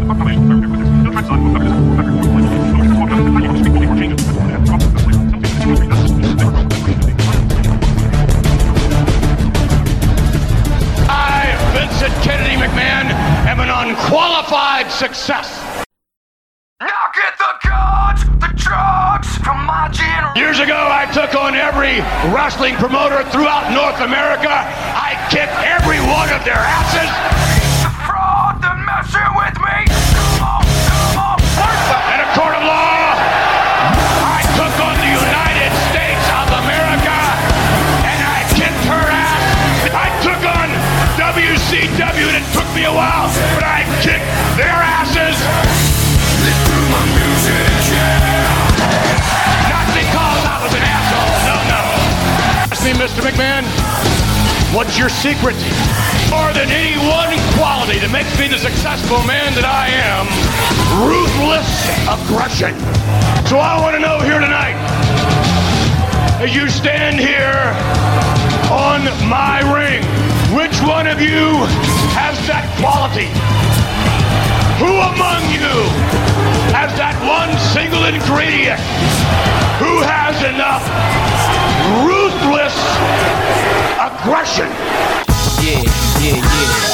Kennedy McMahon am an unqualified success. Now get the guns, the drugs from my generation. Years ago, I took on every wrestling promoter throughout North America. I kicked every one of their asses. The fraud, the messing with me. Come on. In a court of law, I took on the United States of America, and I kicked her ass. I took on WCW, and it took me a while, but I kicked their asses. My music, yeah. Not because I was an asshole, no. Ask me, Mr. McMahon, what's your secret? More than any one quality that makes me the successful man that I am, ruthless aggression. So I want to know here tonight, as you stand here on my ring, which one of you has that quality? Who among you has that one single ingredient? Who has enough ruthless aggression? Yeah.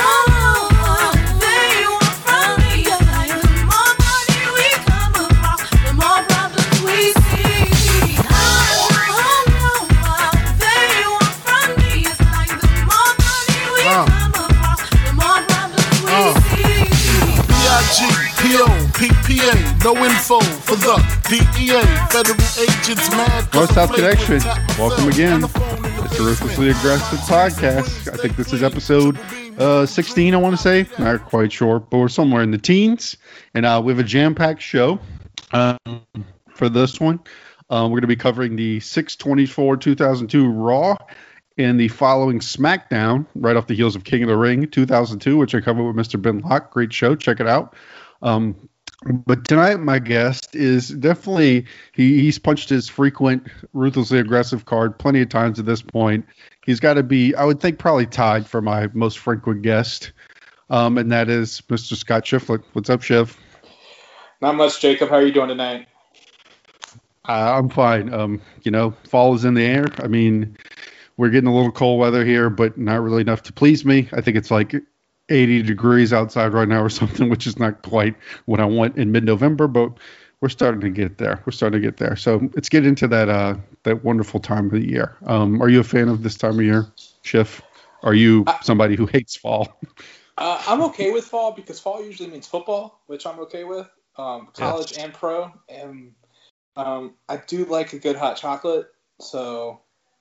PPA, no info for the DEA, federal agents mad. North South Connection, welcome again. It's a Ruthlessly Aggressive podcast. I think this is episode 16, I want to say. Not quite sure, but we're somewhere in the teens. And we have a jam-packed show for this one. We're going to be covering the 6/24/2002 Raw and the following SmackDown, right off the heels of King of the Ring 2002, which I covered with Mr. Ben Locke. Great show. Check it out. But tonight, my guest is definitely, he's punched his frequent Ruthlessly Aggressive card plenty of times at this point. He's got to be, I would think, probably tied for my most frequent guest, and that is Mr. Scott Shiflett. What's up, Shiv? Not much, Jacob. How are you doing tonight? I'm fine. Fall is in the air. I mean, we're getting a little cold weather here, but not really enough to please me. I think it's like 80 degrees outside right now or something, which is not quite what I want in mid-November, but we're starting to get there. So let's get into that wonderful time of the year. Are you a fan of this time of year, Schiff? Are you somebody who hates fall? I'm okay with fall because fall usually means football, which I'm okay with, college and pro. And I do like a good hot chocolate, so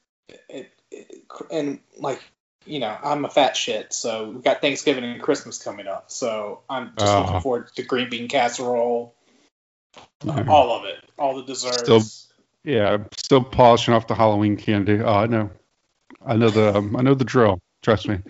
I'm a fat shit, so we've got Thanksgiving and Christmas coming up, so I'm just looking forward to green bean casserole, all of it, all the desserts. Still polishing off the Halloween candy. I know the drill. Trust me.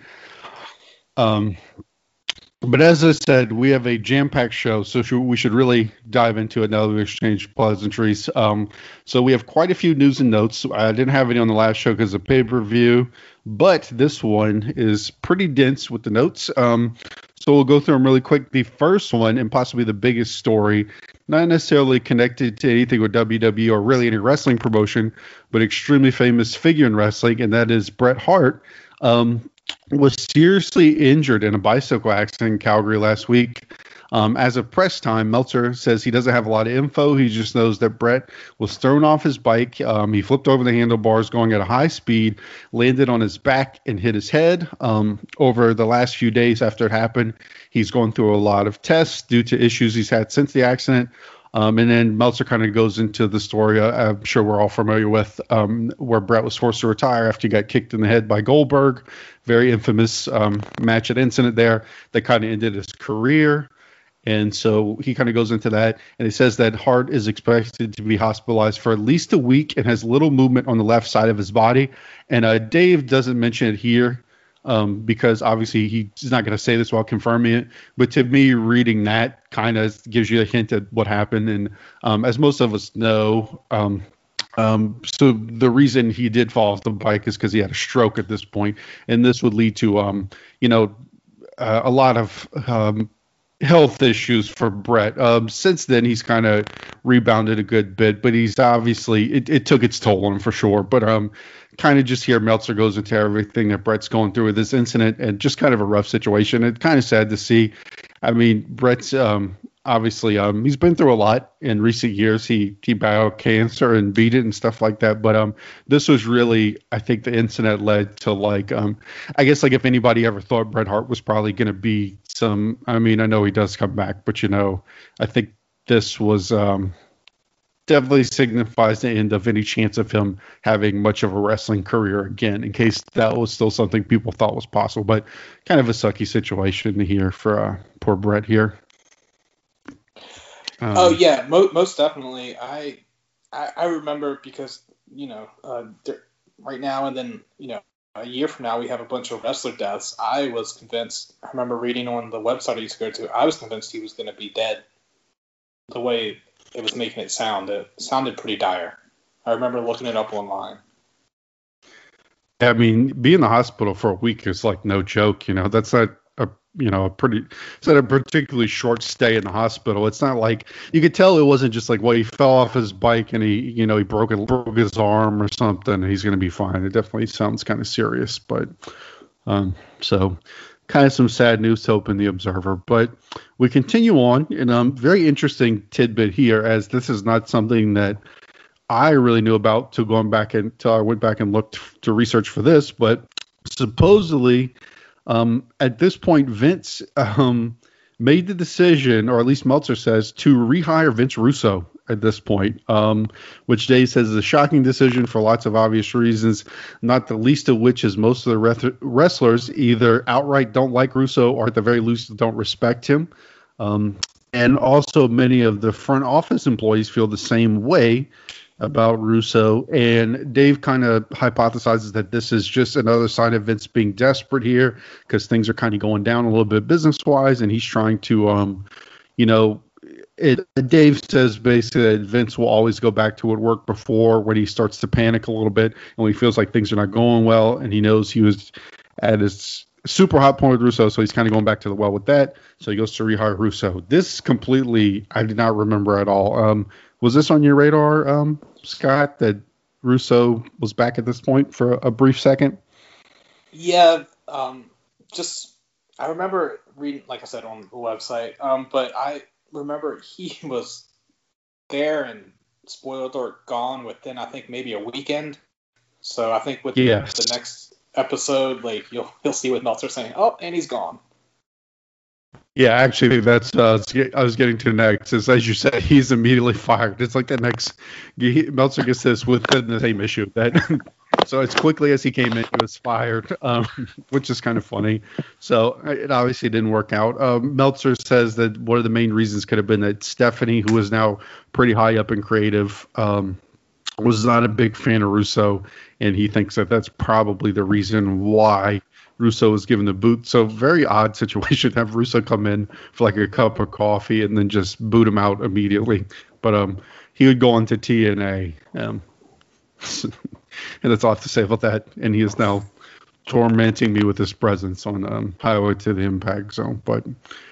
But as I said, we have a jam-packed show, so we should really dive into it now that we exchange pleasantries. So we have quite a few news and notes. I didn't have any on the last show because of pay-per-view, but this one is pretty dense with the notes. So we'll go through them really quick. The first one, and possibly the biggest story, not necessarily connected to anything with WWE or really any wrestling promotion, but extremely famous figure in wrestling, and that is Bret Hart. Was seriously injured in a bicycle accident in Calgary last week. As of press time, Meltzer says he doesn't have a lot of info. He just knows that Bret was thrown off his bike. He flipped over the handlebars going at a high speed, landed on his back and hit his head. Over the last few days after it happened, he's going through a lot of tests due to issues he's had since the accident. And then Meltzer kind of goes into the story I'm sure we're all familiar with, where Bret was forced to retire after he got kicked in the head by Goldberg. Very infamous match and incident there that kind of ended his career. And so he kind of goes into that. And he says that Hart is expected to be hospitalized for at least a week and has little movement on the left side of his body. And Dave doesn't mention it here. Because obviously he's not going to say this while confirming it. But to me, reading that kind of gives you a hint at what happened. And as most of us know, so the reason he did fall off the bike is because he had a stroke at this point. And this would lead to, a lot of health issues for Brett. Since then, he's kind of rebounded a good bit, but he's obviously it took its toll on him for sure. But kind of just hear Meltzer goes into everything that Brett's going through with this incident, and just kind of a rough situation. It's kind of sad to see. I mean, Brett's obviously he's been through a lot in recent years. He battled cancer and beat it and stuff like that. But this was really, I think, the incident led to I guess if anybody ever thought Bret Hart was probably going to be some. I mean, I know he does come back, but I think this was definitely signifies the end of any chance of him having much of a wrestling career again, in case that was still something people thought was possible. But kind of a sucky situation here for poor Bret here. Oh yeah, most definitely. I remember because right now and then a year from now we have a bunch of wrestler deaths. I was convinced. I remember reading on the website I used to go to. I was convinced he was going to be dead. The way it was making it sounded pretty dire. I remember looking it up online. I mean, being in the hospital for a week is no joke. That's not it's not a particularly short stay in the hospital. It's not like you could tell it wasn't just he fell off his bike and he broke his arm or something. He's going to be fine. It definitely sounds kind of serious, but so kind of some sad news to open the Observer. But we continue on, and very interesting tidbit here, as this is not something that I really knew about till I went back and looked to research for this, but supposedly. At this point, Vince made the decision, or at least Meltzer says, to rehire Vince Russo at this point, which Dave says is a shocking decision for lots of obvious reasons, not the least of which is most of the wrestlers either outright don't like Russo or at the very least don't respect him. And also many of the front office employees feel the same way about Russo, and Dave kind of hypothesizes that this is just another sign of Vince being desperate here because things are kind of going down a little bit business-wise, and he's trying to, Dave says basically that Vince will always go back to what worked before when he starts to panic a little bit and when he feels like things are not going well, and he knows he was at his super hot point with Russo, so he's kind of going back to the well with that, so he goes to rehire Russo. This completely, I did not remember at all. Was this on your radar, Scott, that Russo was back at this point for a brief second? Yeah, I remember reading, like I said, on the website, but I remember he was there and, spoiler alert, gone within, I think, maybe a weekend. So I think with the next episode, you'll see what Meltzer saying, oh, and he's gone. Yeah, actually, that's I was getting to next. Is, as you said, he's immediately fired. It's like the next Meltzer gets this within the same issue. So as quickly as he came in, he was fired, which is kind of funny. So it obviously didn't work out. Meltzer says that one of the main reasons could have been that Stephanie, who is now pretty high up in creative, was not a big fan of Russo, and he thinks that that's probably the reason why Russo was given the boot. So very odd situation to have Russo come in for a cup of coffee and then just boot him out immediately. But he would go on to TNA. And that's all I have to say about that. And he is now tormenting me with his presence on Highway to the Impact Zone. But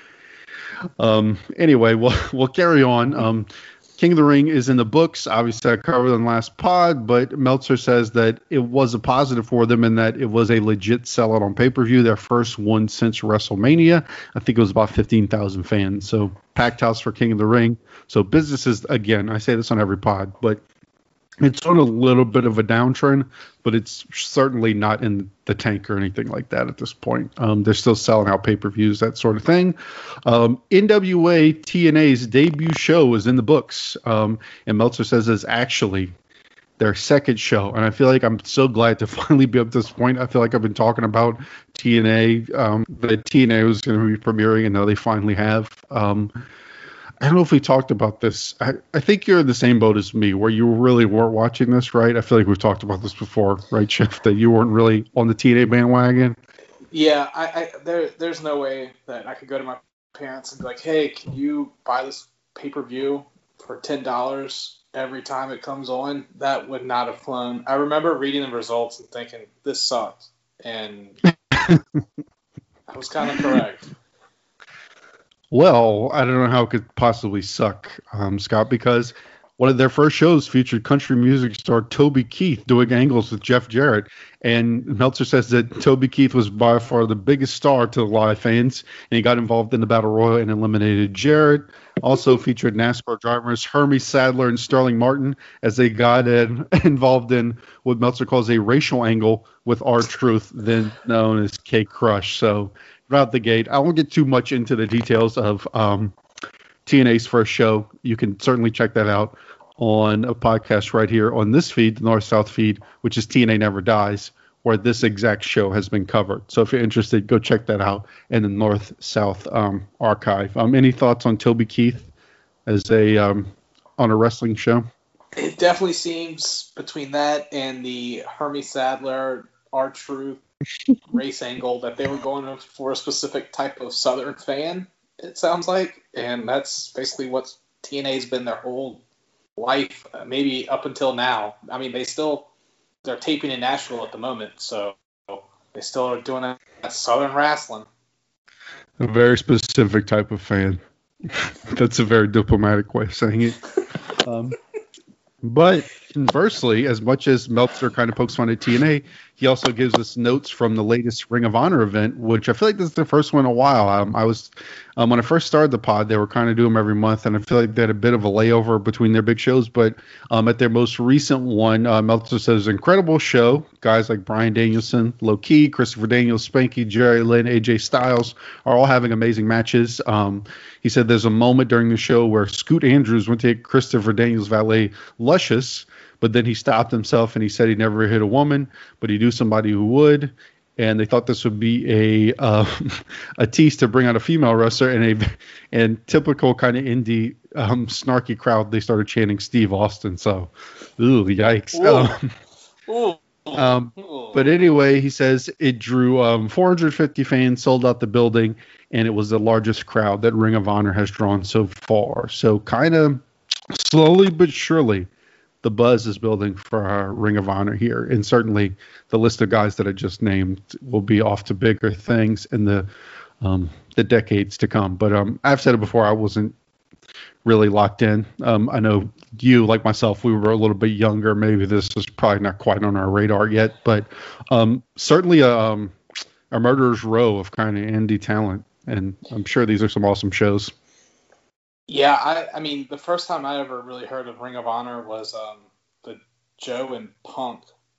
anyway, we'll carry on. King of the Ring is in the books. Obviously, I covered in the last pod, but Meltzer says that it was a positive for them in that it was a legit sellout on pay-per-view, their first one since WrestleMania. I think it was about 15,000 fans. So packed house for King of the Ring. So businesses, again, I say this on every pod, but it's on a little bit of a downtrend, but it's certainly not in the tank or anything like that at this point. They're still selling out pay-per-views, that sort of thing. NWA TNA's debut show is in the books, and Meltzer says it's actually their second show. And I feel like I'm so glad to finally be up to this point. I feel like I've been talking about TNA, that TNA was going to be premiering, and now they finally have. I don't know if we talked about this. I think you're in the same boat as me, where you really weren't watching this, right? I feel like we've talked about this before, right, Chip? That you weren't really on the TNA bandwagon. Yeah, there's no way that I could go to my parents and be like, "Hey, can you buy this pay-per-view for $10 every time it comes on?" That would not have flown. I remember reading the results and thinking, "This sucks," and I was kind of correct. Well, I don't know how it could possibly suck, Scott, because one of their first shows featured country music star Toby Keith doing angles with Jeff Jarrett. And Meltzer says that Toby Keith was by far the biggest star to the live fans, and he got involved in the Battle Royal and eliminated Jarrett. Also featured NASCAR drivers Hermie Sadler and Sterling Martin as they got involved in what Meltzer calls a racial angle with R-Truth, then known as K-Crush. So right out the gate, I won't get too much into the details of TNA's first show. You can certainly check that out on a podcast right here on this feed, the North-South feed, which is TNA Never Dies, where this exact show has been covered. So if you're interested, go check that out in the North-South archive. Any thoughts on Toby Keith as on a wrestling show? It definitely seems between that and the Hermie Sadler, R-Truth race angle that they were going for a specific type of Southern fan, it sounds like. And that's basically what TNA's been their whole life, maybe up until now. I mean, they're taping in Nashville at the moment, so they still are doing that Southern wrestling. A very specific type of fan. That's a very diplomatic way of saying it. But conversely, as much as Meltzer kind of pokes fun at TNA, he also gives us notes from the latest Ring of Honor event, which I feel like this is the first one in a while. I was when I first started the pod, they were kind of doing them every month, and I feel like they had a bit of a layover between their big shows. But at their most recent one, Meltzer says, incredible show. Guys like Bryan Danielson, Low Key, Christopher Daniels, Spanky, Jerry Lynn, AJ Styles are all having amazing matches. He said there's a moment during the show where Scoot Andrews went to hit Christopher Daniels' valet, Luscious, but then he stopped himself and he said he never hit a woman, but he knew somebody who would. And they thought this would be a tease to bring out a female wrestler, and typical kind of indie snarky crowd, they started chanting Steve Austin. So, ooh, yikes. But anyway, he says it drew 450 fans, sold out the building, and it was the largest crowd that Ring of Honor has drawn so far. So kind of slowly but surely, the buzz is building for our Ring of Honor here. And certainly the list of guys that I just named will be off to bigger things in the decades to come. But I've said it before, I wasn't really locked in. I know you, like myself, we were a little bit younger. Maybe this is probably not quite on our radar yet. But certainly a murderer's row of kind of indie talent. And I'm sure these are some awesome shows. Yeah, I mean, the first time I ever really heard of Ring of Honor was the Joe and Punk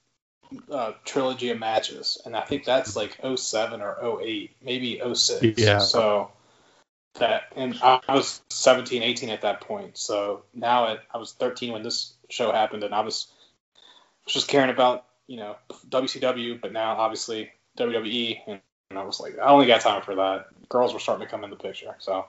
trilogy of matches. And I think that's like 07 or 08, maybe 06. Yeah. So and I was 17, 18 at that point. So now I was 13 when this show happened, and I was just caring about, WCW, but now obviously WWE. And I was like, I only got time for that. Girls were starting to come in the picture. So.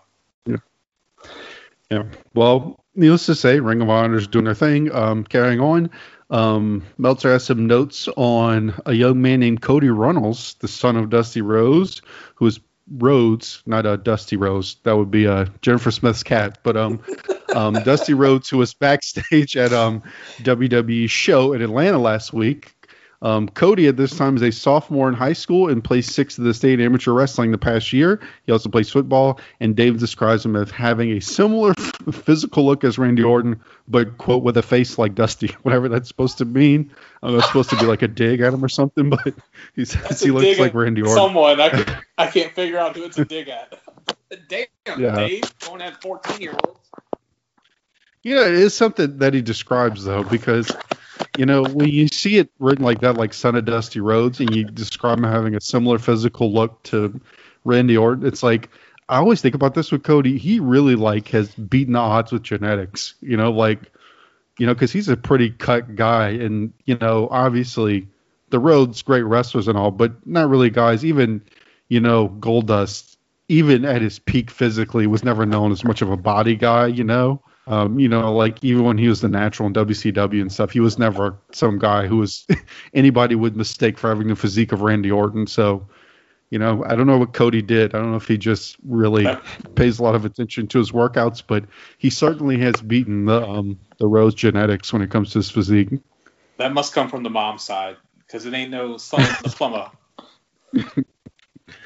Yeah. Well, needless to say, Ring of Honor is doing their thing. Carrying on, Meltzer has some notes on a young man named Cody Runnels, the son of Dusty Rhodes, who is Rhodes, not a Dusty Rose. That would be Jennifer Smith's cat. But Dusty Rhodes, who was backstage at WWE show in Atlanta last week. Cody at this time is a sophomore in high school and plays 6th of the state amateur wrestling the past year. He also plays football, and Dave describes him as having a similar physical look as Randy Orton, but, quote, with a face like Dusty, whatever that's supposed to mean. I don't know, it's supposed to be like a dig at him or something, but he says he looks like Randy Orton. Someone, I can't figure out who it's a dig at. Damn, yeah. Dave, going at 14-year-olds. Yeah, it is something that he describes, though, because, when you see it written like that, like son of Dusty Rhodes, and you describe him having a similar physical look to Randy Orton, it's like, I always think about this with Cody. He really, has beaten the odds with genetics, because he's a pretty cut guy. And, obviously, the Rhodes, great wrestlers and all, but not really guys. Even, Goldust, even at his peak physically, was never known as much of a body guy, even when he was the Natural in WCW and stuff, he was never some guy who was anybody would mistake for having the physique of Randy Orton. So, I don't know what Cody did. I don't know if he just really pays a lot of attention to his workouts, but he certainly has beaten the Rose genetics when it comes to his physique. That must come from the mom's side, because it ain't no son of the plumber.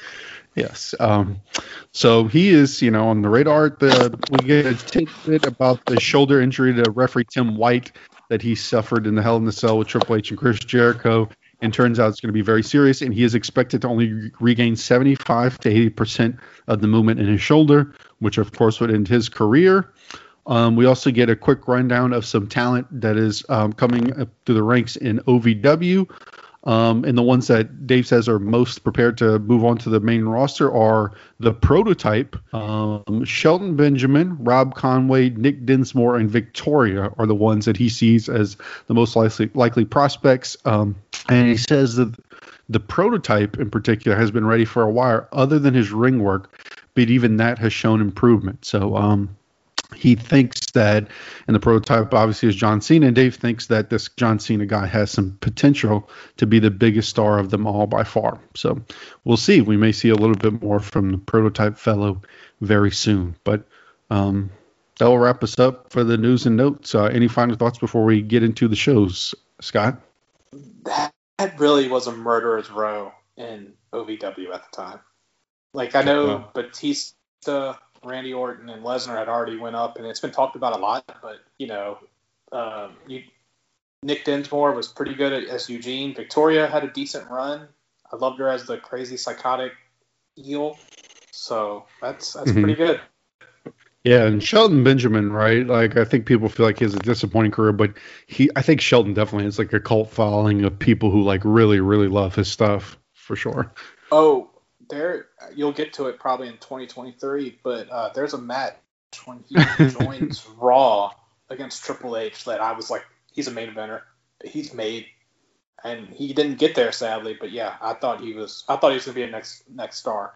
Yes. So he is, on the radar. We get a tidbit about the shoulder injury to referee Tim White that he suffered in the Hell in the Cell with Triple H and Chris Jericho. And turns out it's going to be very serious. And he is expected to only regain 75 to 80% of the movement in his shoulder, which of course would end his career. We also get a quick rundown of some talent that is coming up through the ranks in OVW. And the ones that Dave says are most prepared to move on to the main roster are the Prototype, Shelton Benjamin, Rob Conway, Nick Dinsmore, and Victoria are the ones that he sees as the most likely prospects. And he says that the Prototype in particular has been ready for a while, other than his ring work, but even that has shown improvement. So he thinks that, and the Prototype obviously is John Cena, and Dave thinks that this John Cena guy has some potential to be the biggest star of them all by far. So we'll see. We may see a little bit more from the Prototype fellow very soon. But that will wrap us up for the news and notes. Any final thoughts before we get into the shows, Scott? That really was a murderer's row in OVW at the time. Like, I know Batista, Randy Orton, and Lesnar had already went up, and it's been talked about a lot, but, Nick Dinsmore was pretty good as Eugene. Victoria had a decent run. I loved her as the crazy psychotic heel. So that's pretty good. Yeah, and Shelton Benjamin, right? Like, I think people feel like he has a disappointing career, but I think Shelton definitely has like a cult following of people who like really, really love his stuff for sure. Oh, you'll get to it probably in 2023, but there's a match when he joins Raw against Triple H that I was like, he's a main eventer. He's made, and he didn't get there sadly. But yeah, I thought he was gonna be a next star.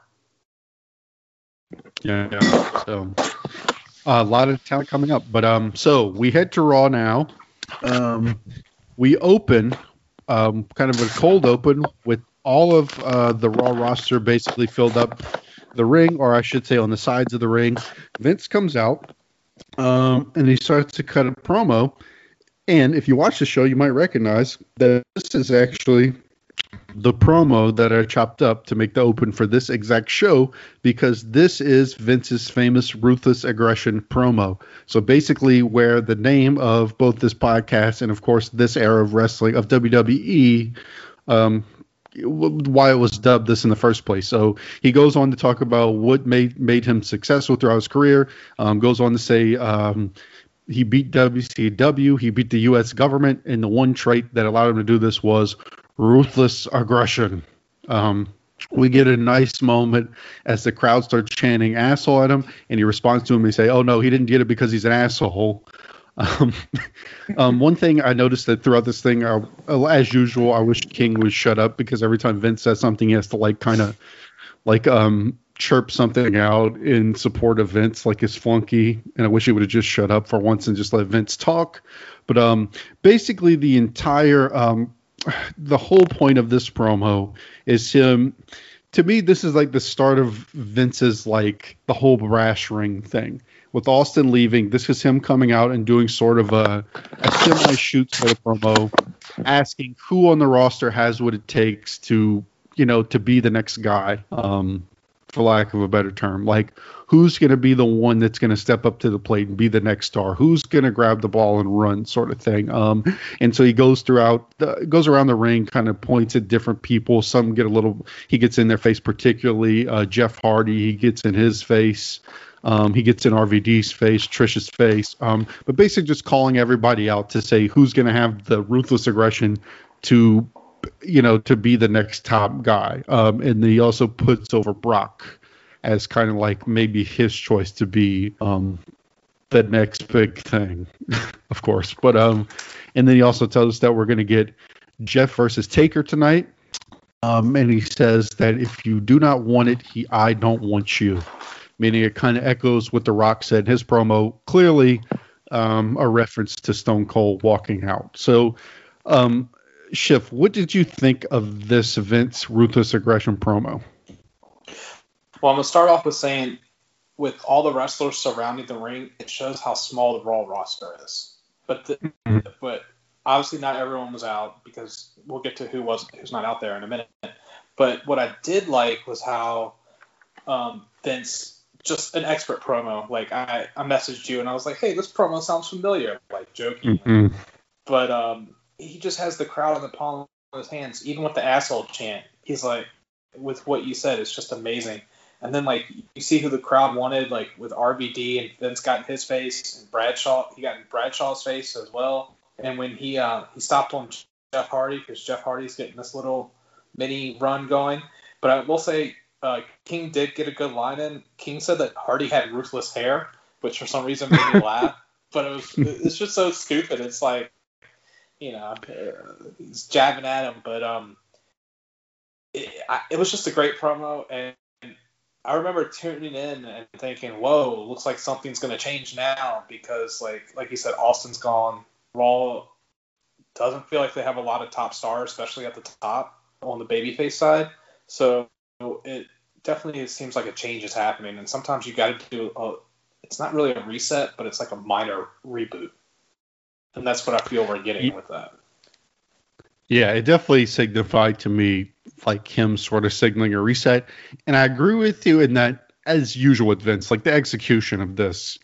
Yeah. So a lot of talent coming up, but so we head to Raw now. We open kind of a cold open with all of the Raw roster basically filled up the ring, or I should say on the sides of the ring. Vince comes out and he starts to cut a promo. And if you watch the show, you might recognize that this is actually the promo that I chopped up to make the open for this exact show, because this is Vince's famous Ruthless Aggression promo. So basically where the name of both this podcast and, of course, this era of wrestling, of WWE, why it was dubbed this in the first place. So he goes on to talk about what made him successful throughout his career, goes on to say he beat WCW, he beat the U.S. government, and the one trait that allowed him to do this was ruthless aggression. We get a nice moment as the crowd starts chanting asshole at him, and he responds to him and say, oh no, he didn't get it because he's an asshole. One thing I noticed that throughout this thing, as usual, I wish King would shut up, because every time Vince says something, he has to chirp something out in support of Vince, like his flunky. And I wish he would have just shut up for once and just let Vince talk. But basically, the entire the whole point of this promo is him. To me, this is like the start of Vince's like the whole brash ring thing. With Austin leaving, this is him coming out and doing sort of a semi-shoot sort of promo, asking who on the roster has what it takes to be the next guy, for lack of a better term. Like, who's going to be the one that's going to step up to the plate and be the next star? Who's going to grab the ball and run, sort of thing. And so he goes around the ring, kind of points at different people. Some get he gets in their face, particularly Jeff Hardy. He gets in his face. He gets in RVD's face, Trish's face, but basically just calling everybody out to say who's going to have the ruthless aggression to be the next top guy. And then he also puts over Brock as kind of like maybe his choice to be the next big thing, of course. But and then he also tells us that we're going to get Jeff versus Taker tonight. And he says that if you do not want it, I don't want you. Meaning it kind of echoes what The Rock said in his promo, clearly a reference to Stone Cold walking out. So, Schiff, what did you think of this Vince Ruthless Aggression promo? Well, I'm going to start off with saying, with all the wrestlers surrounding the ring, it shows how small the Raw roster is. But obviously not everyone was out, because we'll get to who's not out there in a minute. But what I did like was how Vince, just an expert promo. Like I messaged you and I was like, hey, this promo sounds familiar, like joking. Mm-hmm. But he just has the crowd in the palm of his hands, even with the asshole chant. He's like, with what you said, it's just amazing. And then like you see who the crowd wanted, like with RVD, and Vince got in his face, and Bradshaw, he got in Bradshaw's face as well. And when he stopped on Jeff Hardy, because Jeff Hardy's getting this little mini run going. But I will say, King did get a good line in. King said that Hardy had ruthless hair, which for some reason made me laugh. But it's just so stupid. It's like, he's jabbing at him. But it was just a great promo, and I remember tuning in and thinking, whoa, looks like something's going to change now, because like you said, Austin's gone. Raw doesn't feel like they have a lot of top stars, especially at the top on the babyface side. So it definitely seems like a change is happening. And sometimes you got to do it's not really a reset, but it's like a minor reboot. And that's what I feel we're getting with that. Yeah, it definitely signified to me like him sort of signaling a reset. And I agree with you in that, as usual with Vince, like the execution of this,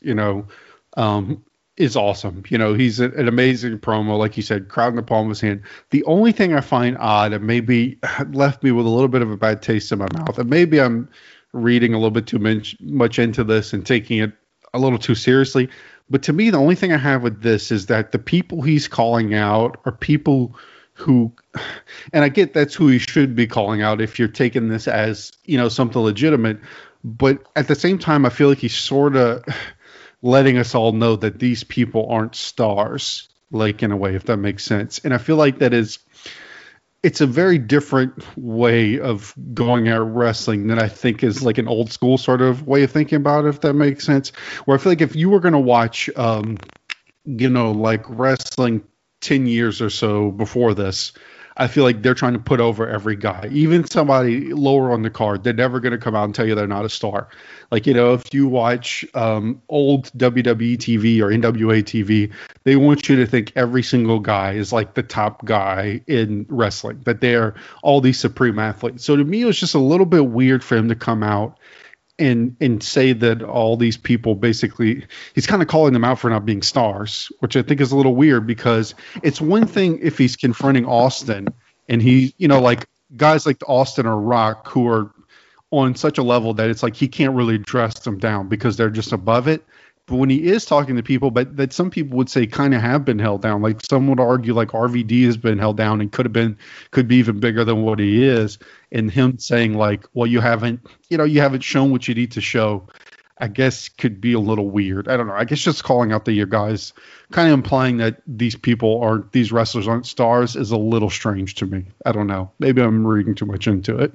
is awesome. He's an amazing promo. Like you said, crowd in the palm of his hand. The only thing I find odd and maybe left me with a little bit of a bad taste in my mouth, and maybe I'm reading a little bit too much into this and taking it a little too seriously. But to me, the only thing I have with this is that the people he's calling out are people who, and I get that's who he should be calling out if you're taking this as, something legitimate. But at the same time, I feel like he's sort of letting us all know that these people aren't stars, like in a way, if that makes sense. And I feel like it's a very different way of going at wrestling than I think is like an old school sort of way of thinking about it, if that makes sense. Where I feel like if you were going to watch, like wrestling 10 years or so before this, I feel like they're trying to put over every guy, even somebody lower on the card. They're never going to come out and tell you they're not a star. Like, if you watch old WWE TV or NWA TV, they want you to think every single guy is like the top guy in wrestling, that they're all these supreme athletes. So to me, it was just a little bit weird for him to come out and say that all these people basically, he's kind of calling them out for not being stars, which I think is a little weird, because it's one thing if he's confronting Austin and he, like guys like Austin or Rock who are on such a level that it's like he can't really dress them down because they're just above it. But when he is talking to people, but that some people would say kind of have been held down, like some would argue like RVD has been held down and could be even bigger than what he is. And him saying like, well, you haven't shown what you need to show, I guess could be a little weird. I don't know. I guess just calling out the guys, kind of implying that these wrestlers aren't stars is a little strange to me. I don't know. Maybe I'm reading too much into it.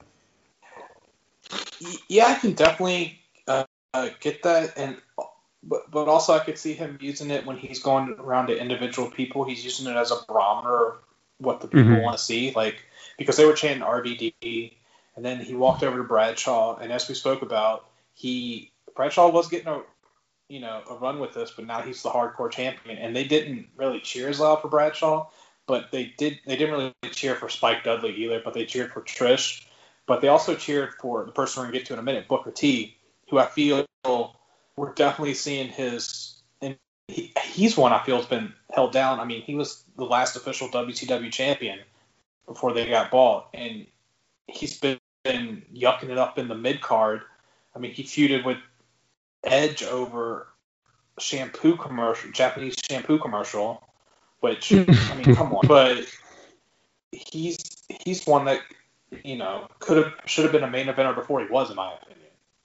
Yeah, I can definitely get that. But also I could see him using it when he's going around to individual people. He's using it as a barometer of what the people want to see. Like, because they were chanting RVD, and then he walked over to Bradshaw, and as we spoke about, Bradshaw was getting a run with this, but now he's the hardcore champion. And they didn't really cheer as loud for Bradshaw, but they didn't really cheer for Spike Dudley either, but they cheered for Trish. But they also cheered for the person we're going to get to in a minute, Booker T, who I feel we're definitely seeing he's one I feel has been held down. I mean, he was the last official WCW champion before they got bought, and he's been yucking it up in the mid card. I mean, he feuded with Edge over Japanese shampoo commercial, which, I mean, come on. But he's one that, should have been a main eventer before he was, in my opinion.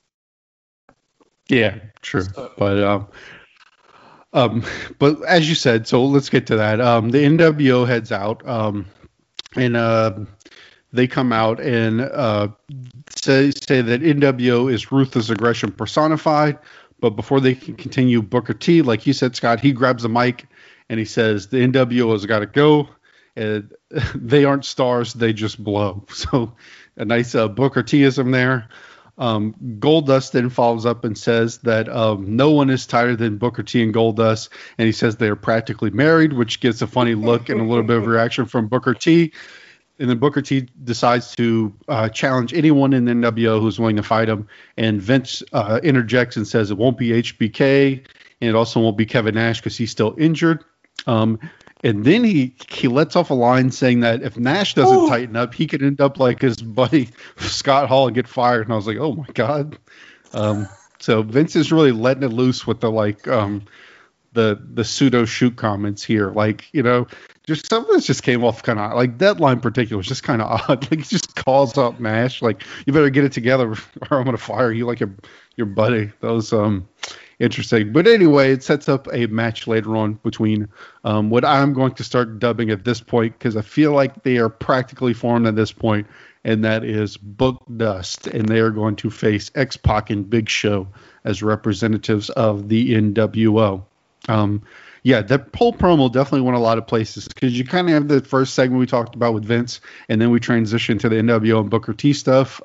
Yeah, true. But as you said, so let's get to that. The NWO heads out, and they come out and say that NWO is ruthless aggression personified. But before they can continue, Booker T, like you said, Scott, he grabs the mic and he says the NWO has got to go. And they aren't stars, they just blow. So a nice Booker T-ism there. Goldust then follows up and says that no one is tighter than Booker T and Goldust, and he says they're practically married, which gets a funny look and a little bit of reaction from Booker T. And then Booker T decides to challenge anyone in the NWO who's willing to fight him. And Vince interjects and says it won't be HBK, and it also won't be Kevin Nash because he's still injured. And then he lets off a line saying that if Nash doesn't tighten up, he could end up like his buddy Scott Hall and get fired. And I was like, oh my God. So Vince is really letting it loose with the pseudo shoot comments here. Like, just some of this just came off kind of like that line in particular was just kind of odd. Like he just calls out Nash, like, you better get it together or I'm going to fire you like your buddy. That was interesting. But anyway, it sets up a match later on between what I'm going to start dubbing at this point, because I feel like they are practically formed at this point, and that is Book Dust, and they are going to face X-Pac and Big Show as representatives of the NWO. Yeah, that whole promo definitely went a lot of places, because you kind of have the first segment we talked about with Vince, and then we transition to the NWO and Booker T stuff.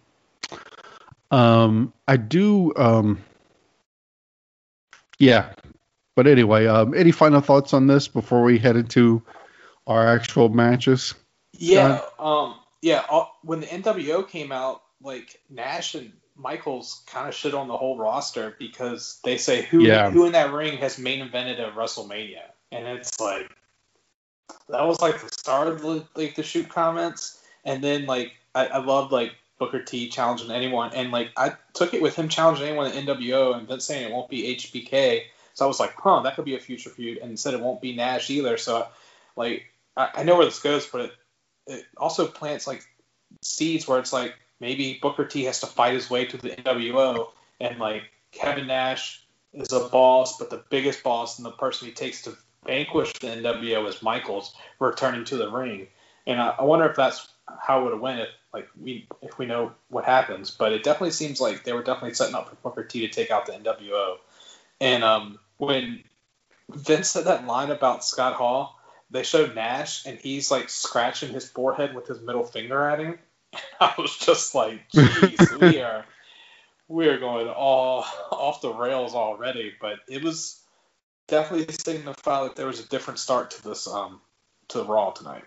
Yeah, but anyway, any final thoughts on this before we head into our actual matches? Yeah, when the NWO came out, like Nash and Michaels kind of shit on the whole roster because they say who in that ring has main evented at WrestleMania, and it's like that was like the start of the shoot comments, and then like I loved like Booker T challenging anyone, and like I took it with him challenging anyone in NWO and Vince saying it won't be HBK, so I was like, that could be a future feud, and said it won't be Nash either. So like I know where this goes, but it also plants like seeds where it's like maybe Booker T has to fight his way to the NWO, and like Kevin Nash is a boss, but the biggest boss and the person he takes to vanquish the NWO is Michaels returning to the ring. And I wonder if that's how it would have went if we know what happens. But it definitely seems like they were definitely setting up for Booker T to take out the NWO. And when Vince said that line about Scott Hall, they showed Nash, and he's like scratching his forehead with his middle finger at him. I was just like, geez, we are going all off the rails already. But it was definitely signified that there was a different start to this to Raw tonight.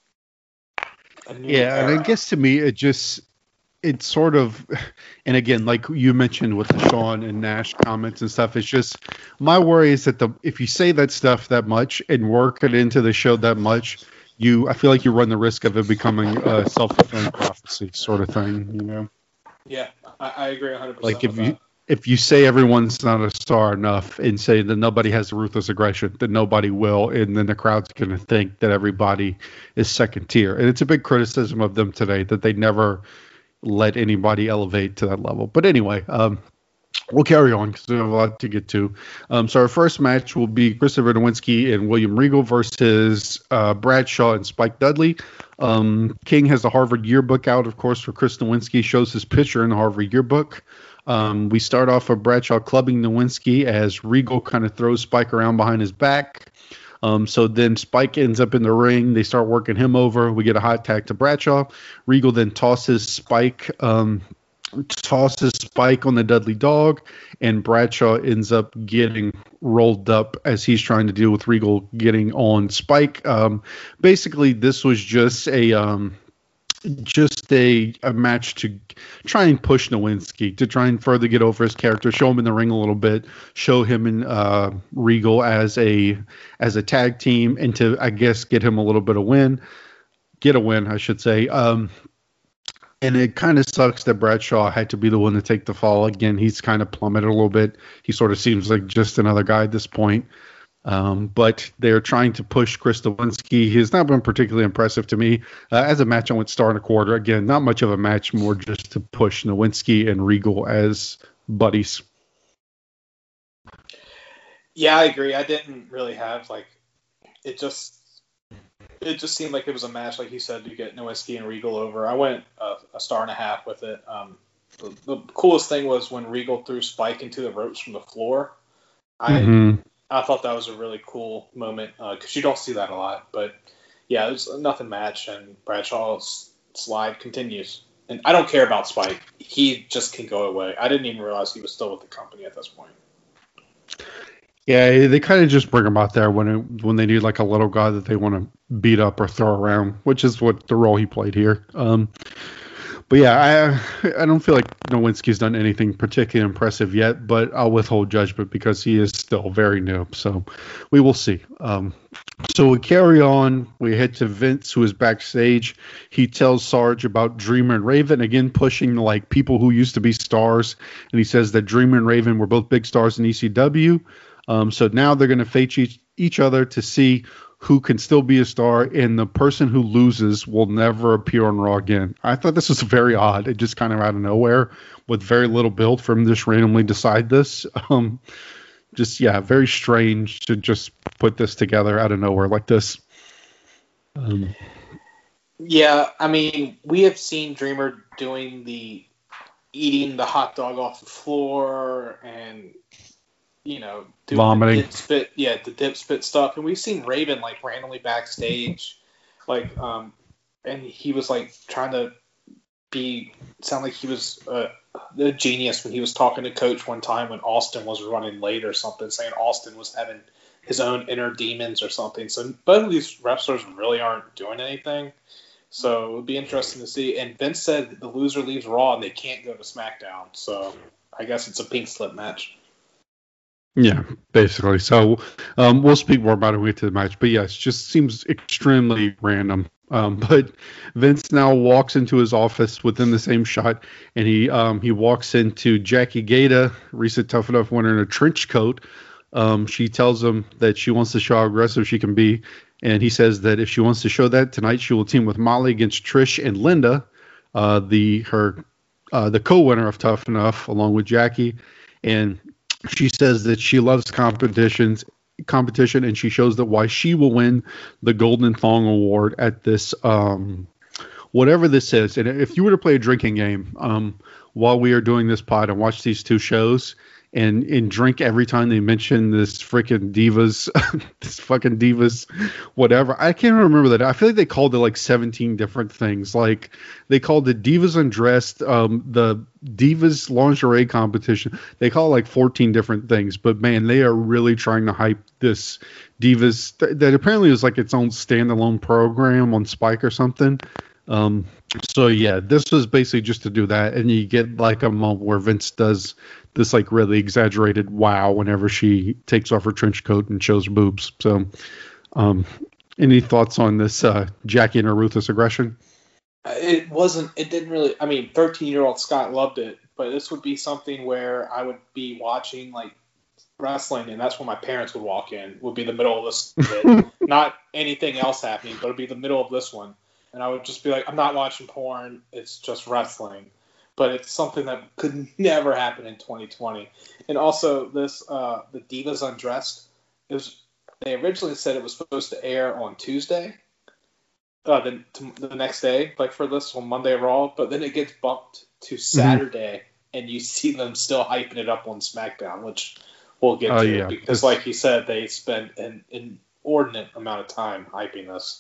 Yeah, and I guess to me it's sort of, and again, like you mentioned with the Shawn and Nash comments and stuff, it's just my worry is that if you say that stuff that much and work it into the show that much, I feel like you run the risk of it becoming a self-fulfilling prophecy sort of thing, Yeah, I agree 100%. Like if you say everyone's not a star enough and say that nobody has ruthless aggression, then nobody will, and then the crowd's going to think that everybody is second tier. And it's a big criticism of them today that they never let anybody elevate to that level. But anyway, we'll carry on because we have a lot to get to. So our first match will be Christopher Nowinski and William Regal versus Bradshaw and Spike Dudley. King has the Harvard yearbook out, of course, for Chris Nowinski. Shows his picture in the Harvard yearbook. We start off with Bradshaw clubbing Nowinski as Regal kind of throws Spike around behind his back. So then Spike ends up in the ring. They start working him over. We get a hot tag to Bradshaw. Regal then tosses Spike on the Dudley Dog, and Bradshaw ends up getting rolled up as he's trying to deal with Regal getting on Spike. Basically, this was just a match to try and push Nowinski, to try and further get over his character, show him in the ring a little bit, show him and Regal as a tag team, and to, I guess, get him a little bit of get a win, I should say. And it kind of sucks that Bradshaw had to be the one to take the fall. Again, he's kind of plummeted a little bit. He sort of seems like just another guy at this point. But they're trying to push Chris Nowinski. He has not been particularly impressive to me. As a match, I went star and a quarter. Again, not much of a match, more just to push Nowinski and Regal as buddies. Yeah, I agree. I didn't really have it just seemed like it was a match, like you said, to get Nowinski and Regal over. I went a star and a half with it. The coolest thing was when Regal threw Spike into the ropes from the floor. I thought that was a really cool moment because you don't see that a lot. But yeah, it was a nothing match, and Bradshaw's slide continues. And I don't care about Spike. He just can go away. I didn't even realize he was still with the company at this point. Yeah, they kind of just bring him out there when they need like a little guy that they want to beat up or throw around, which is what the role he played here. But yeah, I don't feel like Nowinski's done anything particularly impressive yet, but I'll withhold judgment because he is still very new. So we will see. So we carry on. We head to Vince, who is backstage. He tells Sarge about Dreamer and Raven, again pushing like people who used to be stars. And he says that Dreamer and Raven were both big stars in ECW. So now they're going to face each other to see who can still be a star, and the person who loses will never appear on Raw again. I thought this was very odd. It just kind of out of nowhere with very little build for him to just randomly decide this. Very strange to just put this together out of nowhere like this. Yeah, I mean, we have seen Dreamer doing eating the hot dog off the floor and, doing vomiting. the dip spit stuff. And we've seen Raven like randomly backstage, and he was like trying to sound like he was a genius when he was talking to Coach one time when Austin was running late or something, saying Austin was having his own inner demons or something. So both of these wrestlers really aren't doing anything. So it would be interesting to see. And Vince said the loser leaves Raw and they can't go to SmackDown. So I guess it's a pink slip match. Yeah, basically. So we'll speak more about it when we get to the match. But yes, just seems extremely random. But Vince now walks into his office within the same shot, and he walks into Jackie Gata, recent Tough Enough winner, in a trench coat. She tells him that she wants to show how aggressive she can be, and he says that if she wants to show that tonight, she will team with Molly against Trish and Linda, the co-winner of Tough Enough, along with Jackie. And she says that she loves competition, and she shows that why she will win the Golden Thong Award at this whatever this is. And if you were to play a drinking game while we are doing this pod and watch these two shows and drink every time they mention this freaking Divas, this fucking Divas, whatever. I can't remember that. I feel like they called it like 17 different things. Like they called it Divas Undressed, the Divas lingerie competition. They call it like 14 different things. But man, they are really trying to hype this Divas that apparently is like its own standalone program on Spike or something. So yeah, this was basically just to do that, and you get like a moment where Vince does this like really exaggerated wow whenever she takes off her trench coat and shows her boobs. So, any thoughts on this Jackie and her ruthless aggression? It didn't really. I mean, 13-year-old Scott loved it, but this would be something where I would be watching like wrestling, and that's when my parents would walk in. Would be the middle of this bit. Not anything else happening, but it'd be the middle of this one. And I would just be like, I'm not watching porn. It's just wrestling. But it's something that could never happen in 2020. And also, this the Divas Undressed, they originally said it was supposed to air on Tuesday, the next day, like for this on Monday Raw. But then it gets bumped to Saturday, and you see them still hyping it up on SmackDown, which we'll get to. Yeah. Because, like you said, they spent an inordinate amount of time hyping this.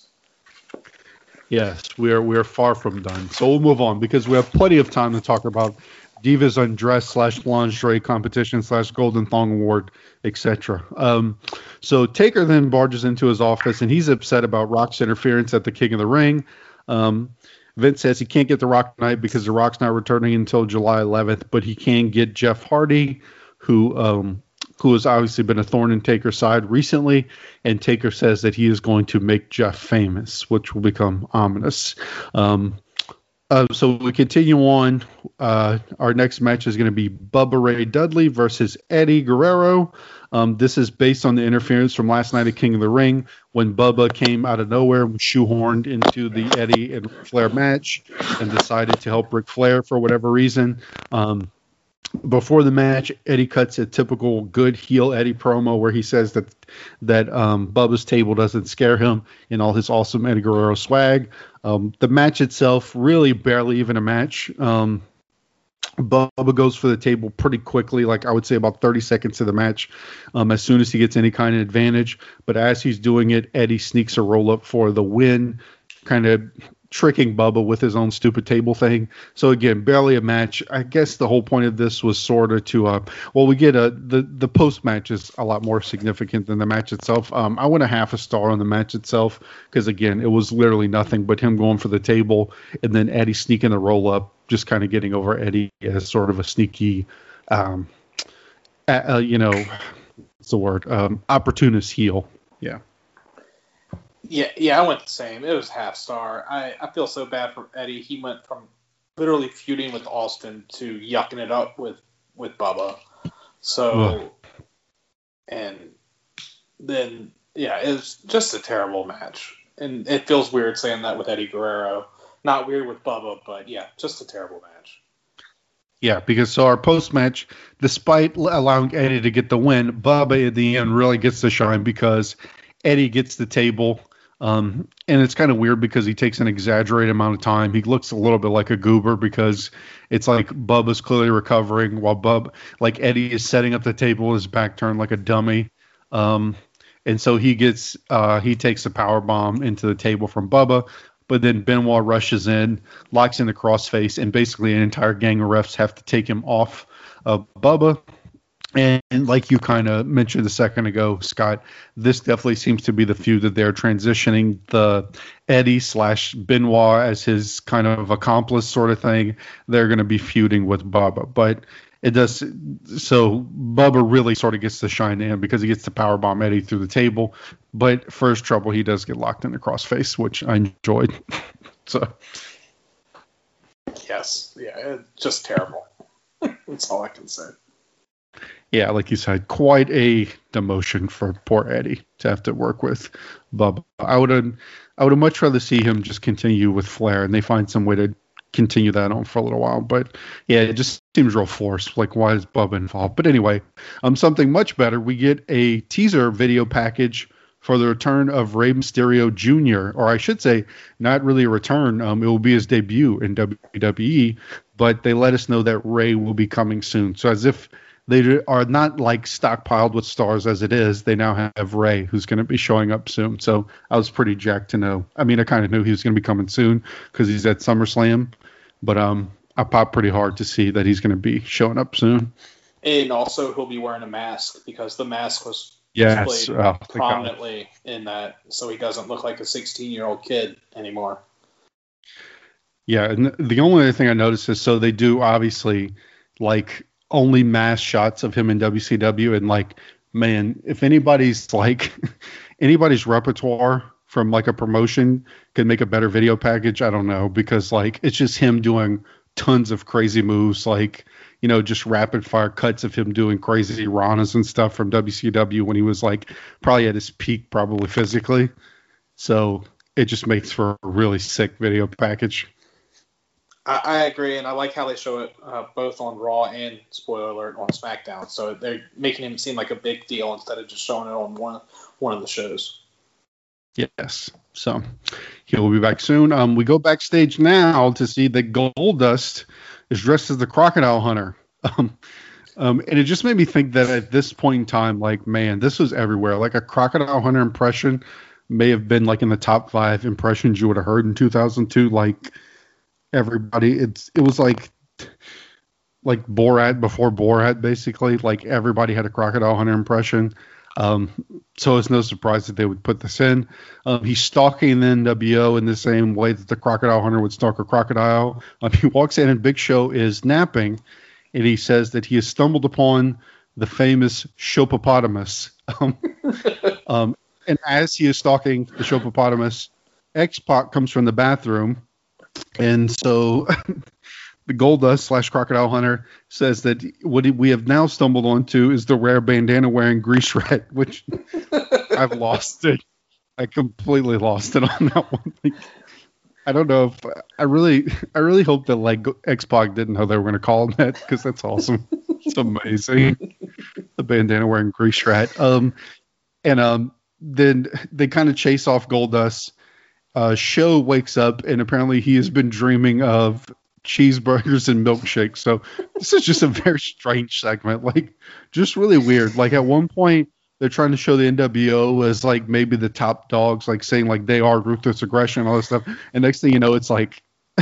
Yes, we are far from done. So we'll move on because we have plenty of time to talk about Divas Undressed / lingerie competition / Golden Thong Award, etc. So Taker then barges into his office, and he's upset about Rock's interference at the King of the Ring. Vince says he can't get The Rock tonight because The Rock's not returning until July 11th, but he can get Jeff Hardy, who has obviously been a thorn in Taker's side recently, and Taker says that he is going to make Jeff famous, which will become ominous. So we continue on. Our next match is going to be Bubba Ray Dudley versus Eddie Guerrero. This is based on the interference from last night at King of the Ring when Bubba came out of nowhere and was shoehorned into the Eddie and Ric Flair match and decided to help Ric Flair for whatever reason. Before the match, Eddie cuts a typical good heel Eddie promo where he says that Bubba's table doesn't scare him in all his awesome Eddie Guerrero swag. The match itself, really barely even a match. Bubba goes for the table pretty quickly, like I would say about 30 seconds of the match, as soon as he gets any kind of advantage. But as he's doing it, Eddie sneaks a roll up for the win, kind of tricking Bubba with his own stupid table thing. So again, barely a match. I guess the whole point of this was sort of to we get the post match is a lot more significant than the match itself. I went a half a star on the match itself because again, it was literally nothing but him going for the table and then Eddie sneaking the roll up, just kind of getting over Eddie as sort of a sneaky, what's the word? Opportunist heel. Yeah. Yeah, I went the same. It was half star. I feel so bad for Eddie. He went from literally feuding with Austin to yucking it up with Bubba. So, and then, it was just a terrible match. And it feels weird saying that with Eddie Guerrero. Not weird with Bubba, but just a terrible match. Yeah, because our post-match, despite allowing Eddie to get the win, Bubba at the end really gets the shine because Eddie gets the table. And it's kind of weird because he takes an exaggerated amount of time. He looks a little bit like a goober because it's like Bubba's clearly recovering while Eddie is setting up the table with his back turned like a dummy. And so he takes the power bomb into the table from Bubba, but then Benoit rushes in, locks in the crossface, and basically an entire gang of refs have to take him off of Bubba. And like you kind of mentioned a second ago, Scott, this definitely seems to be the feud that they're transitioning the Eddie / Benoit as his kind of accomplice sort of thing. They're going to be feuding with Bubba. But it does so Bubba really sort of gets the shine in because he gets to powerbomb Eddie through the table. But for his trouble, he does get locked in the crossface, which I enjoyed. So. Yes. Yeah, it's just terrible. That's all I can say. Yeah, like you said, quite a demotion for poor Eddie to have to work with Bubba. I would have much rather see him just continue with Flair and they find some way to continue that on for a little while. But yeah, it just seems real forced. Like, why is Bubba involved? But anyway, something much better. We get a teaser video package for the return of Rey Mysterio Jr., or I should say, not really a return. It will be his debut in WWE, but they let us know that Rey will be coming soon. So as if they are not like stockpiled with stars as it is, they now have Rey, who's going to be showing up soon. So I was pretty jacked to know. I mean, I kind of knew he was going to be coming soon because he's at SummerSlam, but I popped pretty hard to see that he's going to be showing up soon. And also, he'll be wearing a mask because the mask was displayed prominently in that, so he doesn't look like a 16-year-old kid anymore. Yeah, and the only other thing I noticed is so they do obviously like only mass shots of him in WCW, and like, man, if anybody's repertoire from like a promotion could make a better video package, I don't know, because like it's just him doing tons of crazy moves, like, you know, just rapid fire cuts of him doing crazy ranas and stuff from WCW when he was like probably at his peak, probably physically. So it just makes for a really sick video package. I agree, and I like how they show it both on Raw and, spoiler alert, on SmackDown. So they're making him seem like a big deal instead of just showing it on one of the shows. Yes. So he'll be back soon. We go backstage now to see that Goldust is dressed as the Crocodile Hunter. And it just made me think that at this point in time, like, man, this was everywhere. Like a Crocodile Hunter impression may have been like in the top 5 impressions you would have heard in 2002. Like, everybody, it was like Borat before Borat, basically. Like everybody had a Crocodile Hunter impression. So it's no surprise that they would put this in. He's stalking the NWO in the same way that the Crocodile Hunter would stalk a crocodile. He walks in and Big Show is napping, and he says that he has stumbled upon the famous Shopopotamus. And as he is stalking the Shopopotamus, X-Pac comes from the bathroom. And so the Goldust / Crocodile Hunter says that what we have now stumbled onto is the rare bandana wearing Grease Rat, which I've lost it. I completely lost it on that one. Like, I don't know if I really hope that like X-Pac didn't know they were going to call him that, because that's awesome. It's amazing. The bandana wearing Grease Rat. Then they kind of chase off Goldust. Show wakes up and apparently he has been dreaming of cheeseburgers and milkshakes. So this is just a very strange segment, like just really weird. Like at one point they're trying to show the NWO as like maybe the top dogs, like saying like they are ruthless aggression and all this stuff. And next thing you know, it's like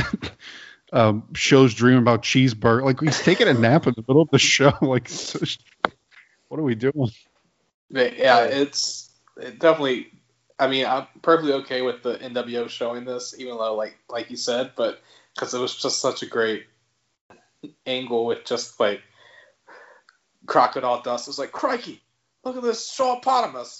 Show's dreaming about cheeseburger. Like he's taking a nap in the middle of the show. Like, what are we doing? Yeah, it definitely. I mean, I'm perfectly okay with the NWO showing this, even though, like you said, but because it was just such a great angle with just like Crocodile Dust. It was like, crikey, look at this Shawpotamus.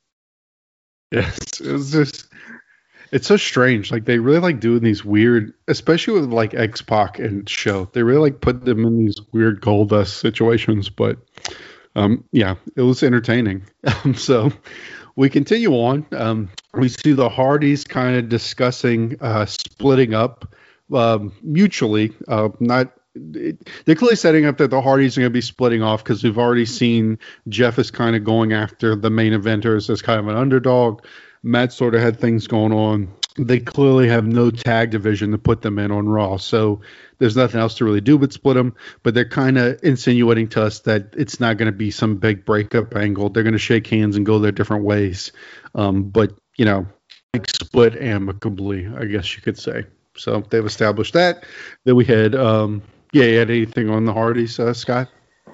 Yes, it was just. It's so strange. Like they really like doing these weird, especially with like X-Pac and Show. They really like put them in these weird Goldust situations. But yeah, it was entertaining. So we continue on. We see the Hardys kind of discussing splitting up mutually. They're clearly setting up that the Hardys are going to be splitting off because we've already seen Jeff is kind of going after the main eventers as kind of an underdog. Matt sort of had things going on. They clearly have no tag division to put them in on Raw, so there's nothing else to really do but split them. But they're kind of insinuating to us that it's not going to be some big breakup angle. They're going to shake hands and go their different ways. But, you know, like split amicably, I guess you could say. So they've established that. Then we had, you had anything on the Hardys, Scott?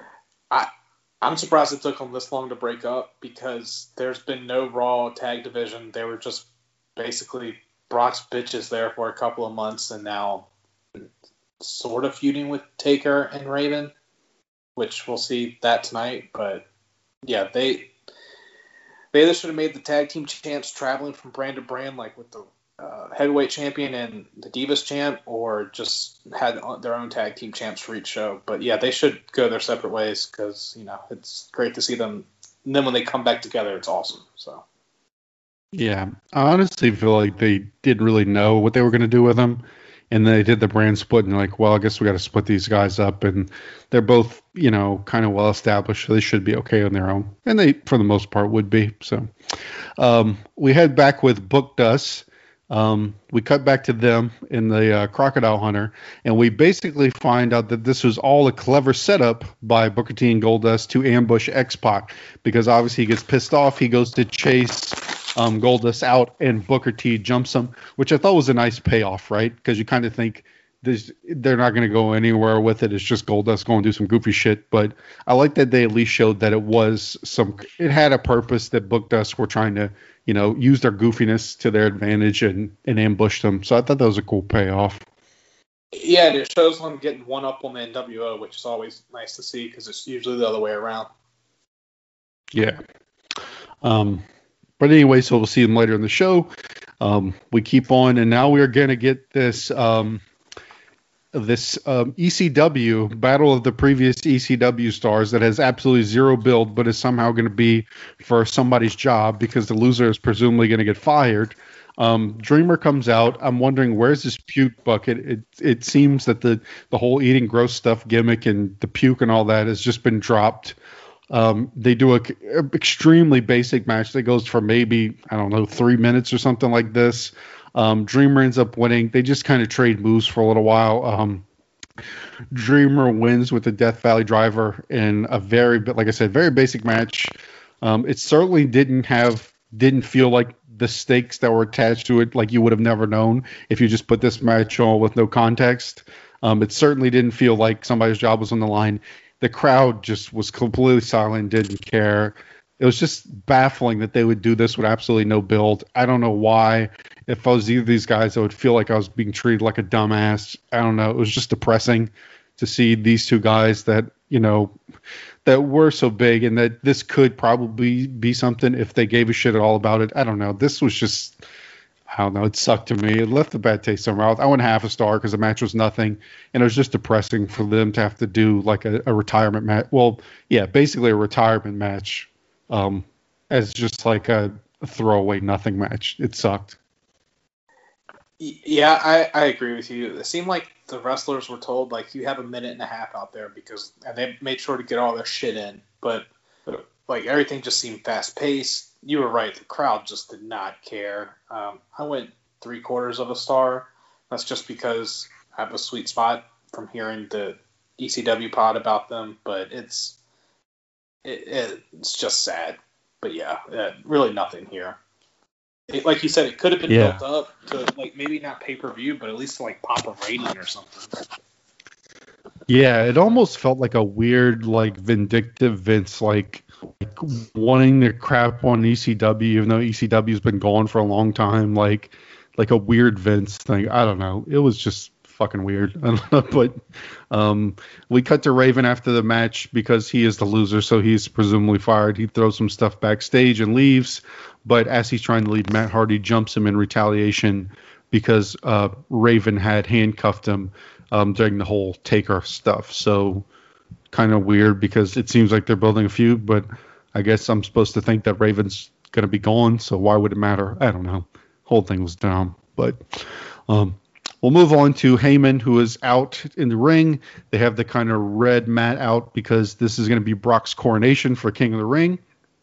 I'm surprised it took them this long to break up because there's been no Raw tag division. They were just basically Brock's bitches there for a couple of months and now sort of feuding with Taker and Raven, which we'll see that tonight. But yeah, they either should have made the tag team champs traveling from brand to brand, like with the heavyweight champion and the Divas champ, or just had their own tag team champs for each show. But yeah, they should go their separate ways because, you know, it's great to see them. And then when they come back together, it's awesome. So yeah, I honestly feel like they didn't really know what they were going to do with them. And they did the brand split and like, well, I guess we got to split these guys up. And they're both, you know, kind of well established. So they should be okay on their own. And they, for the most part, would be. So we head back with Booked Us. We cut back to them in the Crocodile Hunter, and we basically find out that this was all a clever setup by Booker T and Goldust to ambush X-Pac, because obviously he gets pissed off. He goes to chase Goldust out, and Booker T jumps him, which I thought was a nice payoff, right? Because you kind of think they're not going to go anywhere with it. It's just Goldust going to do some goofy shit. But I like that they at least showed that it had a purpose, that Booked Us were trying to, you know, use their goofiness to their advantage and ambush them. So I thought that was a cool payoff. yeah, it shows them getting one up on the NWO, which is always nice to see because it's usually the other way around. Yeah. But anyway, so we'll see them later in the show. We keep on, and now we are going to get this ECW battle of the previous ECW stars that has absolutely zero build, but is somehow going to be for somebody's job because the loser is presumably going to get fired. Dreamer comes out. I'm wondering, where's this puke bucket? It seems that the whole eating gross stuff gimmick and the puke and all that has just been dropped. They do a extremely basic match that goes for maybe, I don't know, 3 minutes or something like this. Dreamer ends up winning. They just kind of trade moves for a little while. Dreamer wins with the Death Valley Driver in a very basic match. It certainly didn't feel like the stakes that were attached to it, like you would have never known if you just put this match on with no context. It certainly didn't feel like somebody's job was on the line. The crowd just was completely silent, didn't care. It was just baffling that they would do this with absolutely no build. I don't know why. If I was either of these guys, I would feel like I was being treated like a dumbass. I don't know. It was just depressing to see these two guys that, you know, that were so big, and that this could probably be something if they gave a shit at all about it. I don't know. This was just, I don't know. It sucked to me. It left a bad taste in my mouth. I went half a star because the match was nothing, and it was just depressing for them to have to do like a retirement match. Well, yeah, basically a retirement match as just like a throwaway nothing match. It sucked. Yeah, I agree with you. It seemed like the wrestlers were told, like, you have a minute and a half out there and they made sure to get all their shit in. But, like, everything just seemed fast-paced. You were right. The crowd just did not care. I went 3/4 of a star. That's just because I have a sweet spot from hearing the ECW pod about them. But it's just sad But yeah, really nothing here. Like you said, it could have been built up to like maybe not pay-per-view, but at least to like pop a rating or something. Yeah, it almost felt like a weird, like vindictive Vince, like wanting to crap on ECW, even though ECW's been gone for a long time, like a weird Vince thing. I don't know. It was just fucking weird. But we cut to Raven after the match because he is the loser, so he's presumably fired. He throws some stuff backstage and leaves, but as he's trying to leave, Matt Hardy jumps him in retaliation because Raven had handcuffed him during the whole Taker stuff. So kind of weird because it seems like they're building a feud, but I guess I'm supposed to think that Raven's going to be gone, so why would it matter? I don't know. Whole thing was dumb. But we'll move on to Heyman, who is out in the ring. They have the kind of red mat out because this is going to be Brock's coronation for King of the Ring.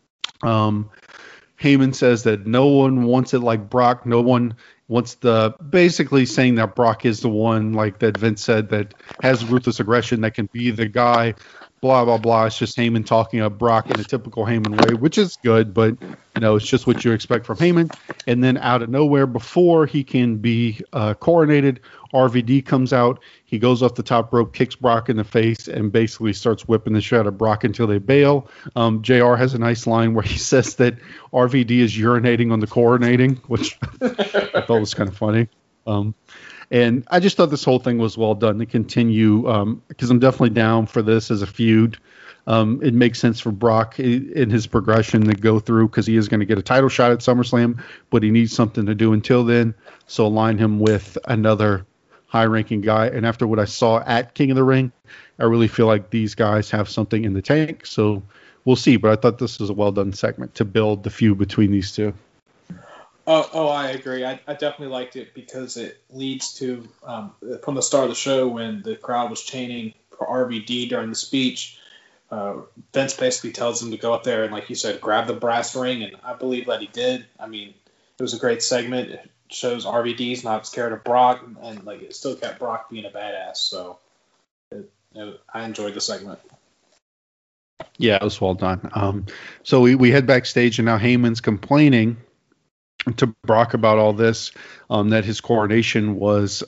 Heyman says that no one wants it like Brock. No one wants basically saying that Brock is the one, like that Vince said, that has ruthless aggression, that can be the guy, blah, blah, blah. It's just Heyman talking about Brock in a typical Heyman way, which is good, but, it's just what you expect from Heyman. And then out of nowhere, before he can be coronated, RVD comes out. He goes off the top rope, kicks Brock in the face, and basically starts whipping the shit out of Brock until they bail. JR has a nice line where he says that RVD is urinating on the coronating, which I thought was kind of funny. And I just thought this whole thing was well done to continue, because I'm definitely down for this as a feud. It makes sense for Brock in his progression to go through because he is going to get a title shot at SummerSlam, but he needs something to do until then. So align him with another high-ranking guy. And after what I saw at King of the Ring, I really feel like these guys have something in the tank. So we'll see. But I thought this was a well-done segment to build the feud between these two. Oh, I agree. I definitely liked it because it leads to, from the start of the show when the crowd was chanting for RVD during the speech, Vince basically tells him to go up there and, like you said, grab the brass ring, and I believe that he did. I mean, it was a great segment. It shows RVD's not scared of Brock, and like it still kept Brock being a badass. So I enjoyed the segment. Yeah, it was well done. So we head backstage, and now Heyman's complaining to Brock about all this, that his coronation was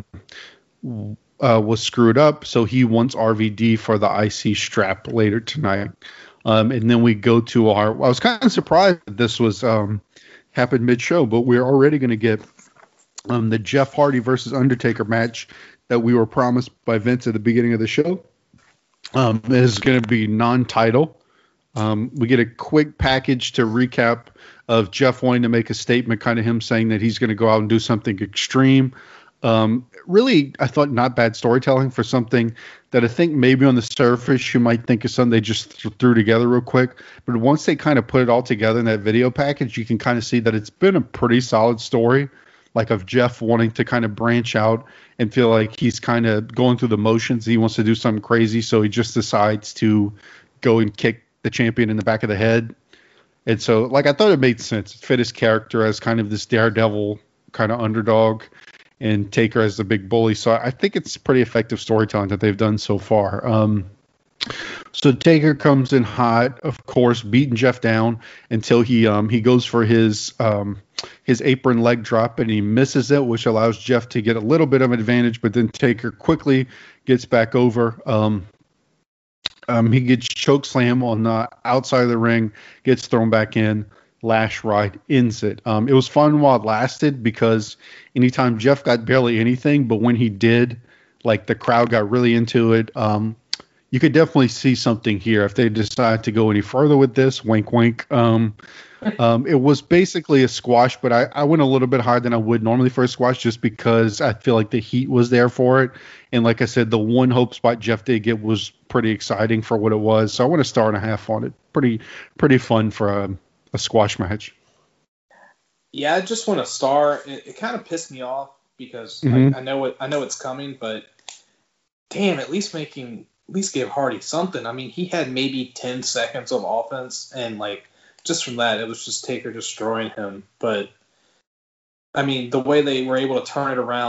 screwed up, so he wants RVD for the IC strap later tonight. And then we go to I was kind of surprised that this was happened mid-show, but we're already going to get the Jeff Hardy versus Undertaker match that we were promised by Vince at the beginning of the show. It is going to be non-title. We get a quick package to recap of Jeff wanting to make a statement, kind of him saying that he's going to go out and do something extreme. Really, I thought not bad storytelling for something that I think maybe on the surface you might think is something they just threw together real quick. But once they kind of put it all together in that video package, you can kind of see that it's been a pretty solid story, like of Jeff wanting to kind of branch out and feel like he's kind of going through the motions. He wants to do something crazy, so he just decides to go and kick the champion in the back of the head. And so, like, I thought it made sense. It fit his character as kind of this daredevil kind of underdog, and Taker as the big bully. So I think it's pretty effective storytelling that they've done so far. So Taker comes in hot, of course, beating Jeff down until he goes for his apron leg drop, and he misses it, which allows Jeff to get a little bit of an advantage, but then Taker quickly gets back over. He gets choke slam on the outside of the ring, gets thrown back in. Lash Ride ends it. It was fun while it lasted because anytime Jeff got barely anything, but when he did, like the crowd got really into it. You could definitely see something here if they decide to go any further with this. Wink, wink. It was basically a squash, but I went a little bit higher than I would normally for a squash just because I feel like the heat was there for it. And like I said, the one hope spot Jeff did get was pretty exciting for what it was. So I want a 1.5 on it. Pretty fun for a squash match. Yeah, I just want a star. It kind of pissed me off because I know it's coming, but damn, at least give Hardy something. I mean, he had maybe 10 seconds of offense, and like just from that, it was just Taker destroying him. But I mean, the way they were able to turn it around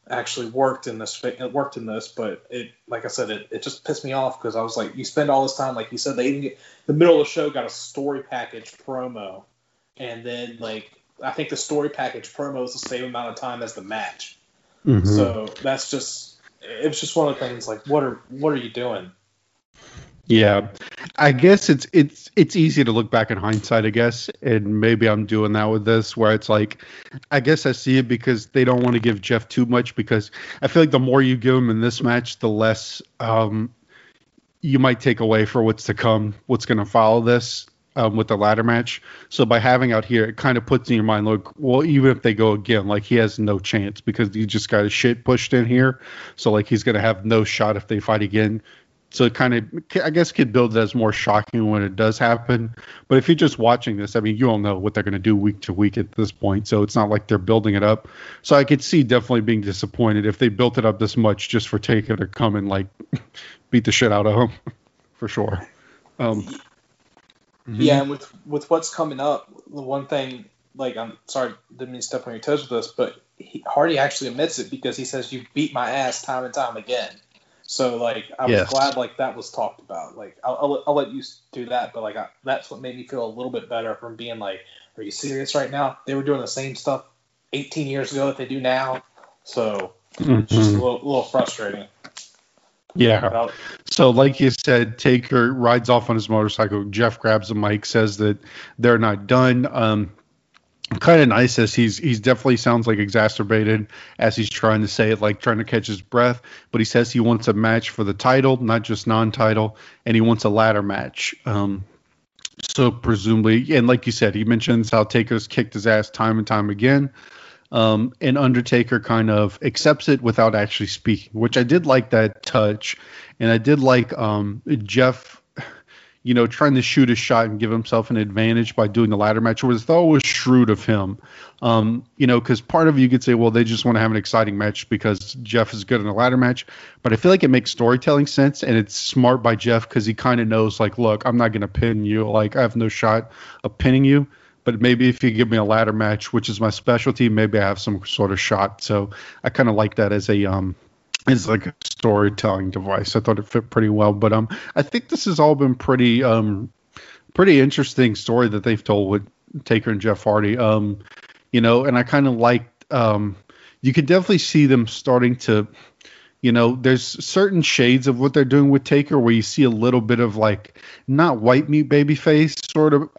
actually worked in this. It worked in this, but it, like I said, it just pissed me off because I was like, you spend all this time, like you said, they even get the middle of the show got a story package promo, and then like I think the story package promo is the same amount of time as the match. Mm-hmm. So that's just, it was just one of the things like, what are you doing? Yeah, I guess it's easy to look back in hindsight, I guess, and maybe I'm doing that with this, where it's like, I guess I see it because they don't want to give Jeff too much, because I feel like the more you give him in this match, the less you might take away for what's to come, what's going to follow this with the ladder match. So by having out here, it kind of puts in your mind, look, well, even if they go again, like he has no chance because he just got his shit pushed in here. So like he's going to have no shot if they fight again. So it kind of, I guess, could build it as more shocking when it does happen. But if you're just watching this, I mean, you don't know what they're going to do week to week at this point. So it's not like they're building it up. So I could see definitely being disappointed if they built it up this much just for Taker to come and like beat the shit out of him, for sure. Yeah, and with what's coming up, the one thing, like, I'm sorry, didn't mean to step on your toes with this, but Hardy actually admits it because he says, you beat my ass time and time again. So, like, I was glad, like, that was talked about. Like, I'll let you do that, but, like, that's what made me feel a little bit better from being like, are you serious right now? They were doing the same stuff 18 years ago that they do now. So, it's just a little frustrating. Yeah. So, like you said, Taker rides off on his motorcycle. Jeff grabs the mic, says that they're not done. Kind of nice as he's definitely sounds like exacerbated as he's trying to say it, like trying to catch his breath. But he says he wants a match for the title, not just non-title, and he wants a ladder match. So presumably, and like you said, he mentions how Taker's kicked his ass time and time again. And Undertaker kind of accepts it without actually speaking, which I did like that touch. And I did like Jeff, trying to shoot a shot and give himself an advantage by doing the ladder match, which I thought was shrewd of him. Because part of you could say, well, they just want to have an exciting match because Jeff is good in a ladder match. But I feel like it makes storytelling sense, and it's smart by Jeff because he kind of knows, like, look, I'm not going to pin you. Like, I have no shot of pinning you. But maybe if you give me a ladder match, which is my specialty, maybe I have some sort of shot. So I kind of like that as like a storytelling device. I thought it fit pretty well. But I think this has all been pretty interesting story that they've told with Taker and Jeff Hardy. And I kind of liked. You could definitely see them starting to. There's certain shades of what they're doing with Taker where you see a little bit of like not white meat babyface sort of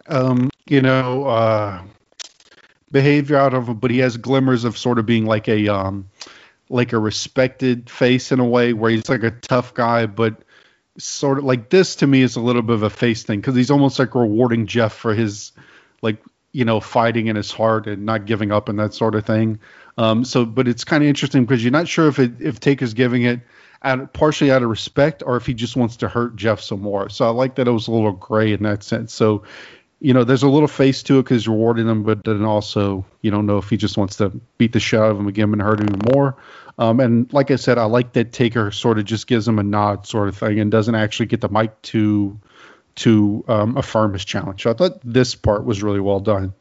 behavior out of him, but he has glimmers of sort of being like a respected face in a way where he's like a tough guy, but sort of like this to me is a little bit of a face thing because he's almost like rewarding Jeff for his fighting in his heart and not giving up and that sort of thing. But it's kind of interesting because you're not sure if Taker's giving it partially out of respect or if he just wants to hurt Jeff some more. So I like that it was a little gray in that sense. So, there's a little face to it because he's rewarding him, but then also you don't know if he just wants to beat the shit out of him again and hurt him more. And like I said, I like that Taker sort of just gives him a nod sort of thing and doesn't actually get the mic to affirm his challenge. So I thought this part was really well done.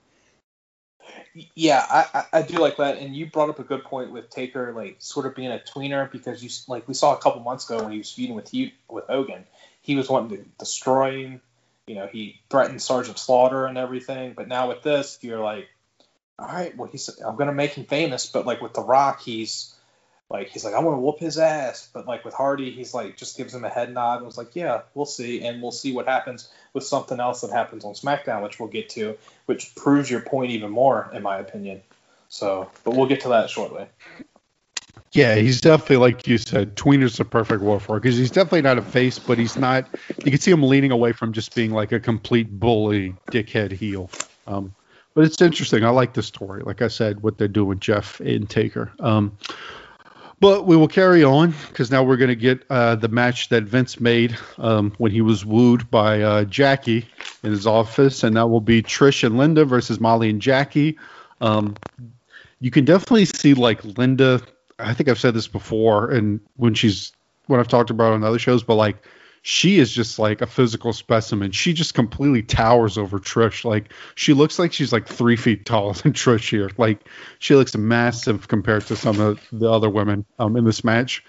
Yeah, I do like that, and you brought up a good point with Taker, like sort of being a tweener because we saw a couple months ago when he was feuding with Hogan, he was wanting to destroy him. He threatened Sergeant Slaughter and everything, but now with this, you're like, all right, well, I'm gonna make him famous, but like with The Rock, he's like I want to whoop his ass, but like with Hardy, he's like just gives him a head nod and was like, yeah, we'll see, and we'll see what happens with something else that happens on SmackDown, which we'll get to, which proves your point even more, in my opinion. So, but we'll get to that shortly. Yeah, he's definitely, like you said, tweener's the perfect word for it because he's definitely not a face, but he's not. You can see him leaning away from just being like a complete bully, dickhead heel. But it's interesting. I like the story. Like I said, what they're doing with Jeff and Taker. But we will carry on because now we're going to get the match that Vince made when he was wooed by Jackie in his office, and that will be Trish and Linda versus Molly and Jackie. You can definitely see like Linda. I think I've said this before, and when I've talked about it on other shows, but like she is just like a physical specimen. She just completely towers over Trish. Like, she looks like she's like 3 feet taller than Trish here. Like, she looks massive compared to some of the other women in this match.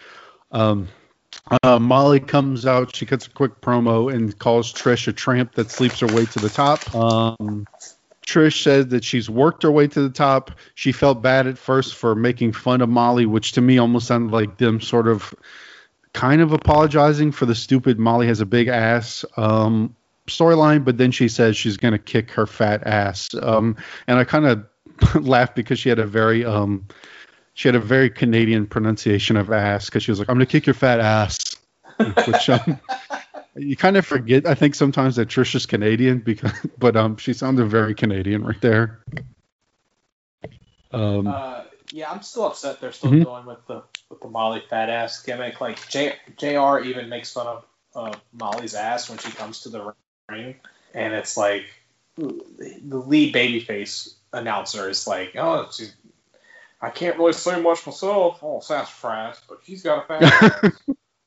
Molly comes out. She cuts a quick promo and calls Trish a tramp that sleeps her way to the top. Trish said that she's worked her way to the top. She felt bad at first for making fun of Molly, which to me almost sounded like them sort of kind of apologizing for the stupid Molly has a big ass storyline, but then she says she's going to kick her fat ass. And I kind of laughed because she had a very Canadian pronunciation of ass, because she was like, I'm going to kick your fat ass. Which you kind of forget, I think, sometimes that Trish is Canadian, but she sounded very Canadian right there. Yeah, I'm still upset they're still going with the Molly fat ass gimmick. Like, JR even makes fun of Molly's ass when she comes to the ring, and it's like the lead babyface announcer is like, oh, I can't really say much myself, sassafras, but she's got a fat ass.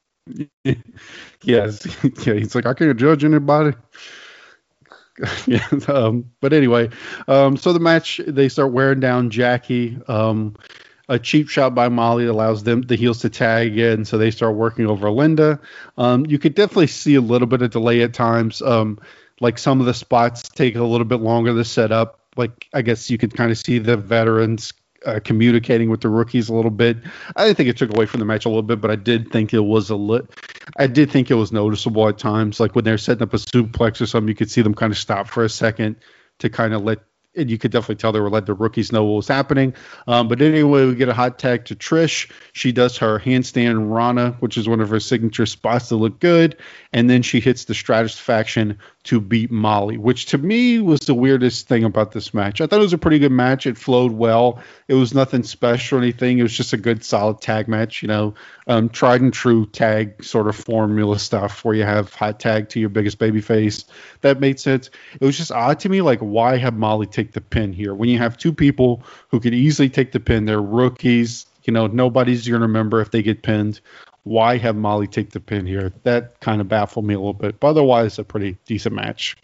Yes, yeah, he's like, I can't judge anybody. Yeah, but anyway, so the match, they start wearing down Jackie. A cheap shot by Molly allows the heels to tag in, so they start working over Linda. You could definitely see a little bit of delay at times. Like, some of the spots take a little bit longer to set up. Like, I guess you could kind of see the veterans communicating with the rookies a little bit. I didn't think it took away from the match a little bit, but I did think it was noticeable at times. Like, when they're setting up a suplex or something, you could see them kind of stop for a second to kind of and you could definitely tell they were letting the rookies know what was happening. But anyway, we get a hot tag to Trish. She does her handstand Rana, which is one of her signature spots to look good. And then she hits the Stratusfaction to beat Molly, which to me was the weirdest thing about this match. I thought it was a pretty good match. It flowed well. It was nothing special or anything. It was just a good, solid tag match, tried and true tag sort of formula stuff where you have hot tag to your biggest baby face. That made sense. It was just odd to me, like, why have Molly take the pin here when you have two people who could easily take the pin? They're rookies. Nobody's going to remember if they get pinned. Why have Molly take the pin here? That kind of baffled me a little bit. But otherwise, a pretty decent match.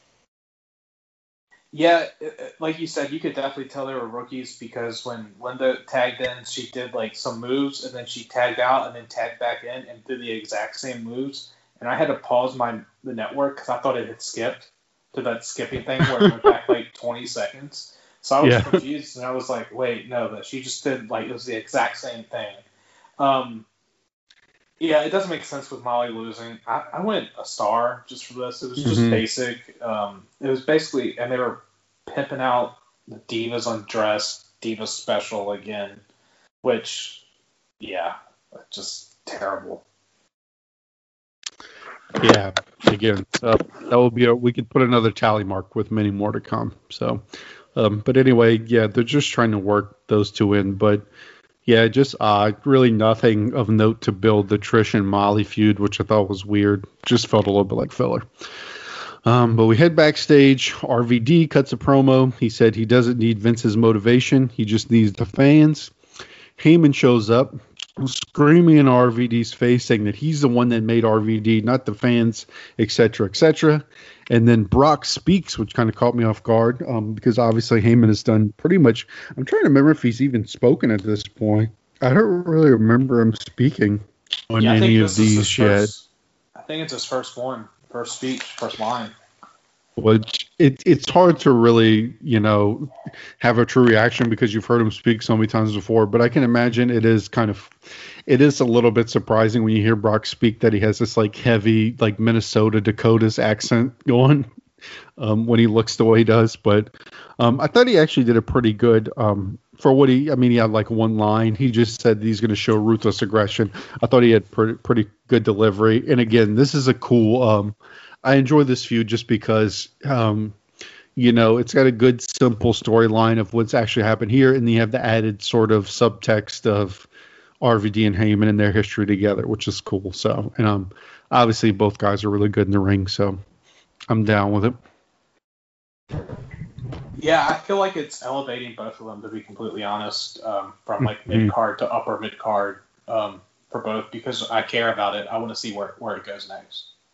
Yeah, like you said, you could definitely tell they were rookies, because when Linda tagged in, she did like some moves, and then she tagged out and then tagged back in and did the exact same moves. And I had to pause the network because I thought it had skipped to that skipping thing where it went back like 20 seconds. So I was confused, and I was like, wait, no, that she just did, like, it was the exact same thing. Yeah, it doesn't make sense with Molly losing. I went a star just for this. It was just basic. It was basically, and they were pimping out the Divas Undressed, Divas Special again, which, yeah, just terrible. Yeah, again, that will be we could put another tally mark with many more to come. So, but anyway, yeah, they're just trying to work those two in, but yeah, just really nothing of note to build the Trish and Molly feud, which I thought was weird. Just felt a little bit like filler. But we head backstage. RVD cuts a promo. He said he doesn't need Vince's motivation. He just needs the fans. Heyman shows up, screaming in RVD's face, saying that he's the one that made RVD, not the fans, etc., etc. And then Brock speaks, which kind of caught me off guard, because obviously Heyman has done pretty much. I'm trying to remember if he's even spoken at this point. I don't really remember him speaking on any of these yet. I think it's his first speech, first line. Which it's hard to really, have a true reaction because you've heard him speak so many times before. But I can imagine it is a little bit surprising when you hear Brock speak that he has this like heavy like Minnesota Dakotas accent going when he looks the way he does. But I thought he actually did a pretty good for what he had like one line. He just said he's going to show ruthless aggression. I thought he had pretty good delivery. And again, this is a cool. I enjoy this feud just because, it's got a good, simple storyline of what's actually happened here. And then you have the added sort of subtext of RVD and Heyman and their history together, which is cool. So, and obviously both guys are really good in the ring. So I'm down with it. Yeah, I feel like it's elevating both of them, to be completely honest, from like mid-card to upper mid-card for both, because I care about it. I want to see where it goes next.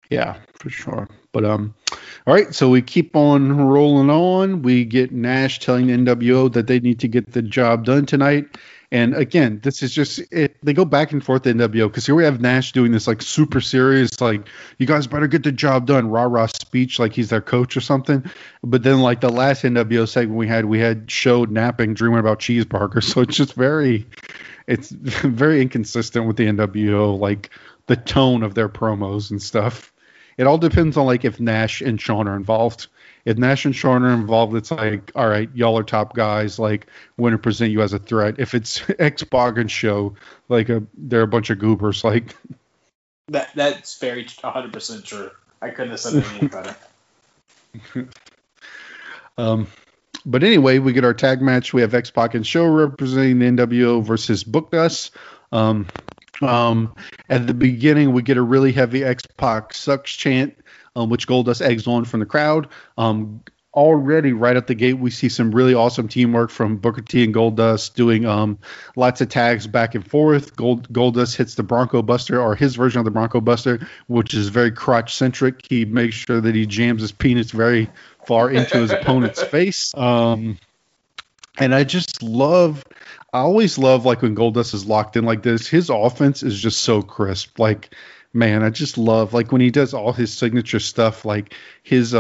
Yeah, for sure. But all right, so we keep on rolling on. We get Nash telling the NWO that they need to get the job done tonight. And again, this is just it. They go back and forth the NWO because here we have Nash doing this like super serious, like you guys better get the job done, rah rah speech, like he's their coach or something. But then like the last NWO segment we had Show napping, dreaming about cheeseburgers. So it's just it's very inconsistent with the NWO, like the tone of their promos and stuff. It all depends on like if Nash and Shawn are involved. If Nash and Shawn are involved, it's like, all right, y'all are top guys. Like, we're going to present you as a threat. If it's X-Pac and Show, like they're a bunch of goobers. Like that's very 100% true. I couldn't have said it any better. But anyway, we get our tag match. We have X-Pac and Show representing the NWO versus Book Us. At the beginning, we get a really heavy X-Pac sucks chant, which Goldust eggs on from the crowd. Already right at the gate, we see some really awesome teamwork from Booker T and Goldust doing lots of tags back and forth. Goldust hits the Bronco Buster, or his version of the Bronco Buster, which is very crotch centric. He makes sure that he jams his penis very far into his opponent's face. And I always love like when Goldust is locked in like this. His offense is just so crisp. Like, man, I just love like when he does all his signature stuff, like his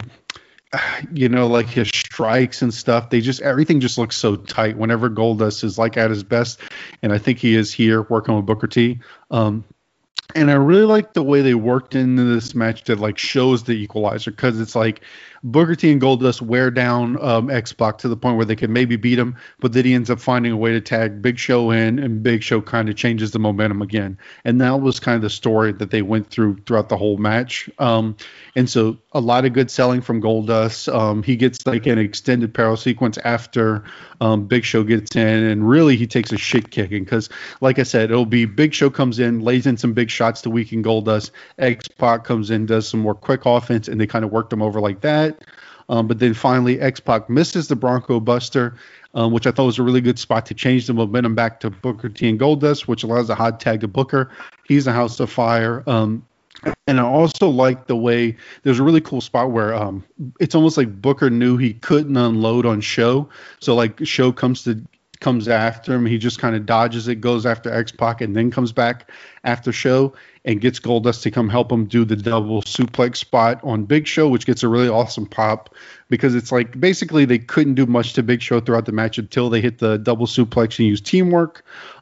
like his strikes and stuff. Everything just looks so tight whenever Goldust is like at his best, and I think he is here working with Booker T. And I really like the way they worked into this match that like shows the equalizer, because it's like Booker T and Goldust wear down X-Pac to the point where they can maybe beat him, but then he ends up finding a way to tag Big Show in, and Big Show kind of changes the momentum again. And that was kind of the story that they went throughout the whole match. And so a lot of good selling from Goldust. He gets like an extended peril sequence after Big Show gets in, and really he takes a shit kicking because, like I said, it'll be Big Show comes in, lays in some big shots to weaken Goldust. X-Pac comes in, does some more quick offense, and they kind of worked him over like that. But then finally, X-Pac misses the Bronco Buster, which I thought was a really good spot to change the momentum back to Booker T and Goldust, which allows a hot tag to Booker. He's a House of Fire. And I also like the way there's a really cool spot where it's almost like Booker knew he couldn't unload on Show. So like Show comes after him. He just kind of dodges it, goes after X-Pac, and then comes back after Show and gets Goldust to come help him do the double suplex spot on Big Show, which gets a really awesome pop because it's like basically they couldn't do much to Big Show throughout the match until they hit the double suplex and use teamwork.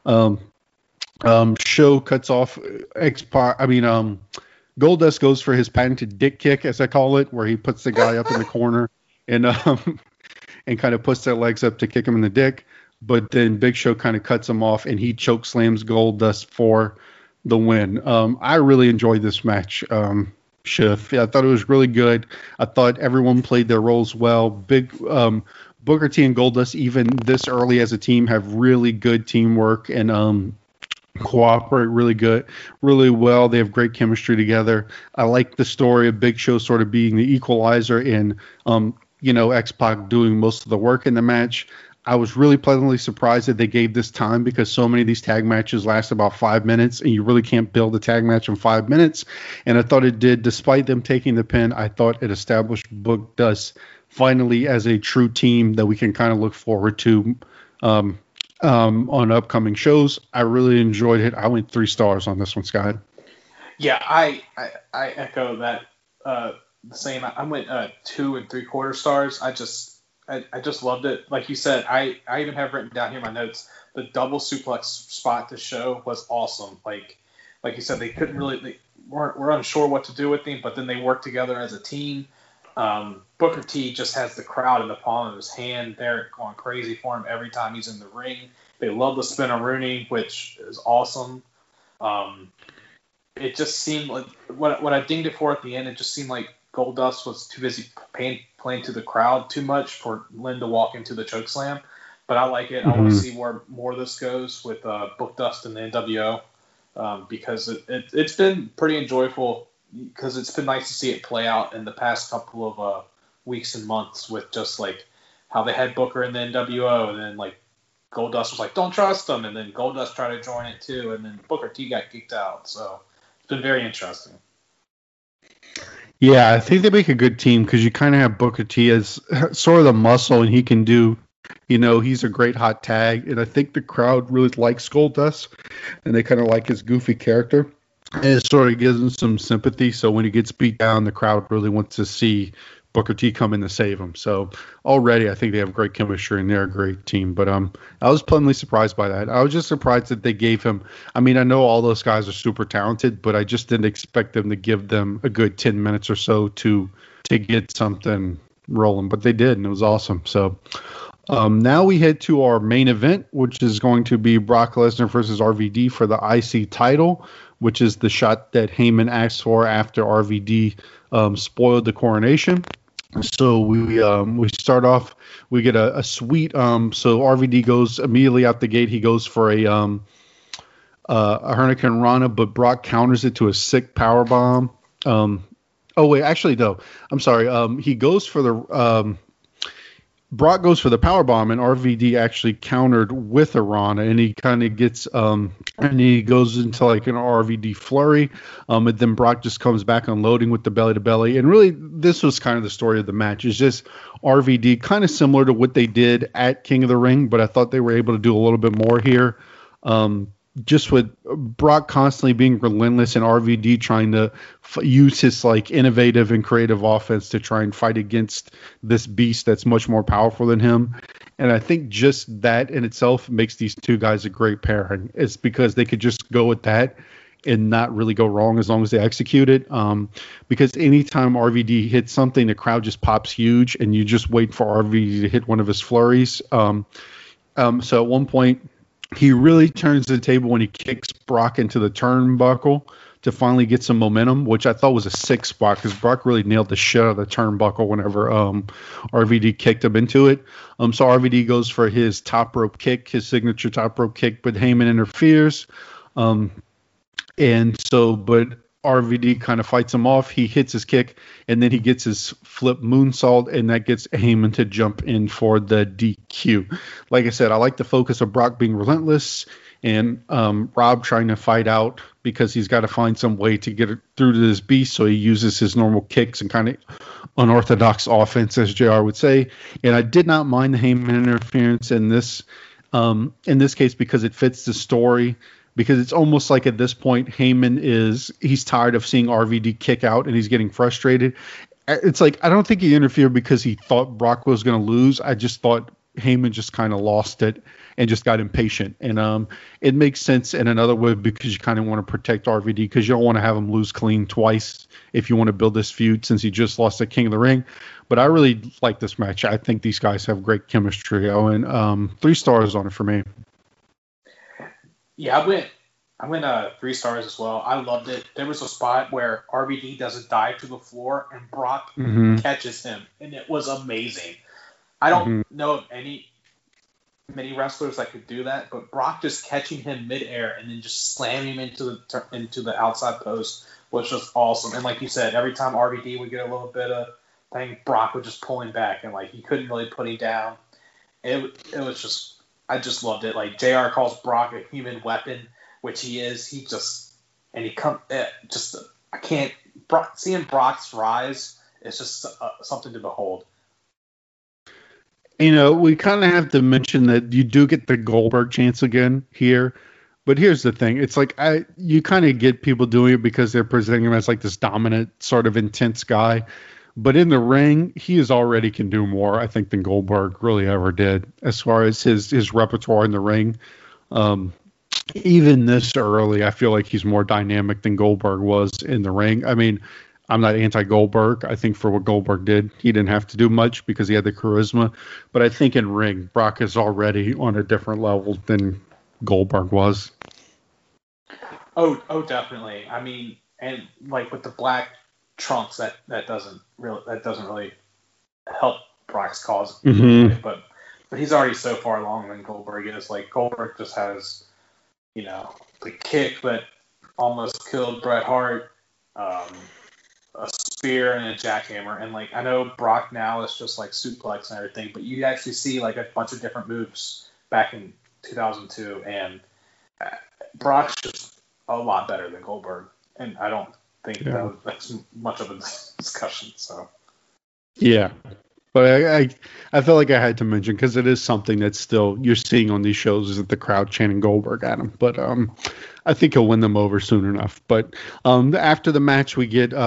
Show cuts off X-Pac. Goldust goes for his patented dick kick, as I call it, where he puts the guy up in the corner and kind of puts their legs up to kick him in the dick. But then Big Show kind of cuts him off, and he choke slams Goldust for the win. I really enjoyed this match, Schiff. I thought it was really good. I thought everyone played their roles well. Booker T and Goldust, even this early as a team, have really good teamwork and cooperate really well. They have great chemistry together. I like the story of Big Show sort of being the equalizer and X-Pac doing most of the work in the match. I was really pleasantly surprised that they gave this time because so many of these tag matches last about 5 minutes, and you really can't build a tag match in 5 minutes. And I thought it did, despite them taking the pin. I thought it established Book Us finally as a true team that we can kind of look forward to on upcoming shows. I really enjoyed it. I went 3 stars on this one, Scott. Yeah, I echo that the same. I went 2 3/4 stars. I just loved it. Like you said, I even have written down here in my notes, the double suplex spot to Show was awesome. Like you said, they couldn't really, they were unsure what to do with him, but then they worked together as a team. Booker T just has the crowd in the palm of his hand. They're going crazy for him every time he's in the ring. They love the spin-a-rooney, which is awesome. It just seemed like, what I dinged it for at the end, it just seemed like Goldust was too busy playing to the crowd too much for Lynn to walk into the chokeslam. But I like it. I want to see where more of this goes with Book Dust and the NWO because it's been pretty enjoyable because it's been nice to see it play out in the past couple of weeks and months with just like how they had Booker in the NWO and then like Goldust was like, don't trust them. And then Goldust tried to join it too. And then Booker T got kicked out. So it's been very interesting. Yeah, I think they make a good team because you kind of have Booker T as sort of the muscle, and he can do, he's a great hot tag, and I think the crowd really likes Goldust, and they kind of like his goofy character, and it sort of gives him some sympathy. So when he gets beat down, the crowd really wants to see Booker T come in to save him. So already, I think they have great chemistry and they're a great team. But I was pleasantly surprised by that. I was just surprised that they gave him. I mean, I know all those guys are super talented, but I just didn't expect them to give them a good 10 minutes or so to get something rolling. But they did, and it was awesome. So now we head to our main event, which is going to be Brock Lesnar versus RVD for the IC title, which is the shot that Heyman asked for after RVD spoiled the coronation. So we start off. We get a sweet. So RVD goes immediately out the gate. He goes for a Hurricane Rana, but Brock counters it to a sick power bomb. Oh wait, actually no. I'm sorry. He goes for the. Brock goes for the power bomb, and RVD actually countered with a Rana, and he kind of gets and he goes into like an RVD flurry, and then Brock just comes back unloading with the belly to belly, and really this was kind of the story of the match. It's just RVD, kind of similar to what they did at King of the Ring, but I thought they were able to do a little bit more here. Just with Brock constantly being relentless and RVD trying to use his like innovative and creative offense to try and fight against this beast that's much more powerful than him. And I think just that in itself makes these two guys a great pairing. It's because they could just go with that and not really go wrong as long as they execute it. Because anytime RVD hits something, the crowd just pops huge, and you just wait for RVD to hit one of his flurries. So at one point, he really turns the table when he kicks Brock into the turnbuckle to finally get some momentum, which I thought was a sick spot because Brock really nailed the shit out of the turnbuckle whenever RVD kicked him into it. So RVD goes for his top rope kick, his signature top rope kick, but Heyman interferes. But RVD kind of fights him off. He hits his kick, and then he gets his flip moonsault, and that gets Heyman to jump in for the DQ. Like I said, I like the focus of Brock being relentless and Rob trying to fight out because he's got to find some way to get it through to this beast, so he uses his normal kicks and kind of unorthodox offense, as JR would say. And I did not mind the Heyman interference in this case because it fits the story. Because it's almost like at this point, he's tired of seeing RVD kick out and he's getting frustrated. It's like, I don't think he interfered because he thought Brock was going to lose. I just thought Heyman just kind of lost it and just got impatient. And it makes sense in another way because you kind of want to protect RVD because you don't want to have him lose clean twice if you want to build this feud since he just lost at King of the Ring. But I really like this match. I think these guys have great chemistry. And 3 stars on it for me. Yeah, I went 3 stars as well. I loved it. There was a spot where RVD does a dive to the floor and Brock catches him, and it was amazing. I don't know of many wrestlers that could do that, but Brock just catching him midair and then just slamming him into the outside post was just awesome. And like you said, every time RVD would get a little bit of thing, Brock would just pull him back, and like he couldn't really put him down. It was just. I just loved it. Like JR calls Brock a human weapon, which he is. Seeing Brock's rise is just something to behold. We kind of have to mention that you do get the Goldberg chance again here. But here's the thing. It's like you kind of get people doing it because they're presenting him as like this dominant sort of intense guy. But in the ring, he already can do more, I think, than Goldberg really ever did as far as his repertoire in the ring. Even this early, I feel like he's more dynamic than Goldberg was in the ring. I mean, I'm not anti-Goldberg. I think for what Goldberg did, he didn't have to do much because he had the charisma. But I think in ring, Brock is already on a different level than Goldberg was. Oh, definitely. I mean, and like with the black trunks, that doesn't really help Brock's cause. But he's already so far along than Goldberg is. Like Goldberg just has, the kick that almost killed Bret Hart, a spear and a jackhammer, and like I know Brock now is just like suplex and everything, but you actually see like a bunch of different moves back in 2002, and Brock's just a lot better than Goldberg, and I don't think that's much of a discussion. So yeah, but I felt like I had to mention because it is something that still you're seeing on these shows is that the crowd chanting Goldberg at him. But I think he'll win them over soon enough. But after the match, we get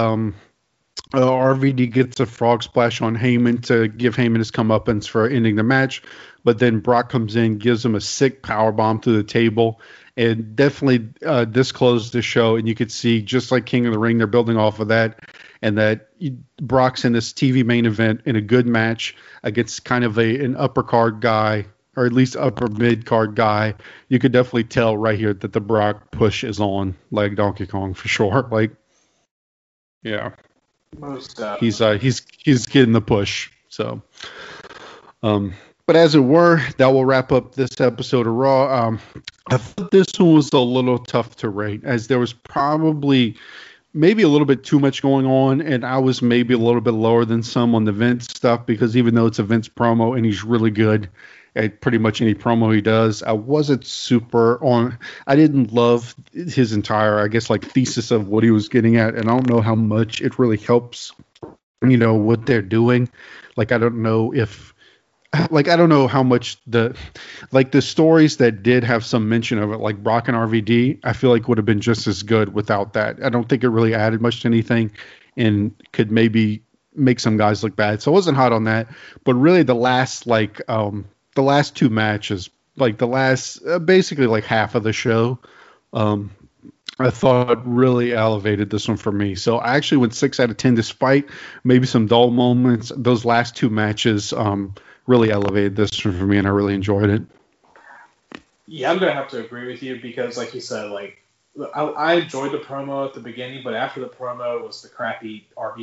RVD gets a frog splash on Heyman to give Heyman his comeuppance for ending the match. But then Brock comes in, gives him a sick power bomb through the table, and definitely this closed the show. And you could see, just like King of the Ring, they're building off of that, and that Brock's in this TV main event in a good match against kind of an upper card guy, or at least upper mid card guy. You could definitely tell right here that the Brock push is on, like Donkey Kong for sure. Like, yeah, most he's getting the push. So, but as it were, that will wrap up this episode of Raw. I thought this one was a little tough to rate, as there was probably maybe a little bit too much going on, and I was maybe a little bit lower than some on the Vince stuff, because even though it's a Vince promo and he's really good at pretty much any promo he does, I wasn't super on. I didn't love his entire, I guess, like thesis of what he was getting at, and I don't know how much it really helps, what they're doing. Like, I don't know if. Like, I don't know how much the stories that did have some mention of it, like Brock and RVD, I feel like would have been just as good without that. I don't think it really added much to anything and could maybe make some guys look bad. So I wasn't hot on that. But really the last two matches, like the last, basically like half of the show, I thought really elevated this one for me. So I actually went 6 out of 10, despite maybe some dull moments. Those last two matches, really elevated this one for me, and I really enjoyed it. Yeah, I'm gonna have to agree with you, because, like you said, like I enjoyed the promo at the beginning, but after the promo was the crappy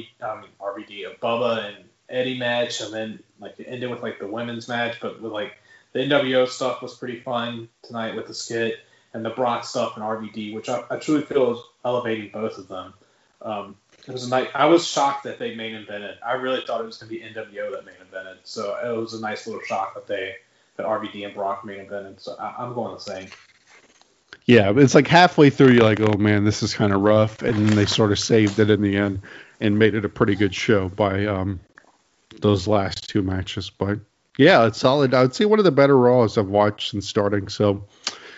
RVD, Bubba and Eddie match, and then like it ended with like the women's match, but with like the NWO stuff was pretty fun tonight with the skit, and the Brock stuff and RVD, which I truly feel is elevating both of them. It was a nice. I was shocked that they main evented. I really thought it was going to be NWO that main evented. So it was a nice little shock that RVD and Brock main evented. So I'm going the same. Yeah, it's like halfway through, you're like, oh man, this is kind of rough, and then they sort of saved it in the end and made it a pretty good show by those last two matches. But yeah, it's solid. I would say one of the better Raws I've watched since starting. So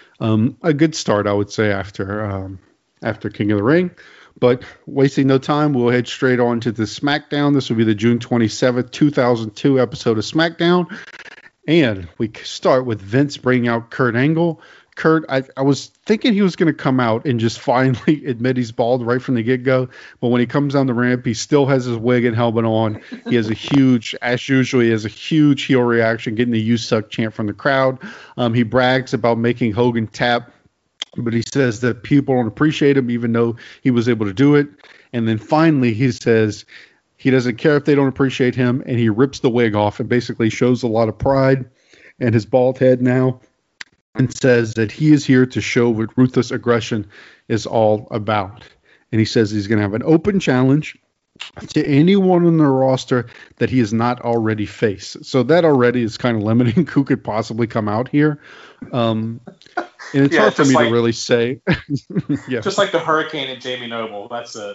a good start, I would say, after King of the Ring. But wasting no time, we'll head straight on to the SmackDown. This will be the June 27th, 2002 episode of SmackDown. And we start with Vince bringing out Kurt Angle. Kurt, I was thinking he was going to come out and just finally admit he's bald right from the get-go. But when he comes down the ramp, he still has his wig and helmet on. He has as usual, he has a huge heel reaction, getting the "You Suck" chant from the crowd. He brags about making Hogan tap, but he says that people don't appreciate him, even though he was able to do it. And then finally he says he doesn't care if they don't appreciate him, and he rips the wig off and basically shows a lot of pride and his bald head now, and says that he is here to show what ruthless aggression is all about. And he says he's going to have an open challenge to anyone on the roster that he has not already faced. So that already is kind of limiting who could possibly come out here. And it's hard for me to really say. Yeah. Just like the Hurricane and Jamie Noble. That's it.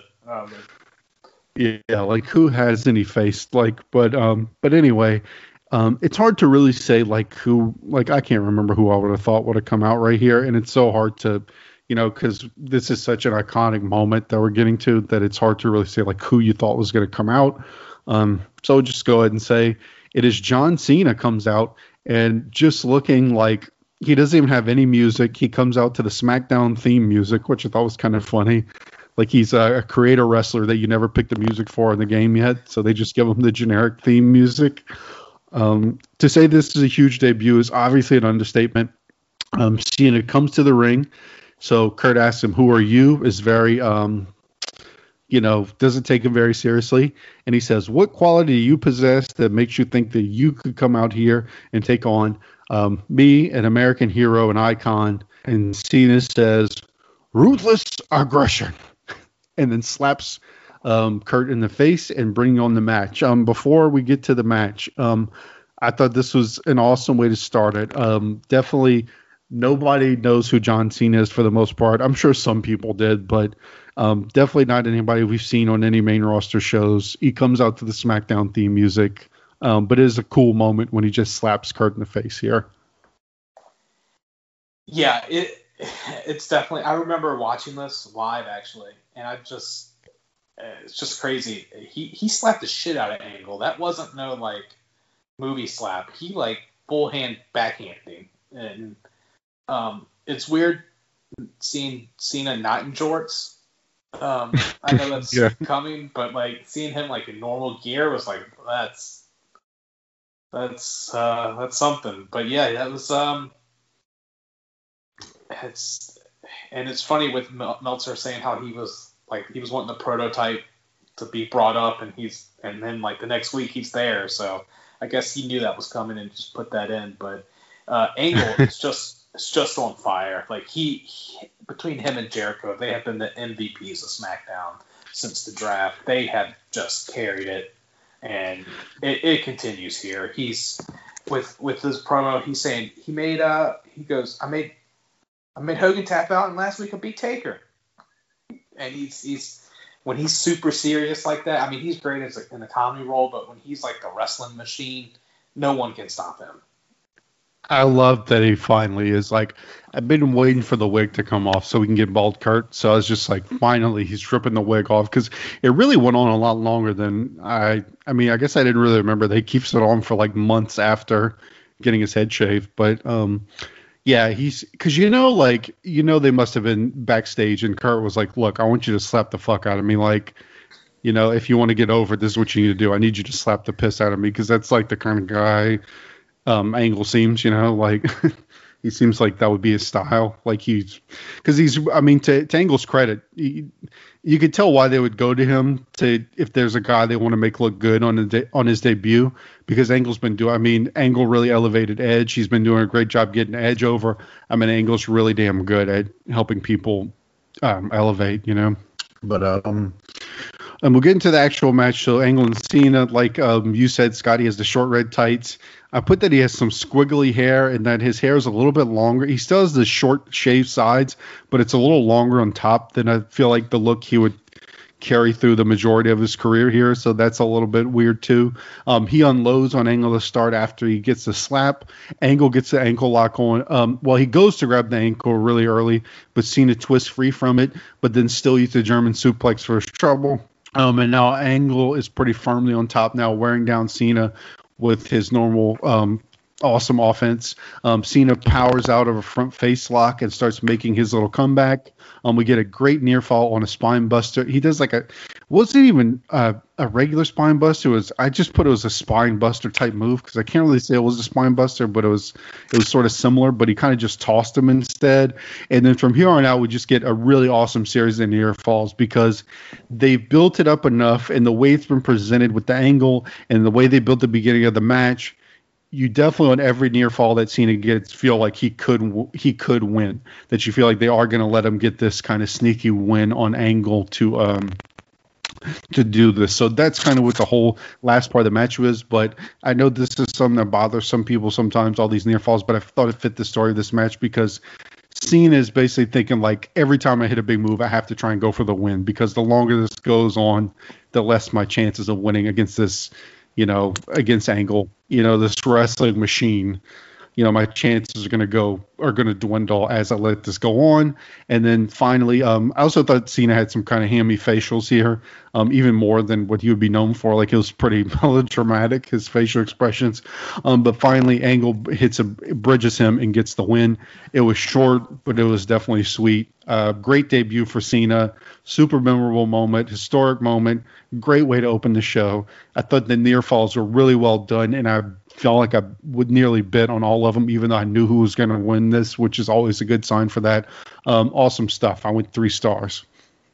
Yeah, like who has any faced? Like, but anyway, it's hard to really say like who. Like, I can't remember who I would have thought would have come out right here, and it's so hard to, because this is such an iconic moment that we're getting to, that it's hard to really say like who you thought was going to come out. So just go ahead and say it is John Cena comes out, and just looking like he doesn't even have any music. He comes out to the SmackDown theme music, which I thought was kind of funny. Like, he's a creator wrestler that you never picked the music for in the game yet, so they just give him the generic theme music. To say this is a huge debut is obviously an understatement. Cena comes to the ring, so Kurt asks him, "Who are you?" is very, doesn't take him very seriously. And he says, "What quality do you possess that makes you think that you could come out here and take on me, an American hero, an icon?" And Cena says, "Ruthless aggression," and then slaps Kurt in the face and bring on the match. Before we get to the match, I thought this was an awesome way to start it. Definitely Nobody knows who John Cena is for the most part. I'm sure some people did, but definitely not anybody we've seen on any main roster shows. He comes out to the SmackDown theme music, but it is a cool moment when he just slaps Kurt in the face here. Yeah, it's definitely. I remember watching this live actually, and it's just crazy. He slapped the shit out of Angle. That wasn't no like movie slap. He like full hand backhanding, and it's weird seeing Cena not in jorts. I know that's coming, but like seeing him like in normal gear was like that's something. But yeah, that was it's funny with Meltzer saying how he was wanting the prototype to be brought up, and then like the next week he's there. So I guess he knew that was coming and just put that in. But Angle is just on fire. Like he between him and Jericho, they have been the MVPs of SmackDown since the draft. They have just carried it, and it continues here. He's with his promo. He's saying he goes, I made Hogan tap out, and last week I beat Taker. And he's when he's super serious like that. I mean, he's great in a comedy role, but when he's like a wrestling machine, no one can stop him. I love that he finally is like, I've been waiting for the wig to come off so we can get bald Kurt. So I was just like, finally, he's stripping the wig off, because it really went on a lot longer than I mean, I guess I didn't really remember. They keeps it on for like months after getting his head shaved. But yeah, because they must have been backstage, and Kurt was like, look, I want you to slap the fuck out of me. Like, if you want to get over it, this is what you need to do. I need you to slap the piss out of me, because that's like the kind of guy Angle seems, like he seems like that would be his style. Like to Angle's credit, you could tell why they would go to him if there's a guy they want to make look good on his debut, because Angle's been Angle really elevated Edge. He's been doing a great job getting Edge over. Angle's really damn good at helping people elevate, But and we'll get into the actual match. So Angle and Cena, like you said, Scotty has the short red tights. I put that he has some squiggly hair, and that his hair is a little bit longer. He still has the short shaved sides, but it's a little longer on top than I feel like the look he would carry through the majority of his career here. So that's a little bit weird too. He unloads on Angle to start after he gets the slap. Angle gets the ankle lock on. He goes to grab the ankle really early, but Cena twists free from it, but then still eats a German suplex for his trouble. And now Angle is pretty firmly on top now, wearing down Cena with his normal awesome offense. Cena powers out of a front face lock and starts making his little comeback. We get a great near fall on a spine buster. He does wasn't even a regular spine buster. I just put it was a spine buster type move, because I can't really say it was a spine buster, but it was sort of similar, but he kind of just tossed him instead. And then from here on out, we just get a really awesome series of near falls, because they built it up enough, and the way it's been presented with the angle and the way they built the beginning of the match, you definitely on every near fall that Cena gets feel like he could win. That you feel like they are going to let him get this kind of sneaky win on Angle to do this. So that's kind of what the whole last part of the match was. But I know this is something that bothers some people sometimes, all these near falls. But I thought it fit the story of this match, because Cena is basically thinking like, every time I hit a big move, I have to try and go for the win, because the longer this goes on, the less my chances of winning against this. Against Angle, this wrestling machine, my chances are going to dwindle as I let this go on. And then finally, I also thought Cena had some kind of hammy facials here, even more than what he would be known for. Like, it was pretty melodramatic, his facial expressions. But finally, Angle bridges him and gets the win. It was short, but it was definitely sweet. Great debut for Cena. Super memorable moment, historic moment. Great way to open the show. I thought the near falls were really well done, and I felt like I would nearly bet on all of them, even though I knew who was going to win this, which is always a good sign for that. Awesome stuff. I went 3 stars.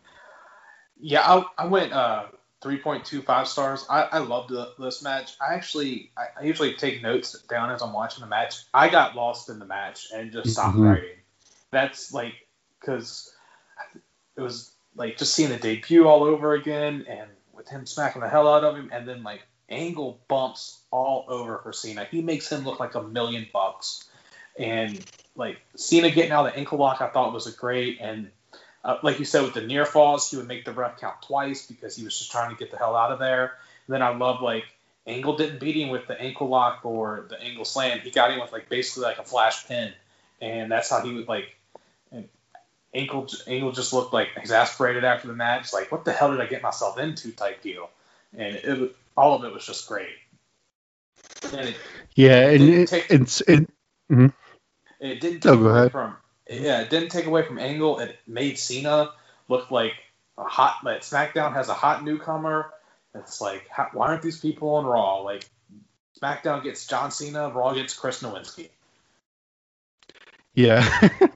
Yeah, I went 3.25 stars. I loved this match. I usually take notes down as I'm watching the match. I got lost in the match and just stopped writing. That's like, because it was like just seeing the debut all over again, and with him smacking the hell out of him, and then like Angle bumps all over for Cena. He makes him look like $1 million, and like Cena getting out of the ankle lock, I thought was a great. And like you said, with the near falls, he would make the ref count twice because he was just trying to get the hell out of there. And then I love like Angle didn't beat him with the ankle lock or the angle slam. He got him with like basically like a flash pin, and that's how he would like. Angle just looked like exasperated after the match, like what the hell did I get myself into type deal, and all of it was just great. And it didn't take away from Angle. It made Cena look like like SmackDown has a hot newcomer. It's like why aren't these people on Raw? Like SmackDown gets John Cena, Raw gets Chris Nowinski. Yeah.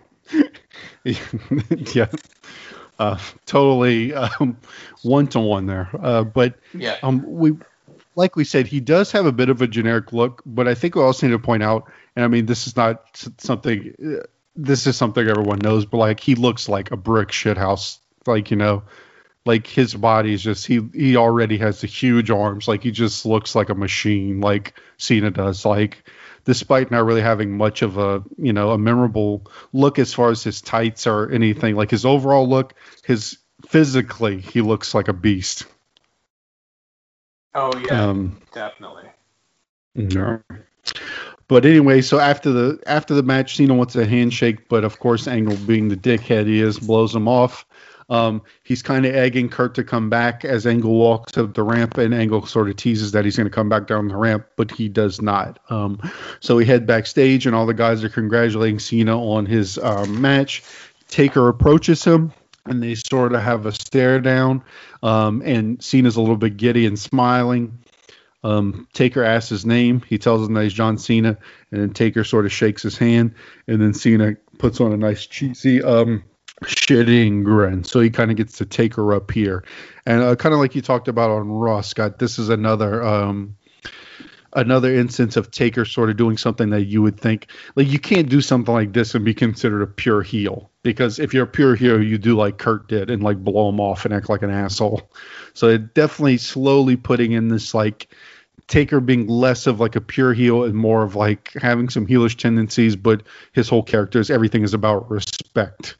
Yeah, totally 1-to-1 there. But yeah, we said, he does have a bit of a generic look, but I think we also need to point out, and I mean, this is something everyone knows, but like he looks like a brick shithouse. Like, you know, like his body is just, he already has the huge arms. Like he just looks like a machine, like Cena does. Like, despite not really having much of a memorable look as far as his tights or anything, like his overall look, physically, he looks like a beast. Oh yeah, definitely. Yeah. But anyway, so after the match, Cena wants a handshake, but of course, Angle, being the dickhead he is, blows him off. He's kind of egging Kurt to come back as Angle walks up the ramp, and Angle sort of teases that he's going to come back down the ramp, but he does not. So we head backstage, and all the guys are congratulating Cena on his match. Taker approaches him, and they sort of have a stare down, and Cena's a little bit giddy and smiling. Taker asks his name. He tells him that he's John Cena, and then Taker sort of shakes his hand, and then Cena puts on a nice cheesy shitting grin. So he kind of gets to take her up here, and kind of like you talked about on Raw, Scott, this is another instance of Taker sort of doing something that you would think, like, you can't do something like this and be considered a pure heel, because if you're a pure heel, you do like Kurt did and like blow him off and act like an asshole. So it definitely slowly putting in this like Taker being less of like a pure heel and more of like having some heelish tendencies, but his whole character is, everything is about respect.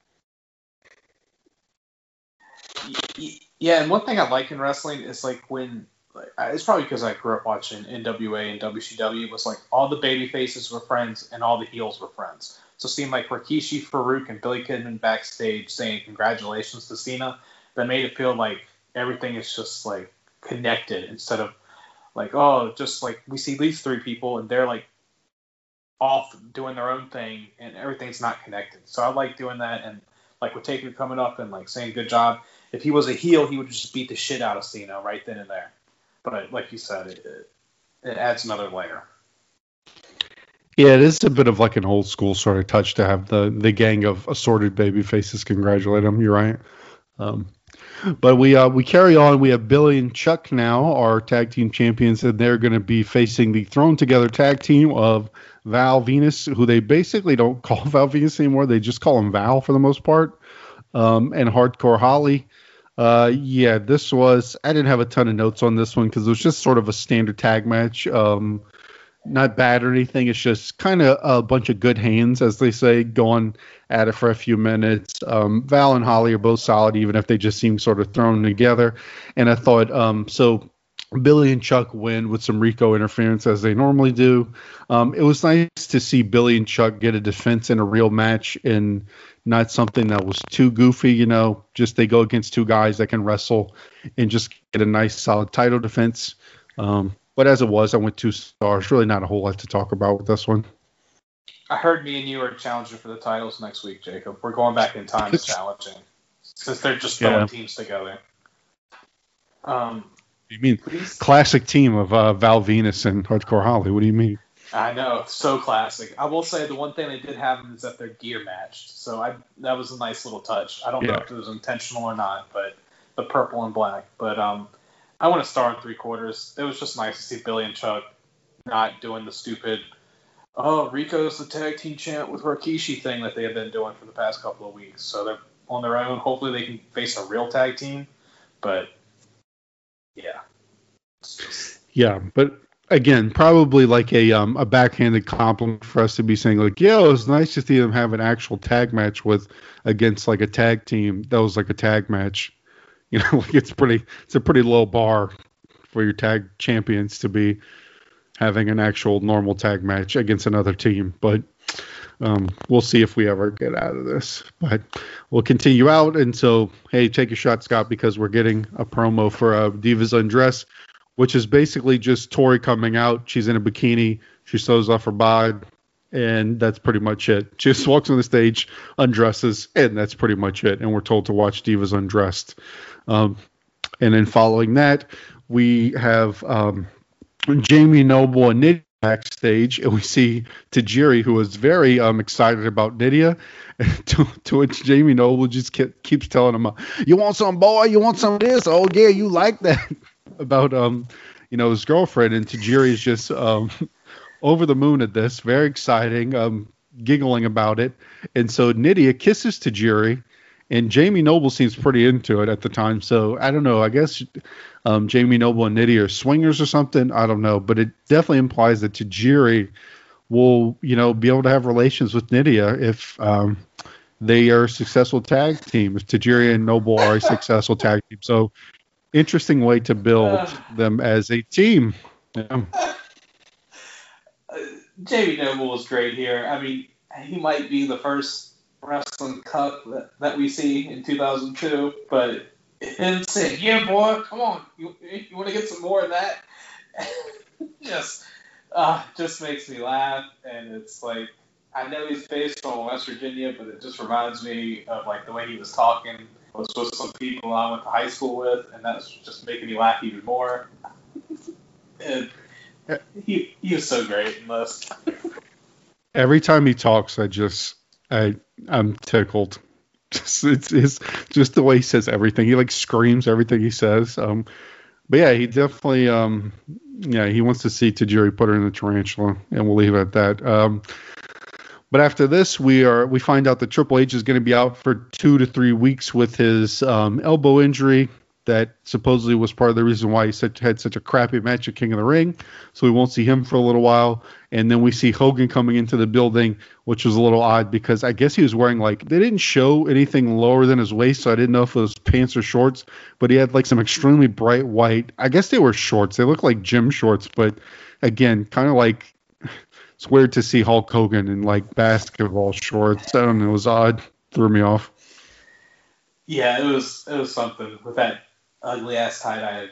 Yeah, and one thing I like in wrestling is like when, it's probably because I grew up watching NWA and WCW, was like all the baby faces were friends and all the heels were friends. So it seemed like Rikishi, Farouk, and Billy Kidman backstage saying congratulations to Cena, that made it feel like everything is just like connected, instead of like, oh, just like we see these three people and they're like off doing their own thing and everything's not connected. So I like doing that, and like with Taker coming up and like saying good job. If he was a heel, he would just beat the shit out of Cena right then and there. But like you said, it adds another layer. Yeah, it is a bit of like an old school sort of touch to have the gang of assorted baby faces congratulate him. You're right. But we carry on. We have Billy and Chuck now, our tag team champions, and they're going to be facing the thrown together tag team of Val Venus, who they basically don't call Val Venus anymore. They just call him Val for the most part, and Hardcore Holly. Yeah, this was, I didn't have a ton of notes on this one because it was just sort of a standard tag match. Not bad or anything. It's just kind of a bunch of good hands, as they say, going at it for a few minutes. Val and Holly are both solid, even if they just seem sort of thrown together. And I thought, so Billy and Chuck win with some Rico interference, as they normally do. It was nice to see Billy and Chuck get a defense in a real match, and not something that was too goofy, you know, just they go against two guys that can wrestle and just get a nice solid title defense. But as it was, I went 2 stars. Really not a whole lot to talk about with this one. I heard me and you are challenging for the titles next week, Jacob. We're going back in time and challenging, since they're just throwing teams together. You mean classic team of Val Venus and Hardcore Holly? What do you mean? I know, so classic. I will say the one thing they did have is that their gear matched, so that was a nice little touch. I don't know if it was intentional or not, but the purple and black. But I want to star in 3/4. It was just nice to see Billy and Chuck not doing the stupid, oh, Rico's the tag team champ with Rikishi thing that they have been doing for the past couple of weeks. So they're on their own. Hopefully they can face a real tag team. But yeah. Yeah, but again, probably like a backhanded compliment for us to be saying like, yeah, it was nice to see them have an actual tag match against like a tag team that was like a tag match. Like it's a pretty low bar for your tag champions to be having an actual normal tag match against another team. But we'll see if we ever get out of this. But we'll continue out. And so, hey, take a shot, Scott, because we're getting a promo for Divas Undress, which is basically just Tori coming out. She's in a bikini. She sews off her bod. And that's pretty much it. She just walks on the stage, undresses, and that's pretty much it. And we're told to watch Divas Undressed. And then following that, we have Jamie Noble and Nydia backstage, and we see Tajiri, who is very excited about Nydia, to which Jamie Noble just keeps telling him, "You want some, boy? You want some of this? Oh yeah, you like that?" about his girlfriend, and Tajiri is just over the moon at this, very exciting, giggling about it, and so Nydia kisses Tajiri. And Jamie Noble seems pretty into it at the time. So I don't know. I guess Jamie Noble and Nydia are swingers or something. I don't know. But it definitely implies that Tajiri will, be able to have relations with Nydia if they are a successful tag team. If Tajiri and Noble are a successful tag team. So interesting way to build them as a team. Yeah. Jamie Noble was great here. I mean, he might be the first wrestling cup that we see in 2002, but him saying, "Yeah, boy, come on, you want to get some more of that?" just makes me laugh, and it's like, I know he's based on West Virginia, but it just reminds me of like the way he was talking. I was with some people I went to high school with, and that's just making me laugh even more. And he was so great in this. Every time he talks, I'm tickled. It's just the way he says everything. He like screams everything he says. But yeah, he definitely he wants to see Tajiri put her in the tarantula, and we'll leave it at that. But after this, we find out that Triple H is going to be out for 2 to 3 weeks with his elbow injury that supposedly was part of the reason why he had such a crappy match at King of the Ring. So we won't see him for a little while. And then we see Hogan coming into the building, which was a little odd because I guess he was wearing they didn't show anything lower than his waist, so I didn't know if it was pants or shorts, but he had some extremely bright white, I guess they were shorts. They looked like gym shorts, but again, kind of it's weird to see Hulk Hogan in basketball shorts. I don't know, it was odd. Threw me off. Yeah, it was something with that ugly ass tie-dye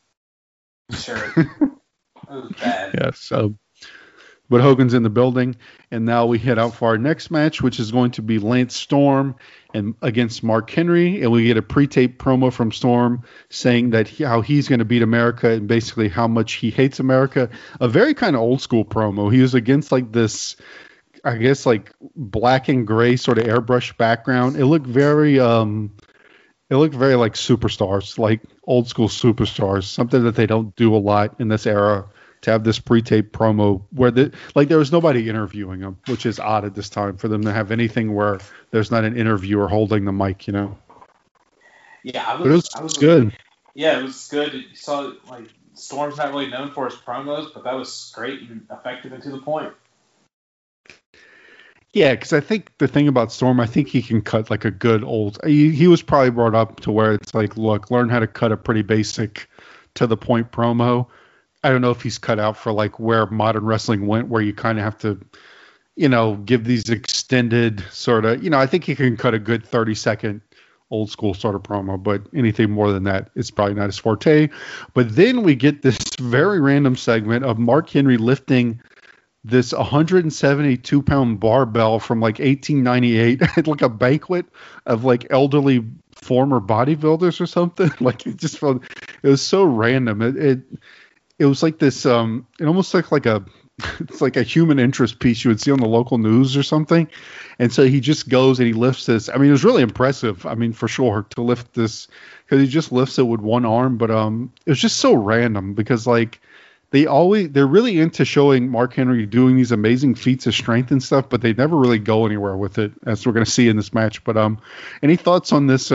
shirt. It was bad. Yeah, so but Hogan's in the building, and now we head out for our next match, which is going to be Lance Storm and against Mark Henry, and we get a pre-tape promo from Storm saying that how he's going to beat America and basically how much he hates America. A very kind of old school promo. He was against this, I guess, black and gray sort of airbrush background. It looked very like superstars, like old school superstars, something that they don't do a lot in this era, to have this pre-tape promo where there was nobody interviewing them, which is odd at this time for them to have anything where there's not an interviewer holding the mic, Yeah, it was good. Yeah, it was good. You saw Storm's not really known for his promos, but that was great and effective and to the point. Yeah, because I think the thing about Storm, I think he can cut a good old. He was probably brought up to where it's look, learn how to cut a pretty basic, to the point promo. I don't know if he's cut out for where modern wrestling went, where you kind of have to, give these extended sort of. I think he can cut a good 30-second old school sort of promo, but anything more than that is probably not his forte. But then we get this very random segment of Mark Henry lifting this 172-pound barbell from 1898 at a banquet of elderly former bodybuilders or something. It just felt, it was so random. It was like this. It almost looked like it's like a human interest piece you would see on the local news or something. And so he just goes and he lifts this. I mean, it was really impressive. I mean, for sure, to lift this, because he just lifts it with one arm. But it was just so random because they're really into showing Mark Henry doing these amazing feats of strength and stuff, but they never really go anywhere with it, as we're going to see in this match. But any thoughts on this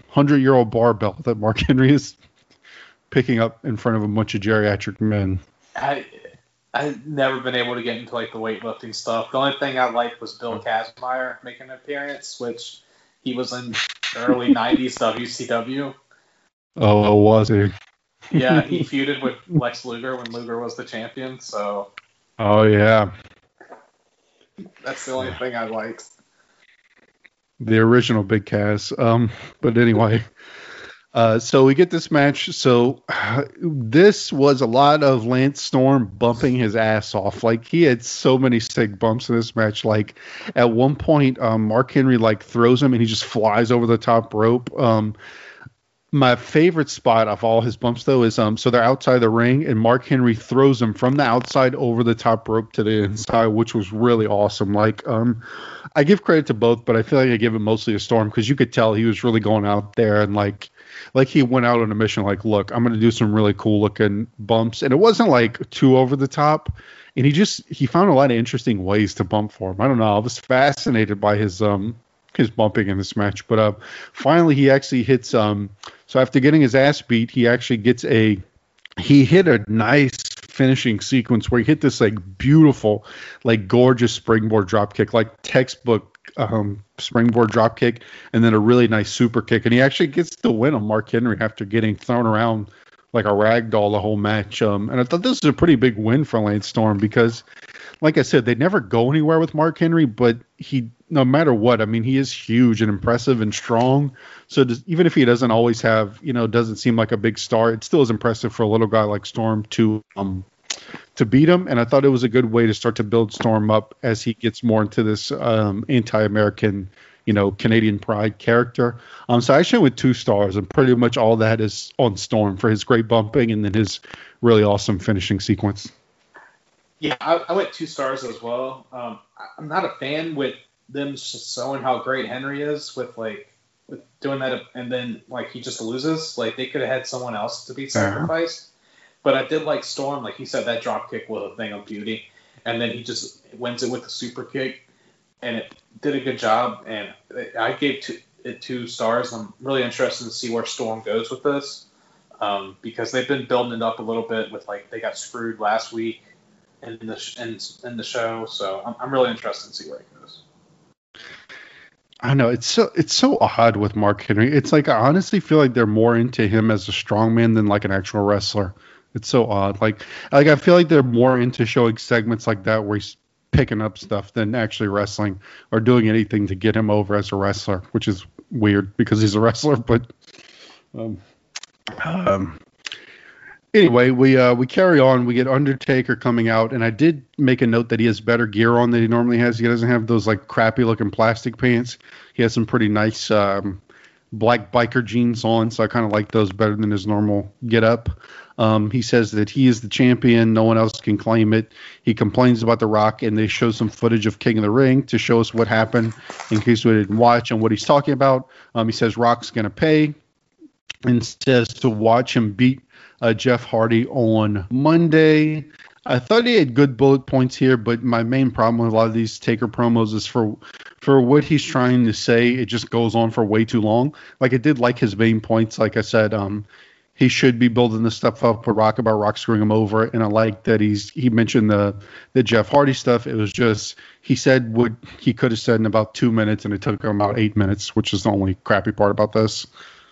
100-year-old barbell that Mark Henry is picking up in front of a bunch of geriatric men? I've never been able to get into like the weightlifting stuff. The only thing I liked was Bill Kazmaier making an appearance, which he was in early '90s WCW. Oh, was he? Yeah, he feuded with Lex Luger when Luger was the champion. So. Oh yeah. That's the only thing I liked. The original Big Cass. But anyway. So we get this match. So this was a lot of Lance Storm bumping his ass off. Like, he had so many sick bumps in this match. Like, at one point, Mark Henry like throws him and he just flies over the top rope. My favorite spot of all his bumps, though, is so they're outside the ring and Mark Henry throws him from the outside over the top rope to the inside, which was really awesome. Like, I give credit to both, but I feel like I give it mostly to Storm because you could tell he was really going out there and like he went out on a mission. Like, look, I'm going to do some really cool looking bumps, and it wasn't like too over the top. And he found a lot of interesting ways to bump for him. I don't know. I was fascinated by his bumping in this match, but finally he actually hits so after getting his ass beat, he actually he hit a nice finishing sequence where he hit this like beautiful, like gorgeous springboard drop kick, like textbook springboard drop kick, and then a really nice super kick, and he actually gets the win on Mark Henry after getting thrown around like a rag doll the whole match. And I thought this was a pretty big win for Lance Storm because, like I said, they never go anywhere with Mark Henry, but no matter what, I mean, he is huge and impressive and strong. So even if he doesn't always have, doesn't seem like a big star, it still is impressive for a little guy like Storm to beat him. And I thought it was a good way to start to build Storm up as he gets more into this anti-American, Canadian pride character. So I actually went 2 stars, and pretty much all that is on Storm for his great bumping and then his really awesome finishing sequence. Yeah, I went 2 stars as well. I'm not a fan with them showing how great Henry is with doing that, and then like he just loses. Like, they could have had someone else to be sacrificed. But I did like Storm, like he said, that drop kick was a thing of beauty, and then he just wins it with a super kick, and it did a good job. And I gave it 2 stars. I'm really interested to see where Storm goes with this, because they've been building it up a little bit with like they got screwed last week in the show, so I'm really interested to see where it goes. I know it's so odd with Mark Henry. It's like I honestly feel like they're more into him as a strongman than like an actual wrestler. It's so odd. Like I feel like they're more into showing segments like that where he's picking up stuff than actually wrestling or doing anything to get him over as a wrestler, which is weird because he's a wrestler. But anyway, we carry on. We get Undertaker coming out, and I did make a note that he has better gear on than he normally has. He doesn't have those like crappy looking plastic pants. He has some pretty nice black biker jeans on, so I kind of like those better than his normal get up. He says that he is the champion. No one else can claim it. He complains about The Rock, and they show some footage of King of the Ring to show us what happened in case we didn't watch and what he's talking about. He says Rock's going to pay and says to watch him beat Jeff Hardy on Monday. I thought he had good bullet points here, but my main problem with a lot of these Taker promos is for what he's trying to say, it just goes on for way too long. Like, I did like his main points. Like I said, he should be building this stuff up with Rock about Rock screwing him over, and I like that he mentioned the Jeff Hardy stuff. It was just he said what he could have said in about 2 minutes, and it took him about 8 minutes, which is the only crappy part about this.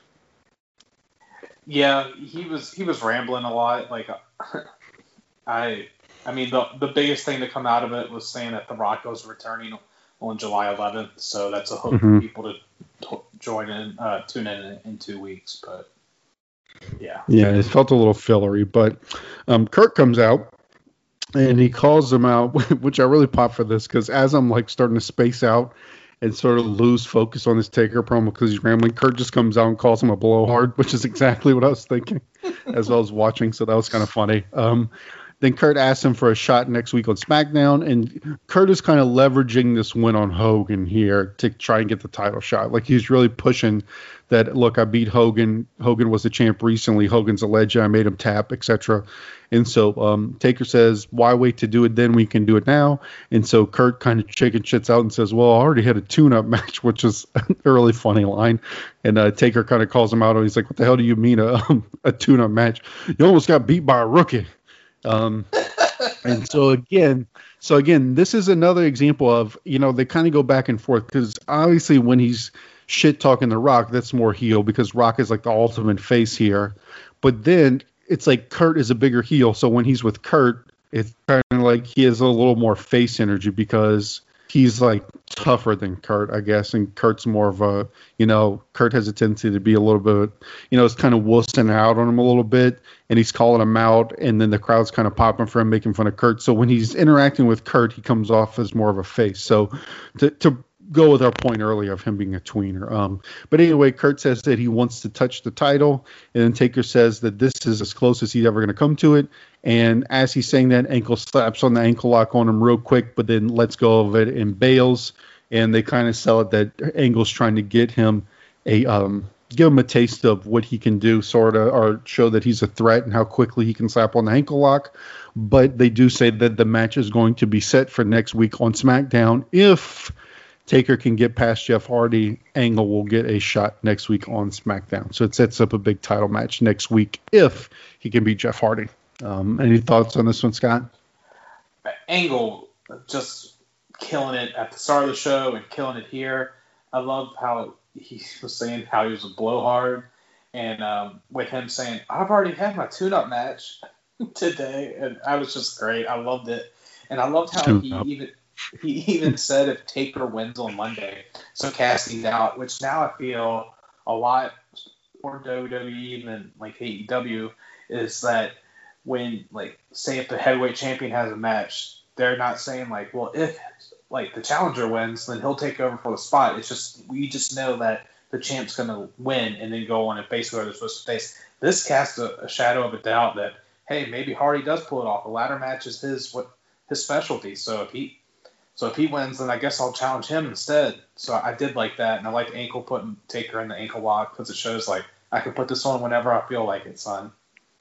Yeah, he was rambling a lot. Like, I mean, the biggest thing to come out of it was saying that The Rock was returning on July 11th, so that's a hook for people to tune in 2 weeks. But yeah, it felt a little fillery. But Kurt comes out and he calls him out, which I really popped for this because as I'm like starting to space out and sort of lose focus on this Taker promo because he's rambling, Kurt just comes out and calls him a blowhard, which is exactly what I was thinking as I was watching. So that was kind of funny. Then Kurt asks him for a shot next week on SmackDown, and Kurt is kind of leveraging this win on Hogan here to try and get the title shot. Like, he's really pushing that, look, I beat Hogan. Hogan was the champ recently. Hogan's a legend. I made him tap, etc. And so Taker says, why wait to do it then? We can do it now. And so Kurt kind of chicken shits out and says, well, I already had a tune-up match, which is a really funny line. And Taker kind of calls him out, and he's like, what the hell do you mean a tune-up match? You almost got beat by a rookie. And so again, this is another example of, they kind of go back and forth because obviously when he's shit talking the Rock, that's more heel because Rock is like the ultimate face here. But then it's like Kurt is a bigger heel. So when he's with Kurt, it's kind of like he has a little more face energy because he's like tougher than Kurt, I guess. And Kurt's more of a, Kurt has a tendency to be a little bit, it's kind of wussing out on him a little bit. And he's calling him out. And then the crowd's kind of popping for him, making fun of Kurt. So when he's interacting with Kurt, he comes off as more of a face. So to go with our point earlier of him being a tweener. But anyway, Kurt says that he wants to touch the title. And then Taker says that this is as close as he's ever going to come to it. And as he's saying that, Ankle slaps on the ankle lock on him real quick, but then lets go of it and bails. And they kind of sell it that Angle's trying to get him give him a taste of what he can do, sort of, or show that he's a threat and how quickly he can slap on the ankle lock. But they do say that the match is going to be set for next week on SmackDown. If Taker can get past Jeff Hardy, Angle will get a shot next week on SmackDown. So it sets up a big title match next week if he can beat Jeff Hardy. Any thoughts on this one, Scott? Angle just killing it at the start of the show and killing it here. I love how he was saying how he was a blowhard, and with him saying, "I've already had my tune-up match today," and I was just great. I loved it, and I loved how he even said if Taker wins on Monday, so Cassidy's out, which now I feel a lot more WWE than like AEW is that when, like, say if the heavyweight champion has a match, they're not saying like, well, if like the challenger wins, then he'll take over for the spot. It's just, we just know that the champ's going to win and then go on and face whoever they're supposed to face. This casts a shadow of a doubt that, hey, maybe Hardy does pull it off. A ladder match is his specialty. So if he wins, then I guess I'll challenge him instead. So I did like that, and I like Ankle putting Taker in the ankle lock because it shows like I can put this on whenever I feel like it, son.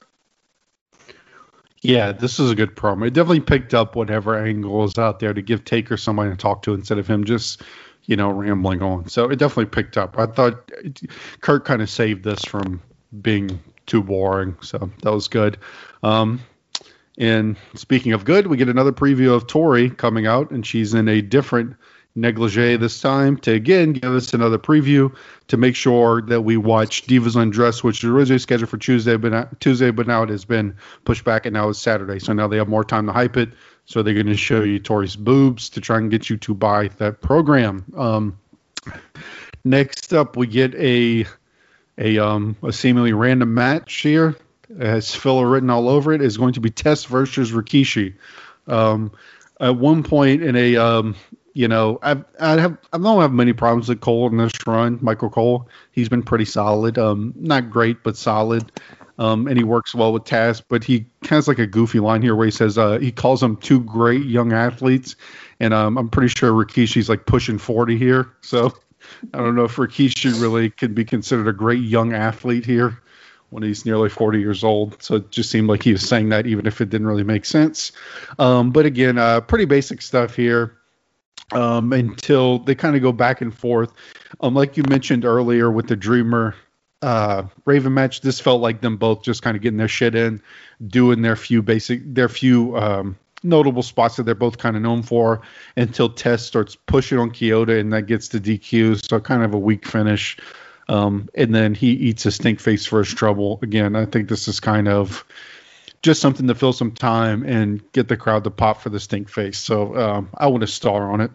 Yeah, this is a good promo. It definitely picked up whatever Angle is out there to give Taker somebody to talk to instead of him just, rambling on. So it definitely picked up. I thought Kurt kind of saved this from being too boring. So that was good. And speaking of good, we get another preview of Tori coming out, and she's in a different negligee this time to again give us another preview to make sure that we watch Divas Undressed, which was originally scheduled for Tuesday, but now it has been pushed back and now it's Saturday. So now they have more time to hype it. So they're going to show you Tori's boobs to try and get you to buy that program. Next up, we get a seemingly random match here. It has filler written all over it. It's going to be Test versus Rikishi. At one point in a I don't have many problems with Cole in this run. Michael Cole, he's been pretty solid. Not great, but solid. And he works well with Taz, but he has like a goofy line here where he says he calls them two great young athletes, and I'm pretty sure Rikishi's like pushing 40 here. So I don't know if Rikishi really could be considered a great young athlete here when he's nearly 40 years old. So it just seemed like he was saying that even if it didn't really make sense. But again, pretty basic stuff here. Until they kind of go back and forth. Like you mentioned earlier with the Dreamer Raven match, this felt like them both just kind of getting their shit in, doing their few notable spots that they're both kind of known for until Test starts pushing on Kyoto and that gets the DQ. So kind of a weak finish. And then he eats a stink face for his trouble. Again, I think this is kind of just something to fill some time and get the crowd to pop for the stink face. So I want a star on it.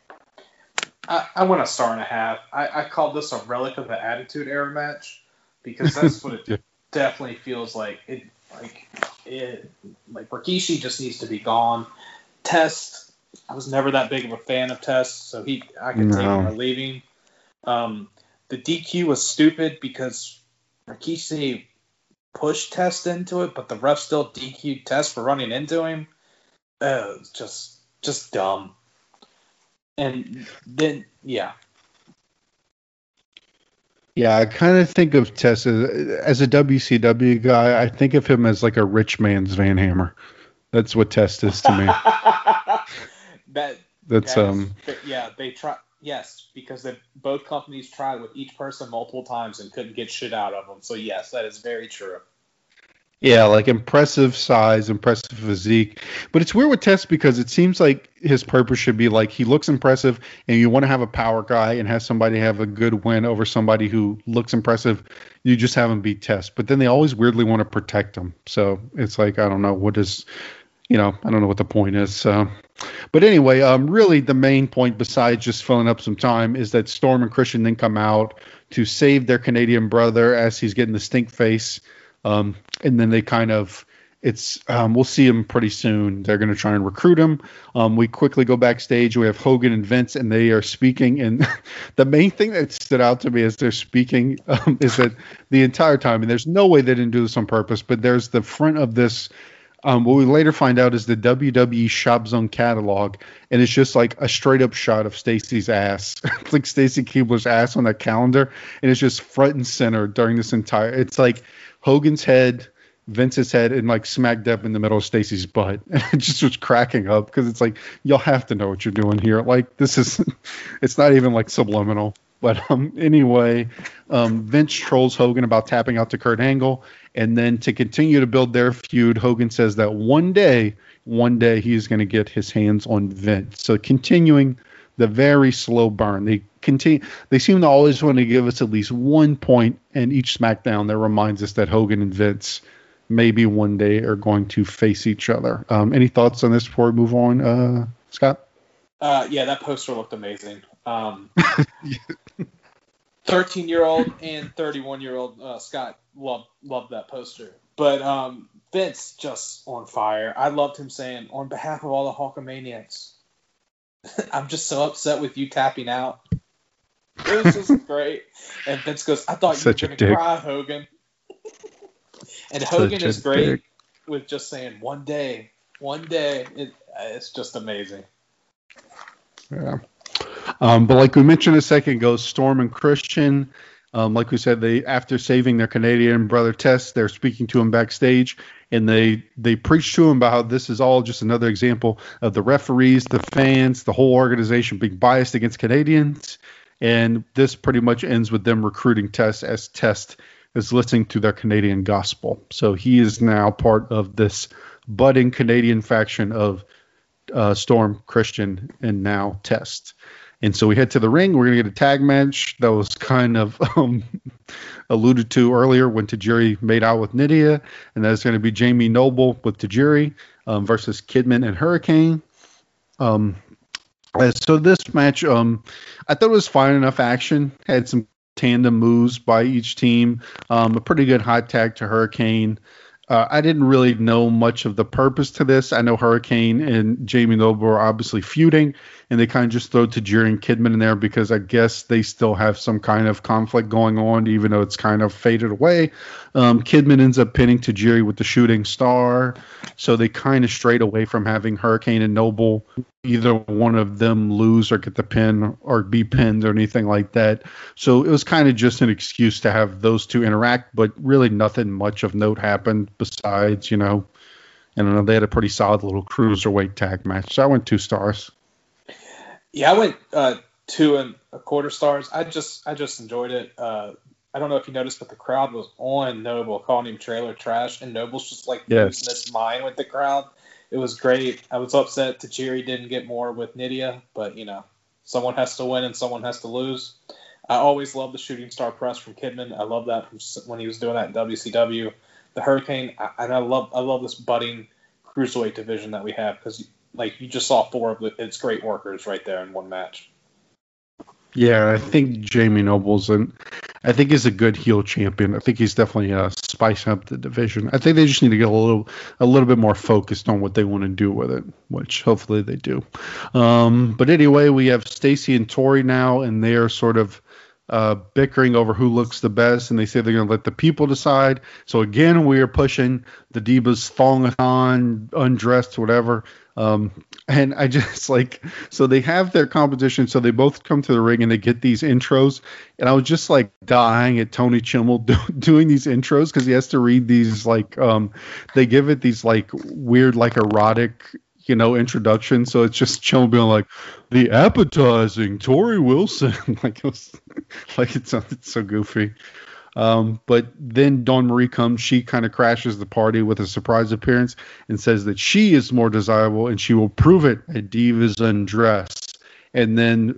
I want a 1.5. I call this a relic of the Attitude Era match because that's what it definitely feels like. Like Rikishi just needs to be gone. Test, I was never that big of a fan of Test, so I could take him or leaving. The DQ was stupid because Rikishi pushed Test into it, but the ref still DQ'd Test for running into him. It's just dumb. And then, yeah. Yeah, I kind of think of Test as a WCW guy. I think of him as like a rich man's Van Hammer. That's what Test is to me. They try. Yes, because both companies tried with each person multiple times and couldn't get shit out of them. So yes, that is very true. Yeah, like impressive size, impressive physique. But it's weird with Test because it seems like his purpose should be like he looks impressive and you want to have a power guy and have somebody have a good win over somebody who looks impressive. You just have him beat Test. But then they always weirdly want to protect him. So it's like, I don't know what is, I don't know what the point is. But anyway, really the main point besides just filling up some time is that Storm and Christian then come out to save their Canadian brother as he's getting the stink face. And then they kind of, we'll see him pretty soon. They're going to try and recruit him. We quickly go backstage. We have Hogan and Vince, and they are speaking. And the main thing that stood out to me as they're speaking is that the entire time, and there's no way they didn't do this on purpose, but there's the front of this. What we later find out is the WWE Shop Zone catalog, and it's just like a straight up shot of Stacy's ass. It's like Stacy Keibler's ass on that calendar, and it's just front and center during this entire. It's like Hogan's head, Vince's head, and like smack dab in the middle of Stacy's butt. And it just was cracking up because it's like, y'all have to know what you're doing here. Like this is, it's not even like subliminal. But anyway, Vince trolls Hogan about tapping out to Kurt Angle. And then to continue to build their feud, Hogan says that one day he's going to get his hands on Vince. So continuing the very slow burn. They seem to always want to give us at least 1 point in each SmackDown that reminds us that Hogan and Vince maybe one day are going to face each other. Any thoughts on this before we move on, Scott? Yeah, that poster looked amazing. 13-year-old and 31-year-old Scott loved that poster. But Vince just on fire. I loved him saying, on behalf of all the Hulkamaniacs, I'm just so upset with you tapping out. It was just great. And Vince goes, I thought you were going to cry, Hogan. And Hogan is great with just saying, one day. It's just amazing. Yeah. But like we mentioned a second ago, Storm and Christian, like we said, they after saving their Canadian brother Test, they're speaking to him backstage, and they preach to him about how this is all just another example of the referees, the fans, the whole organization being biased against Canadians. And this pretty much ends with them recruiting Test as Test is listening to their Canadian gospel. So he is now part of this budding Canadian faction of Storm, Christian, and now Test. And so we head to the ring. We're going to get a tag match that was kind of alluded to earlier when Tajiri made out with Nydia. And that's going to be Jamie Noble with Tajiri versus Kidman and Hurricane. So this match, I thought it was fine enough action. Had some tandem moves by each team. A pretty good hot tag to Hurricane. I didn't really know much of the purpose to this. I know Hurricane and Jamie Noble are obviously feuding, and they kind of just throw Tajiri and Kidman in there because I guess they still have some kind of conflict going on, even though it's kind of faded away. Kidman ends up pinning Tajiri with the shooting star, so they kind of strayed away from having Hurricane and Noble, either one of them lose or get the pin or be pinned or anything like that. So it was kind of just an excuse to have those two interact, but really nothing much of note happened besides, I don't know, they had a pretty solid little cruiserweight tag match. So I went 2 stars. Yeah, I went 2.25 stars. I just enjoyed it. I don't know if you noticed, but the crowd was on Noble, calling him trailer trash, and Noble's just like losing his mind with the crowd. It was great. I was upset Tajiri didn't get more with Nydia, but someone has to win and someone has to lose. I always love the shooting star press from Kidman. I love that from when he was doing that in WCW. The Hurricane, and I love this budding cruiserweight division that we have because you just saw 4 of its great workers right there in one match. Yeah, I think Jamie Noble's he's a good heel champion. I think he's definitely spicing up the division. I think they just need to get a little bit more focused on what they want to do with it, which hopefully they do. But anyway, we have Stacy and Tori now, and they are sort of bickering over who looks the best, and they say they're going to let the people decide. So again, we are pushing the Divas thong-a-thon, undressed, whatever. And I just so they have their competition, so they both come to the ring and they get these intros, and I was just dying at Tony Chimmel doing these intros because he has to read these they give it these weird erotic introduction, so it's just Chimmel being the appetizing Tori Wilson. It sounded so goofy. But then Dawn Marie comes. She kind of crashes the party with a surprise appearance and says that she is more desirable and she will prove it at Divas Undressed. And then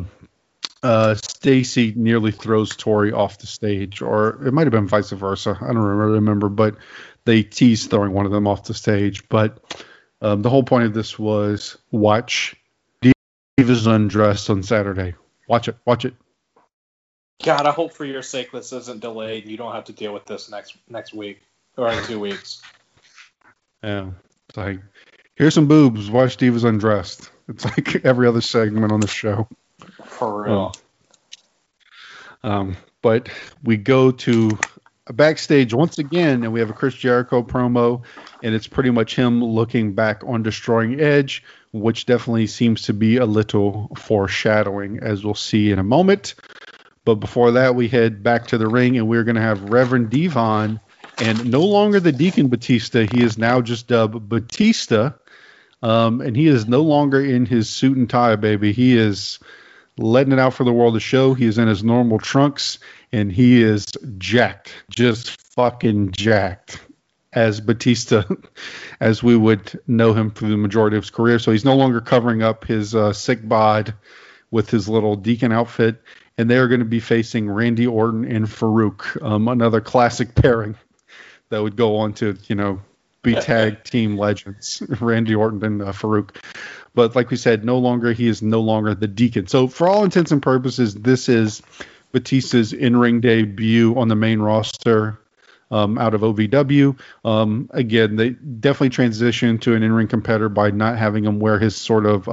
Stacy nearly throws Tori off the stage, or it might have been vice versa. I don't remember, but they teased throwing one of them off the stage. But the whole point of this was watch Divas Undressed on Saturday. Watch it. God, I hope for your sake this isn't delayed and you don't have to deal with this next week or in 2 weeks. Yeah, it's like, here's some boobs. Watch Divas Undressed. It's like every other segment on the show. For real. But we go to backstage once again, and we have a Chris Jericho promo, and it's pretty much him looking back on Destroying Edge, which definitely seems to be a little foreshadowing, as we'll see in a moment. But before that, we head back to the ring, and we're going to have Reverend Devon, and no longer the Deacon Batista. He is now just dubbed Batista, and he is no longer in his suit and tie, baby. He is letting it out for the world to show. He is in his normal trunks, and he is jacked, just fucking jacked, as Batista, as we would know him through the majority of his career. So he's no longer covering up his sick bod with his little Deacon outfit. And they are going to be facing Randy Orton and Farouk, another classic pairing that would go on to, be tag team legends, Randy Orton and Farouk. But like we said, he is no longer the Deacon. So for all intents and purposes, this is Batista's in-ring debut on the main roster out of OVW. Again, they definitely transitioned to an in-ring competitor by not having him wear his sort of,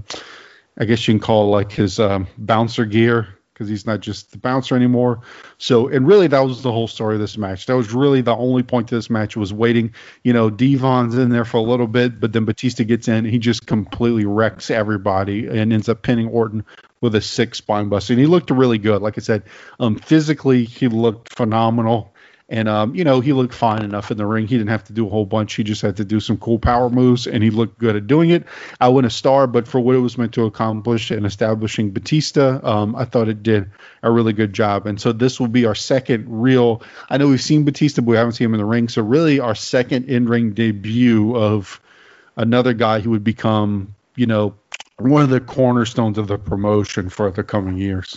I guess you can call like his bouncer gear, because he's not just the bouncer anymore. So, and really that was the whole story of this match. That was really the only point to this match, was waiting. Devon's in there for a little bit, but then Batista gets in. He just completely wrecks everybody and ends up pinning Orton with a 6 spine buster. And he looked really good. Like I said, physically, he looked phenomenal. And, he looked fine enough in the ring. He didn't have to do a whole bunch. He just had to do some cool power moves, and he looked good at doing it. I wouldn't a star, but for what it was meant to accomplish in establishing Batista, I thought it did a really good job. And so this will be our second real, I know we've seen Batista, but we haven't seen him in the ring. So really our second in-ring debut of another guy who would become, one of the cornerstones of the promotion for the coming years.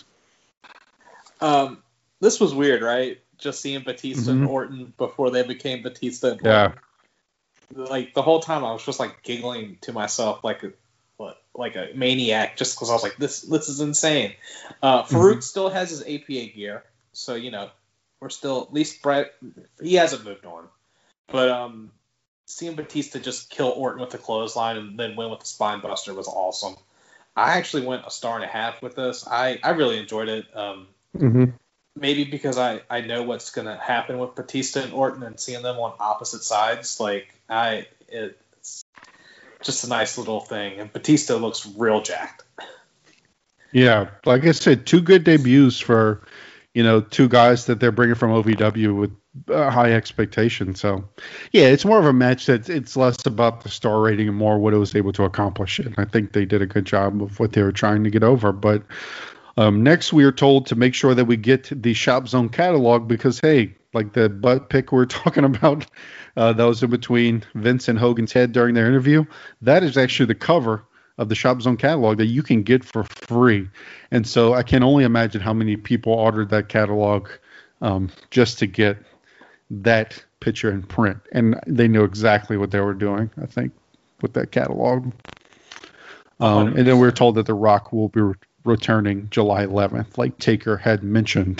This was weird, right? Just seeing Batista and Orton before they became Batista and Orton. Yeah. Like the whole time I was just like giggling to myself like a maniac, just because I was like, this is insane. Farouk still has his APA gear, so we're still, at least Brett, he hasn't moved on. But seeing Batista just kill Orton with the clothesline and then win with the spine buster was awesome. I actually went 1.5 stars with this. I really enjoyed it. Maybe because I know what's going to happen with Batista and Orton, and seeing them on opposite sides, it's just a nice little thing. And Batista looks real jacked. Yeah, like I said, 2 good debuts for, 2 guys that they're bringing from OVW with high expectations. So, yeah, it's more of a match that it's less about the star rating and more what it was able to accomplish. And I think they did a good job of what they were trying to get over. But next, we are told to make sure that we get the Shop Zone catalog because, hey, like the butt pic we were talking about, that was in between Vince and Hogan's head during their interview. That is actually the cover of the Shop Zone catalog that you can get for free. And so I can only imagine how many people ordered that catalog just to get that picture in print. And they knew exactly what they were doing, I think, with that catalog. And then we were told that The Rock will be returning July 11th, like Taker had mentioned.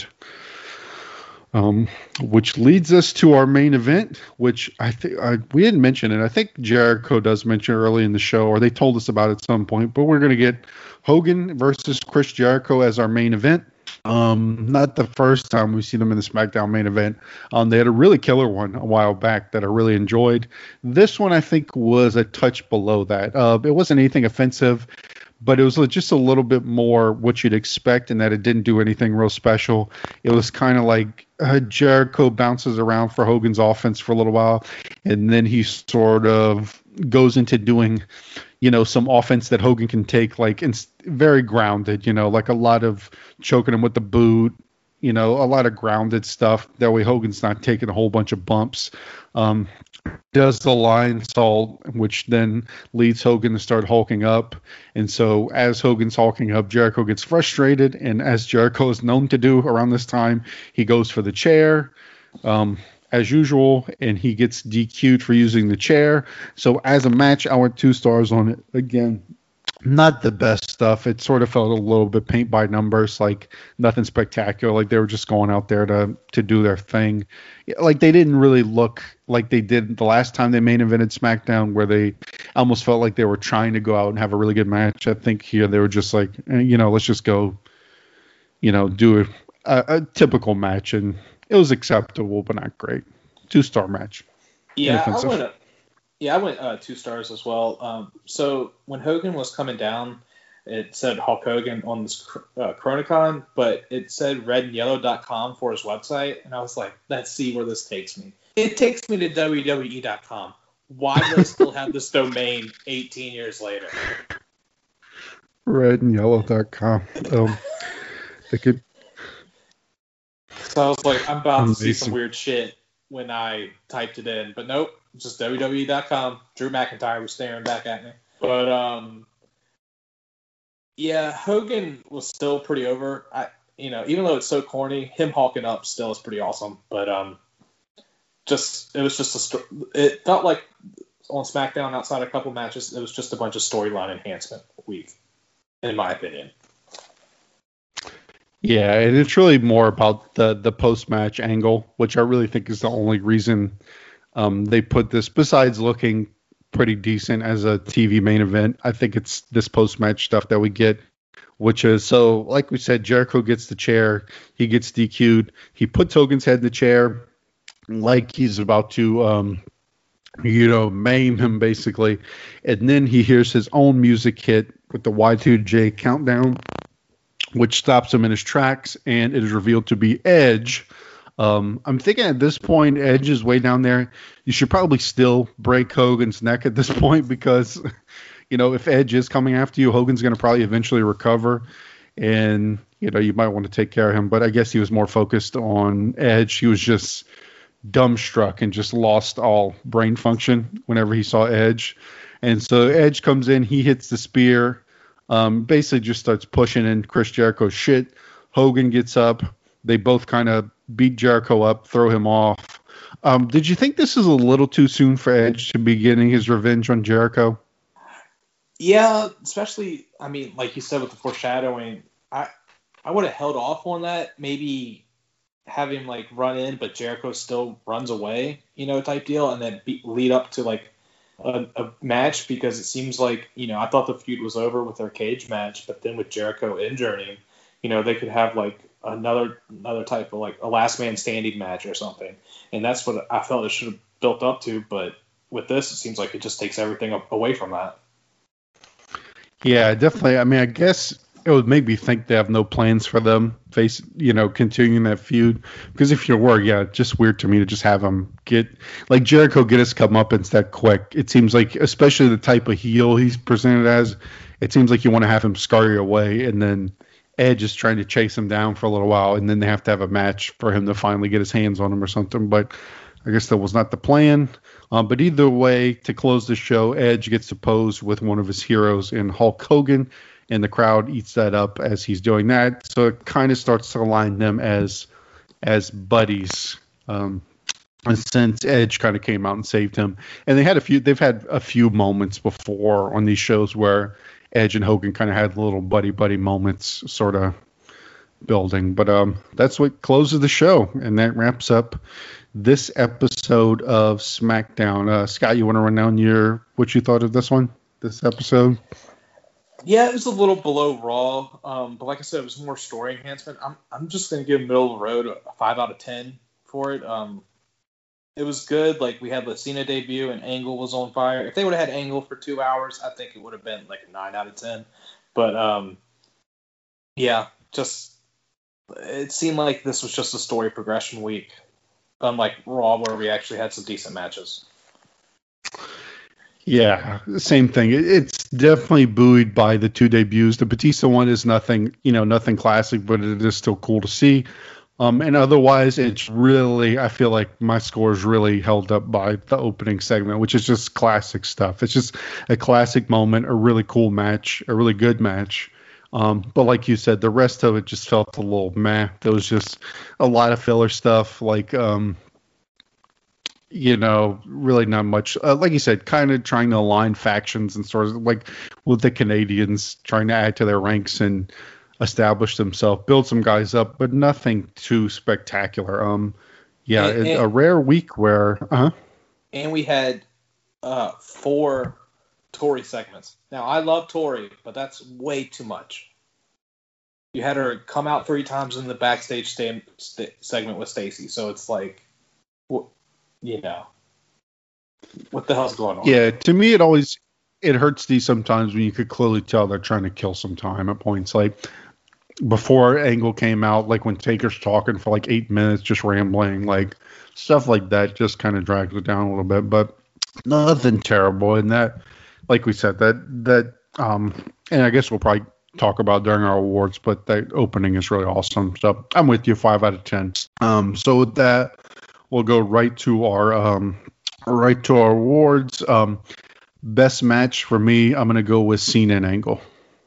Which leads us to our main event, which I think we didn't mention it. I think Jericho does mention early in the show, or they told us about it at some point, but we're going to get Hogan versus Chris Jericho as our main event. Not the first time we see them in the SmackDown main event. They had a really killer one a while back that I really enjoyed. This one I think was a touch below that. It wasn't anything offensive, but it was just a little bit more what you'd expect in that it didn't do anything real special. It was kind of like Jericho bounces around for Hogan's offense for a little while, and then he sort of goes into doing, some offense that Hogan can take, like very grounded, like a lot of choking him with the boot, a lot of grounded stuff. That way Hogan's not taking a whole bunch of bumps. Does the Lionsault, which then leads Hogan to start hulking up. And so as Hogan's hulking up, Jericho gets frustrated. And as Jericho is known to do around this time, he goes for the chair as usual, and he gets DQ'd for using the chair. So as a match, I went 2 stars on it. Again, not the best stuff. It sort of felt a little bit paint by numbers, like nothing spectacular. Like they were just going out there to do their thing. Like they didn't really look like they did the last time they main evented SmackDown, where they almost felt like they were trying to go out and have a really good match. I think here they were just like, let's just go, do a typical match, and it was acceptable but not great. 2-star match. Yeah, I went 2 stars as well. So when Hogan was coming down, it said Hulk Hogan on this Chronicon, but it said redandYellow.com for his website, and I was like, let's see where this takes me. It takes me to WWE.com. Why do they still have this domain 18 years later? RedandYellow.com. They could. So I was like, I'm about to see some weird shit when I typed it in, but nope, just WWE.com. Drew McIntyre was staring back at me. But yeah, Hogan was still pretty over. Even though it's so corny, him hulking up still is pretty awesome. But it felt like on SmackDown, outside a couple matches, it was just a bunch of storyline enhancement week, in my opinion. Yeah, and it's really more about the post-match angle, which I really think is the only reason they put this, besides looking pretty decent as a TV main event. I think it's this post-match stuff that we get, which is, so like we said, Jericho gets the chair, he gets DQ'd, he puts Hogan's head in the chair like he's about to maim him basically, and then he hears his own music hit with the Y2J countdown, which stops him in his tracks, and it is revealed to be Edge. I'm thinking at this point, Edge is way down there. You should probably still break Hogan's neck at this point, because, if Edge is coming after you, Hogan's going to probably eventually recover, and, you might want to take care of him. But I guess he was more focused on Edge. He was just dumbstruck and just lost all brain function whenever he saw Edge. And so Edge comes in, he hits the spear, basically just starts pushing in Chris Jericho's shit. Hogan gets up. They both kind of beat Jericho up, throw him off. Did you think this is a little too soon for Edge to be getting his revenge on Jericho? Yeah, especially, like you said with the foreshadowing, I would have held off on that. Maybe have him run in, but Jericho still runs away, type deal, and then lead up to a match, because it seems like, I thought the feud was over with their cage match, but then with Jericho injuring, they could have another type of a last man standing match or something. And that's what I felt it should have built up to. But with this, it seems like it just takes everything away from that. Yeah, definitely. I guess it would make me think they have no plans for them continuing that feud. Because if you're worried, yeah, it's just weird to me to just have them Jericho get his comeuppance that quick. It seems like, especially the type of heel he's presented as, it seems like you want to have him scurry away, and then Edge is trying to chase him down for a little while, and then they have to have a match for him to finally get his hands on him or something. But I guess that was not the plan. But either way, to close the show, Edge gets to pose with one of his heroes in Hulk Hogan, and the crowd eats that up as he's doing that. So it kind of starts to align them as buddies. Since Edge kind of came out and saved him, and they've had a few moments before on these shows where Edge and Hogan kind of had little buddy moments sort of building. But that's what closes the show, and that wraps up this episode of SmackDown. Scott, you want to run down what you thought of this episode? Yeah, it was a little below Raw, but like I said, it was more story enhancement. I'm just going to give middle of the road a 5 out of 10 for it. It was good. We had the Cena debut, and Angle was on fire. If they would have had Angle for 2 hours, I think it would have been a 9 out of 10. But yeah, just it seemed like this was just a story progression week, unlike Raw, where we actually had some decent matches. Yeah, same thing. It's definitely buoyed by the 2 debuts. The Batista one is nothing classic, but it is still cool to see. And otherwise, it's really, I feel like my score is really held up by the opening segment, which is just classic stuff. It's just a classic moment, a really cool match, a really good match. But like you said, the rest of it just felt a little meh. There was just a lot of filler stuff, like, really not much. Like you said, kind of trying to align factions and sort of like with the Canadians trying to add to their ranks and establish themselves, build some guys up, but nothing too spectacular. A rare week where. And we had 4 Tori segments. Now I love Tori, but that's way too much. You had her come out 3 times in the backstage segment with Stacy, so it's like, what the hell's going on? Yeah, to me it hurts these sometimes when you could clearly tell they're trying to kill some time at points. Like before Angle came out, like when Taker's talking for like 8 minutes, just rambling, like stuff like that just kind of drags it down a little bit, but nothing terrible. And that, like we said, that and I guess we'll probably talk about during our awards, but that opening is really awesome. So I'm with you, 5 out of 10. So with that, we'll go right to our awards. Best match for me, I'm gonna go with Cena and Angle.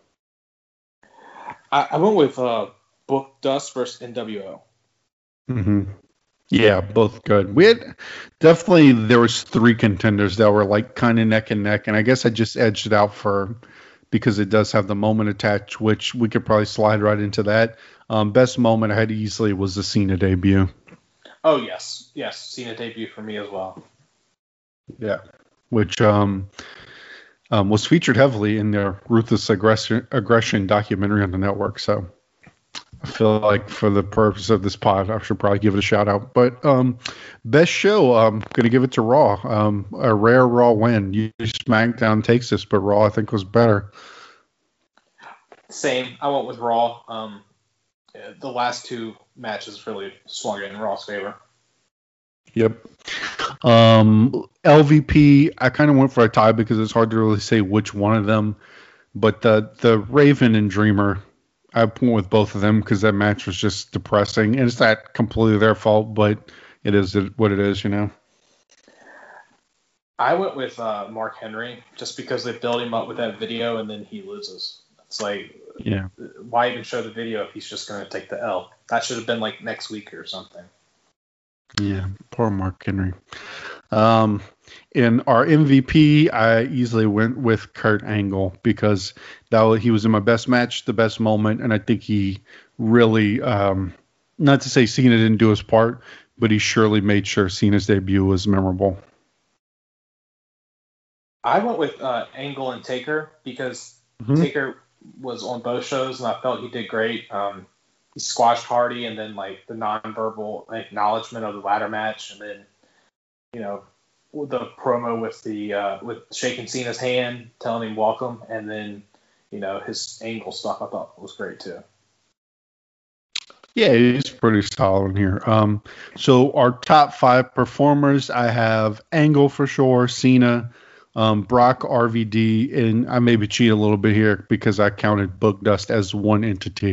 I went with Book Dust versus NWO. Mm-hmm. Yeah, both good. We had there was 3 contenders that were like kind of neck and neck, and I guess I just edged it out because it does have the moment attached, which we could probably slide right into that. Best moment I had easily was the Cena debut. Oh yes, Cena debut for me as well. Yeah, which was featured heavily in their Ruthless Aggression documentary on the network. So I feel like for the purpose of this pod, I should probably give it a shout out. But best show, I'm going to give it to Raw. A rare Raw win. Usually SmackDown takes this, but Raw I think was better. Same. I went with Raw. The last 2 matches really swung in Raw's favor. Yep. LVP, I kind of went for a tie because it's hard to really say which one of them. But the Raven and Dreamer, I went with both of them because that match was just depressing. And it's not completely their fault, but it is what it is, I went with Mark Henry just because they build him up with that video and then he loses. It's like, yeah, why even show the video if he's just going to take the L? That should have been like next week or something. Yeah, poor Mark Henry. In our MVP, I easily went with Kurt Angle because he was in my best match, the best moment, and I think he really, not to say Cena didn't do his part, but he surely made sure Cena's debut was memorable. I went with Angle and Taker because Taker was on both shows, and I felt he did great. He squashed Hardy, and then like the nonverbal acknowledgement of the ladder match, and then the promo with shaking Cena's hand, telling him welcome, and then his Angle stuff I thought was great too. Yeah, he's pretty solid here. So our top 5 performers, I have Angle for sure, Cena, Brock, RVD, and I maybe cheat a little bit here because I counted Book Dust as one entity.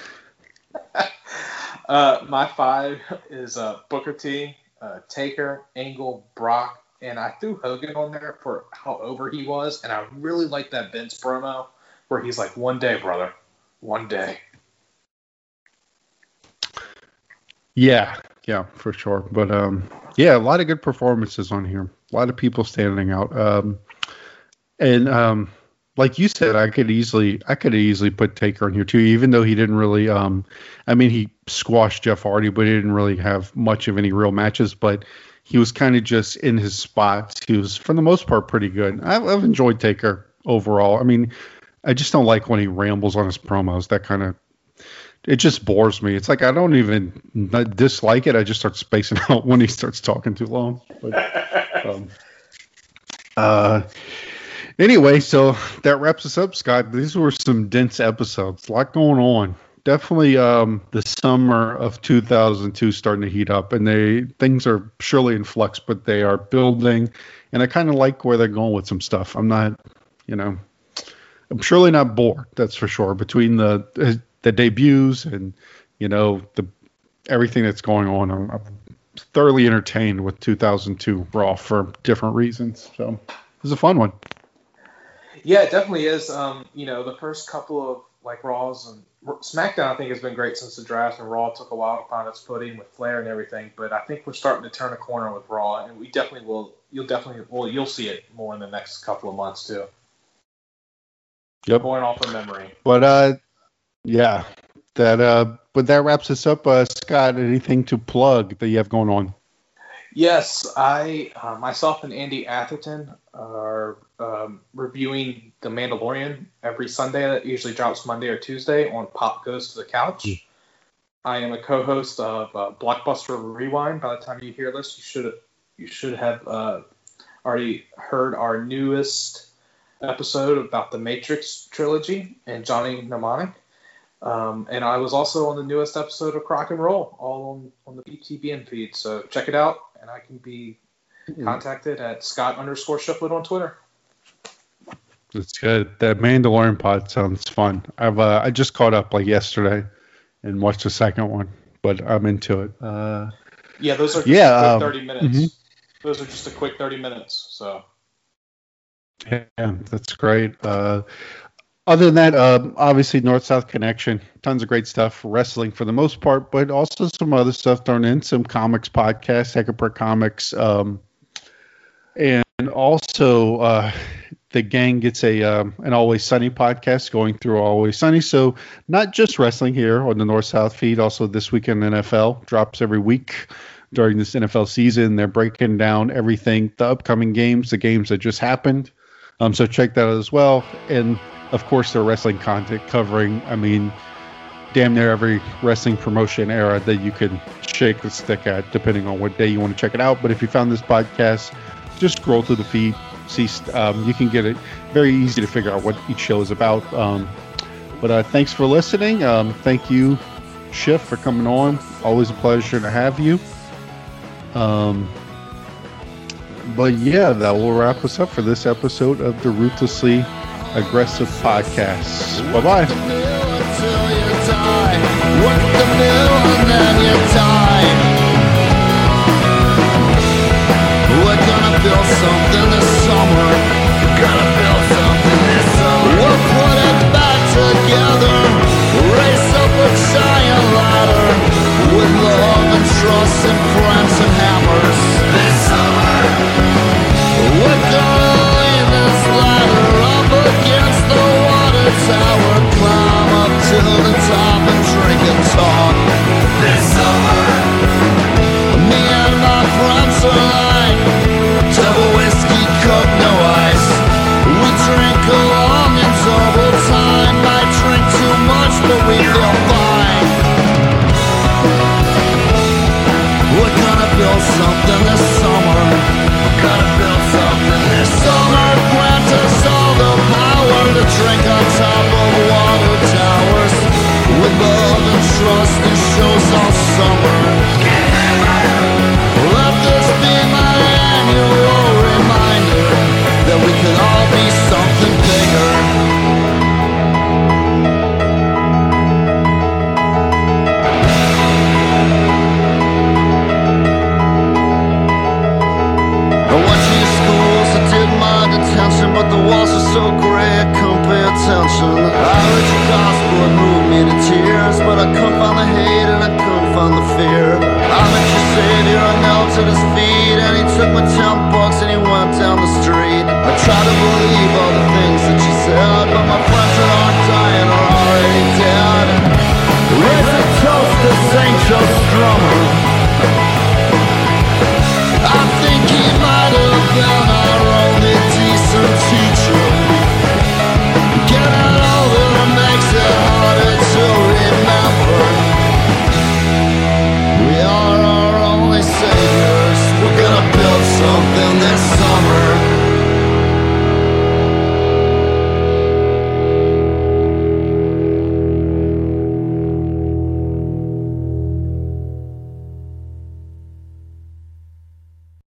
My 5 is Booker T, Taker, Angle, Brock, and I threw Hogan on there for how over he was, and I really like that Vince promo where he's like, "One day, brother, one day." Yeah, for sure. But a lot of good performances on here. A lot of people standing out. And like you said, I could easily put Taker in here too, even though he didn't really. He squashed Jeff Hardy, but he didn't really have much of any real matches. But he was kind of just in his spots. He was, for the most part, pretty good. I've enjoyed Taker overall. I mean, I just don't like when he rambles on his promos. That kind of. It just bores me. It's like I don't even dislike it. I just start spacing out when he starts talking too long. But, anyway, so that wraps us up, Scott. These were some dense episodes. A lot going on. Definitely the summer of 2002 starting to heat up, and things are surely in flux, but they are building. And I kind of like where they're going with some stuff. I'm not, I'm surely not bored. That's for sure. Between the debuts and the everything that's going on. I'm thoroughly entertained with 2002 Raw for different reasons. So it was a fun one. Yeah, it definitely is. The first couple of like Raws and SmackDown, I think, has been great since the draft, and Raw took a while to find its footing with Flair and everything. But I think we're starting to turn a corner with Raw, and we definitely will. You'll see it more in the next couple of months too. Yep. Going off of memory. But yeah, but that wraps us up. Scott, anything to plug that you have going on? Yes, I myself and Andy Atherton are reviewing The Mandalorian every Sunday. That usually drops Monday or Tuesday on Pop Goes to the Couch. I am a co-host of Blockbuster Rewind. By the time you hear this, you should have already heard our newest episode about the Matrix trilogy and Johnny Mnemonic. And I was also on the newest episode of Crock and Roll, all on the BTBN feed. So check it out, and I can be contacted at Scott_Shiflett on Twitter. That's good. That Mandalorian pod sounds fun. I just caught up like yesterday and watched the second one, but I'm into it. Yeah, those are just a quick 30 minutes. Mm-hmm. Those are just a quick 30 minutes. So. Yeah, that's great. Other than that, obviously North-South Connection, tons of great stuff, wrestling for the most part, but also some other stuff thrown in, some comics podcasts, Heckaper Comics, and also the gang gets an Always Sunny podcast going through Always Sunny. So not just wrestling here on the North-South feed, also This Week in NFL drops every week during this NFL season. They're breaking down everything, the upcoming games, the games that just happened. So check that out as well. And of course, their wrestling content covering, damn near every wrestling promotion era that you could shake the stick at, depending on what day you want to check it out. But if you found this podcast, just scroll through the feed. See, you can get it very easy to figure out what each show is about. But thanks for listening. Thank you, Schiff, for coming on. Always a pleasure to have you. But yeah, that will wrap us up for this episode of the Ruthlessly Aggressive Podcast. Bye-bye. We're gonna build something this summer. We'll put it back together. Race up a giant ladder with love and trust and friends and hammers. This summer, we're gonna lean this ladder up against the water tower. Climb up to the top and drink and talk. This summer, me and my friends are like double whiskey, coke, no ice. We drink along in double time. Might drink too much, but we feel fine. We're gonna build something